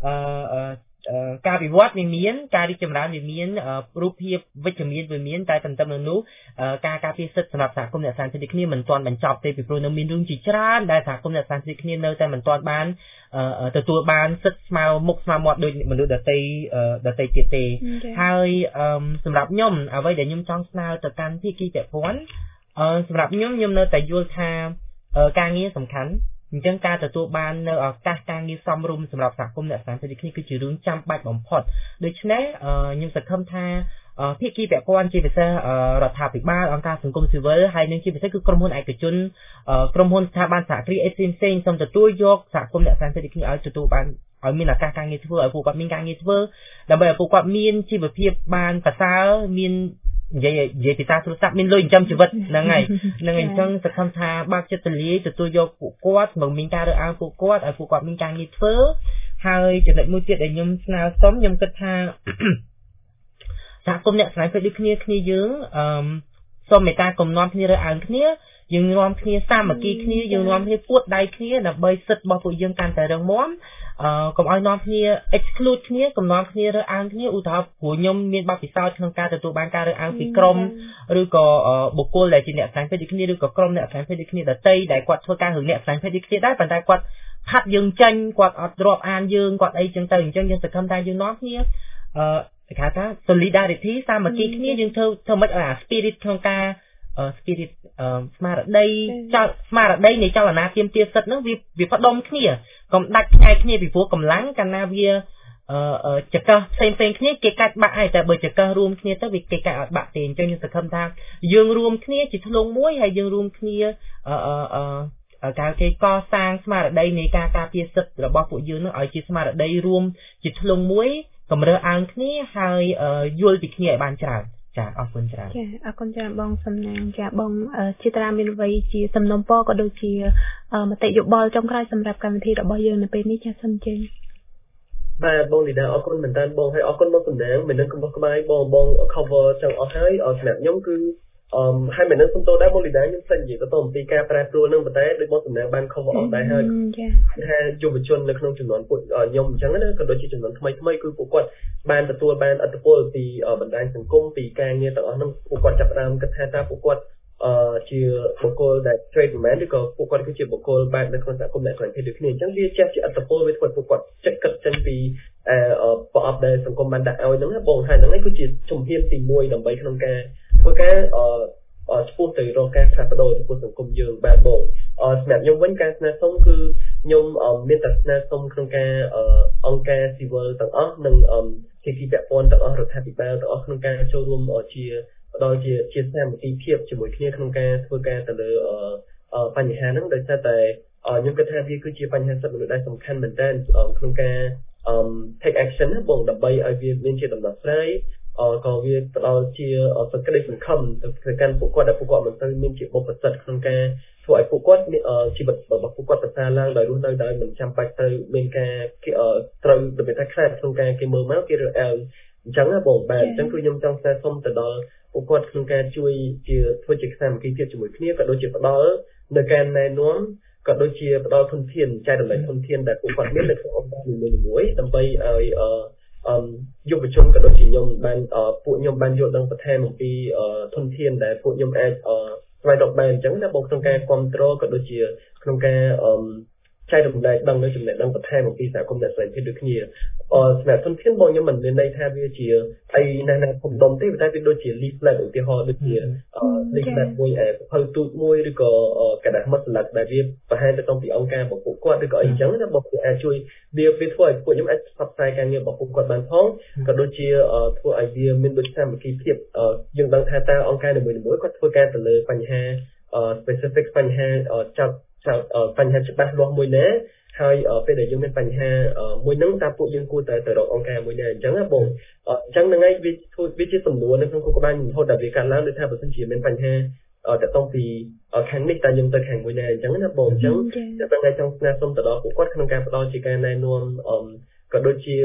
Speaker 2: ការវិវត្តវាមានការរីកចម្រើនវាមានរូបភាពវិជ្ជមានវាមានតែទន្ទឹមនឹងនោះការពារសិទ្ធិសម្រាប់សហគមន៍អ្នកស្រាញពេទ្យគ្នាមិនទាន់បញ្ចប់ទេពីព្រោះនៅមានរឿងជាច្រើនដែលសហគមន៍អ្នកស្រាញពេទ្យគ្នានៅតែមិនទាន់បានទទួលបានសិទ្ធិស្មើមុខស្មើមាត់ដូចមនុស្សដទៃទៀតទេហើយសម្រាប់ខ្ញុំអ្វីដែលខ្ញុំចង់ស្នើទៅកាន់ភាគីពាក់ព័ន្ធសម្រាប់ខ្ញុំនៅតែយល់ថាការងារសំខាន់អញ្ចឹងការទទួលបាននៅឱកាសការងារសមរម្យសម្រាប់សហគមន៍អ្នកស្រាញពេទ្យគ្នាគឺជារឿងចាំបាច់បំផុតដូច្នេះខ្ញុំសង្ឃឹមថាភាគីពាក់ព័ន្ធជាពិសេសរដ្ឋាភិបាលអង្គការសង្គមស៊ីវិលហើយនិងជាពិសេសគឺក្រុមហ៊ុនឯកជនក្រុមហ៊ុនស្ថាប័នសហគ្រាសផ្សេងសូមទទួលយកសហគមន៍អ្នកស្រាញពេទ្យគ្នាឲ្យទទួលបានឲ្យមានឱកាសការងារធ្វើឲ្យពួកគាត់មានការងារធ្វើដើម្បីឲ្យពួកគាត់មានជីវភាពបានប្រសើរមាននិយាយពីទូរស័ព្ទមានលុយចិញ្ចឹមជីវិតហ្នឹងហើយអញ្ចឹងសង្ឃឹមថាបើកចិត្តទូលាយទទួលយកពួកគាត់មកមានការរើសអើងពួកគាត់ឲ្យពួកគាត់មានការងារធ្វើហើយចំណុចមួយទៀតដែលខ្ញុំស្នើសុំខ្ញុំគិតថាសហគមន៍អ្នកស្រាញពេទ្យដូចគ្នាយើងសូមមេត្តាកុំនាំគ្នារើសអើងគ្នាយើងនាំគ្នាសាមគ្គីគ្នាយើងនាំគ្នាពួតដៃគ្នាដើម្បីសិទ្ធិរបស់ពួកយើងកាន់តែរឹងមាំកុំឲ្យនាំគ្នា exclude គ្នាកុំនាំគ្នារើសអើងគ្នាឧទាហរណ៍ព្រោះខ្ញុំមានបទពិសោធន៍ក្នុងការទទួលបានការរើសអើងពីក្រុមឬក៏បុគ្គលដែលជាអ្នកស្រាញពេទ្យដូចគ្នាឬក៏ក្រុមអ្នកស្រាញពេទ្យដូចគ្នាដទៃដែលគាត់ធ្វើការរឿងអ្នកស្រាញពេទ្យដូចគ្នាដែរប៉ុន្តែគាត់ហាត់យើងចាញ់គាត់អត់រាប់អានយើងគាត់អីចឹងទៅអញ្ចឹងយើងសង្ឃឹមថាយើងនាំគ្នាគេហៅថា solidarity សាមគ្គីគ្នាយើងធ្វើមិនឲ្យអា spirit ក្នុងការspirit ស្មារតីនៃចលនាទាមទារសិទ្ធិហ្នឹងវាផ្ដុំគ្នាកុំដាច់ផ្នែកគ្នាពីព្រោះកម្លាំងកាលណាវាចកផ្សេងគ្នាគេកាច់បាក់ហើយតែបើចករួមគ្នាទៅវាគេកាច់អត់បាក់ទេអញ្ចឹងខ្ញុំសង្ឃឹមថាយើងរួមគ្នាជាធ្លុងមួយហើយយើងរួមគ្នាការគេកសាងស្មារតីនៃការការពារសិទ្ធិរបស់ពួកយើងនឹងឲ្យជាស្មារតីរួមជាធ្លុងមួយកម្រើសអើងគ្នាហើយយល់ពីគ្នាឲ្យបានច្រើនចាអរគុណច្រើន
Speaker 1: ចាអរគុណច្រើនបងសំណាងចាបងជាតារាមានវ័យជាសំណុំពរក៏ដូចជាមតិយោបល់ចុងក្រោយសម្រាប់កម្មវិធីរបស់យើងនៅពេលនេះចាសូមជើញ
Speaker 3: បាទបងលីដាអរគុណមែនតើបងហើយអរគុណមកសំណាងមិននឹងកំបោះក្បាយបង cover ចឹងអស់ហើយសម្រាប់ខ្ញុំគឺហើយមិននឹងសំទោសដែរបងលីដាខ្ញុំផ្សេងនិយាយទៅអំពីការប្រែប្រួលនឹងប៉ុន្តែដូចបងសំណាងបាន cover អស់ដែរហើយថាយុវជននៅក្នុងចំនួនពួកខ្ញុំអញ្ចឹងណាក៏ដូចជាចំនួនថ្មីគឺពួកគាត់បានទទួលបានឥទ្ធិពលពីបណ្ដាញសង្គមពីការងារទាំងអស់ហ្នឹងពួកគាត់ចាប់ផ្ដើមគិតថាតើពួកគាត់ជាបុគ្គលដែល trade man ឬក៏ពួកគាត់គឺជាបុគ្គលបែបនៅក្នុងសហគមន៍អ្នកខ្លាំងភេទដូចគ្នាអញ្ចឹងវាចេះជាឥទ្ធិពលវាធ្វើឲ្យពួកគាត់ចិត្តគិតចេញពីប្រអប់ដែលសង្គមបានដាក់ឲ្យហ្នឹងណាបងហើយហ្នឹងគឺជាជំហានទី1ដើម្បីក្នុងការធ្វើការឆ្ពោះទៅរកការផ្លាស់ប្ដូរចំពោះសង្គមយើងបាទបងសម្រាប់ខ្ញុំវិញការស្នើសុំគឺខ្ញុំមានតែស្នើសុំក្នុងការអង្គការ civil ទាំងអស់និងជាទីពាក់ព័ន្ធទាំងអស់រដ្ឋាភិបាលទាំងអស់ក្នុងការចូលរួមជាផ្ដល់ជាសាមគ្គីភាពជាមួយគ្នាក្នុងការធ្វើការទៅលើបញ្ហាហ្នឹងដោយសារតែខ្ញុំគិតថាវាគឺជាបញ្ហាសិទ្ធិមនុស្សដែលសំខាន់មែនទែនក្នុងការ take action ណាបងដើម្បីឲ្យវាមានជាដំណោះស្រាយក៏វាផ្ដល់ជាសក្តិសង្ឃឹមទៅកាន់ពួកគាត់ដែលពួកគាត់មិនទៅមានជាបុព្វសិទ្ធិក្នុងការធ្វើឲ្យពួកគាត់ជីវិតរបស់ពួកគាត់ប្រសើរឡើងដោយរស់នៅដោយមិនចាំបាច់ទៅមានការត្រូវរបៀបថាខ្លាចក្នុងការគេមើលមកគេរើសអើងអញ្ចឹងណាបងបាទអញ្ចឹងគឺខ្ញុំចង់ស្នើសុំទៅដល់ពួកគាត់ក្នុងការជួយជាធ្វើជាសាមគ្គីភាពជាមួយគ្នាក៏ដូចជាផ្ដល់នៅការណែនាំក៏ដូចជាផ្ដល់ធនធានចែករំលែកធនធានដែលពួកគាត់មាននៅក្នុងអង្គការនីមួយៗដើម្បីឲ្យយុវជនក៏ដូចជាខ្ញុំបានពួកខ្ញុំបានយល់ដឹងបន្ថែមអំពីធនធានដែលពួកខ្ញុំអាចស្វែងរកបានអញ្ចឹងណាបងក្នុងការគ្រប់គ្រងក៏ដូចជាក្នុងការចែករំលែកដឹងនៅចំណេះដឹងបន្ថែមអំពីសហគមន៍អ្នកស្រីភេទដូចគ្នាសម្រាប់ធនធានបងខ្ញុំមិនមានន័យថាវាជាអីណាធំដុំទេតែវាដូចជា leaflet ឧទាហរណ៍ដូចជា leaflet មួយភៅទូចមួយឬក៏กระดาษម៉ាត់ស្លាក់ដែលវាបង្ហាញទៅតាមពីអង្គការរបស់ពួកគាត់ឬក៏អីអញ្ចឹងណាបងអាចជួយវាធ្វើឲ្យពួកខ្ញុំអាចផ្សព្វផ្សាយការងាររបស់ពួកគាត់បានផងក៏ដូចជាធ្វើឲ្យវាមានដូចសាមគ្គីភាពយើងដឹងថាតើអង្គការនីមួយៗគាត់ធ្វើការទៅលើបញ្ហា specific បញ្ហាចាប់បញ្ហាច្បាស់លាស់មួយណាហើយពេលដែលយើងមានបញ្ហាមួយហ្នឹងតើពួកយើងគួរតែទៅរកអង្គការមួយណាអញ្ចឹងណាបងអញ្ចឹងហ្នឹងឯងវាជាសំណួរនៅក្នុងគោលការណ៍រហូតដល់វាកើតឡើងដូចថាបើសិនជាមានបញ្ហាតកតងពីខាងនេះតើយើងទៅខាងមួយណាអញ្ចឹងណាបងអញ្ចឹងតែថ្ងៃចង់ស្នើសុំទៅដល់ពួកគាត់ក្នុងការផ្ដល់ជាការណែនាំក៏ដូចជា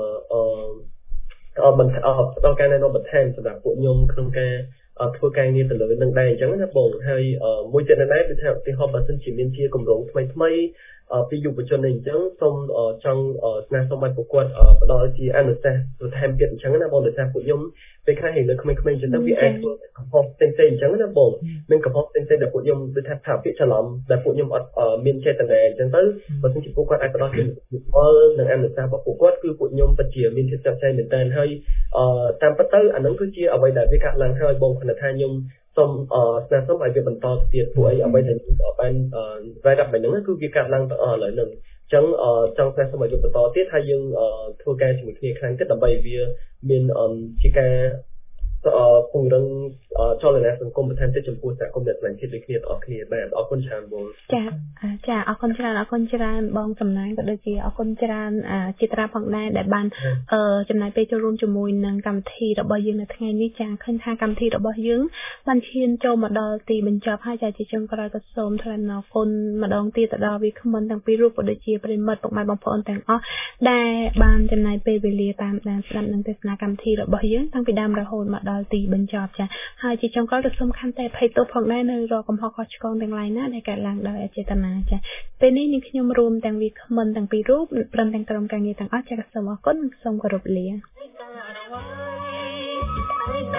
Speaker 3: ផ្ដល់ការណែនាំបន្ថែមសម្រាប់ពួកខ្ញុំក្នុងការធ្វើការងារទៅលើនឹងដែរអញ្ចឹងណាបងហើយមួយទៀតដែរគឺថាឧទាហរណ៍បើសិនជាមានជាគម្រោងថ្មីពីយុវជនអីអញ្ចឹងសូមចង់ស្នើសុំឲ្យពួកគាត់ផ្ដល់ជាអនុសាសន៍បន្ថែមទៀតអញ្ចឹងណាបងដោយសារពួកខ្ញុំពេលខ្លះនៅក្មេងៗអញ្ចឹងទៅវាអាចធ្វើកំហុសផ្សេងៗអញ្ចឹងណាបងមានកំហុសផ្សេងៗដែលពួកខ្ញុំដូចថាថាពាក្យច្រឡំដែលពួកខ្ញុំអត់មានចេតនាអញ្ចឹងទៅបើសិនជាពួកគាត់អាចផ្ដល់ជានិងអនុសាសន៍របស់ពួកគាត់គឺពួកខ្ញុំពិតជាមានចិត្តចាស់ใจមែនតើហើយតាមពិតទៅអានឹងគឺជាអ្វីដែលវាកាត់ឡើងហើយបងគណៈថាខ្ញុំសូមស្នើសុំឲ្យវាបន្តទៀតព្រោះអីអ្វីដែលបានរ៉ាយដល់បែបហ្នឹងគឺវាកាត់ឡើងទាំងអស់ឥឡូវហ្នឹងអញ្ចឹងចង់ស្នើសុំឲ្យវាបន្តទៀតហើយយើងធ្វើការជាមួយគ្នាខ្លាំងទៀតដើម្បីវាមានជាការពង្រឹងចលនាសង្គមបន្ថែមទៀតចំពោះសហគមន៍អ្នកស្រីភាពដូចគ្នាទាំងអស់គ្នាបាទអរគុណច្រើនបង
Speaker 1: ចាអរគុណច្រើនបងសំណាងក៏ដូចជាអរគុណច្រើនជាត្រាផងដែរដែលបានចំណាយពេលចូលរួមជាមួយនឹងកម្មវិធីរបស់យើងនៅថ្ងៃនេះចាឃើញថាកម្មវិធីរបស់យើងបានឈានចូលមកដល់ទីបញ្ចប់ហើយចាជាចុងក្រោយក៏សូមថ្លែងអរគុណម្ដងទៀតទៅដល់វាគ្មិនទាំងពីររូបក៏ដូចជាប្រិមិត្តពុកម៉ែបងប្អូនទាំងអស់ដែលបានចំណាយពេលវេលាតាមដានស្ដាប់និងទស្សនាកម្មវិធីរបស់យើងតាំងពីដើមរហូតមកដល់ទីបញ្ចប់ចាហើយជាចុងក្រោយក៏សូមខន្តីអភ័យទោសផងដែរនៅរកកំហុសខុសឆ្គងទាំងឡាយណាដែលកើតឡើងដោយអចេតនាចាពេលនេះនាងខ្ញុំរួមទាំងវាគ្មិនទាំងពីររូបព្រមទាំងក្រុមការងារទាំងអស់ចាសូមអរគុណនិងសូមគោរពលា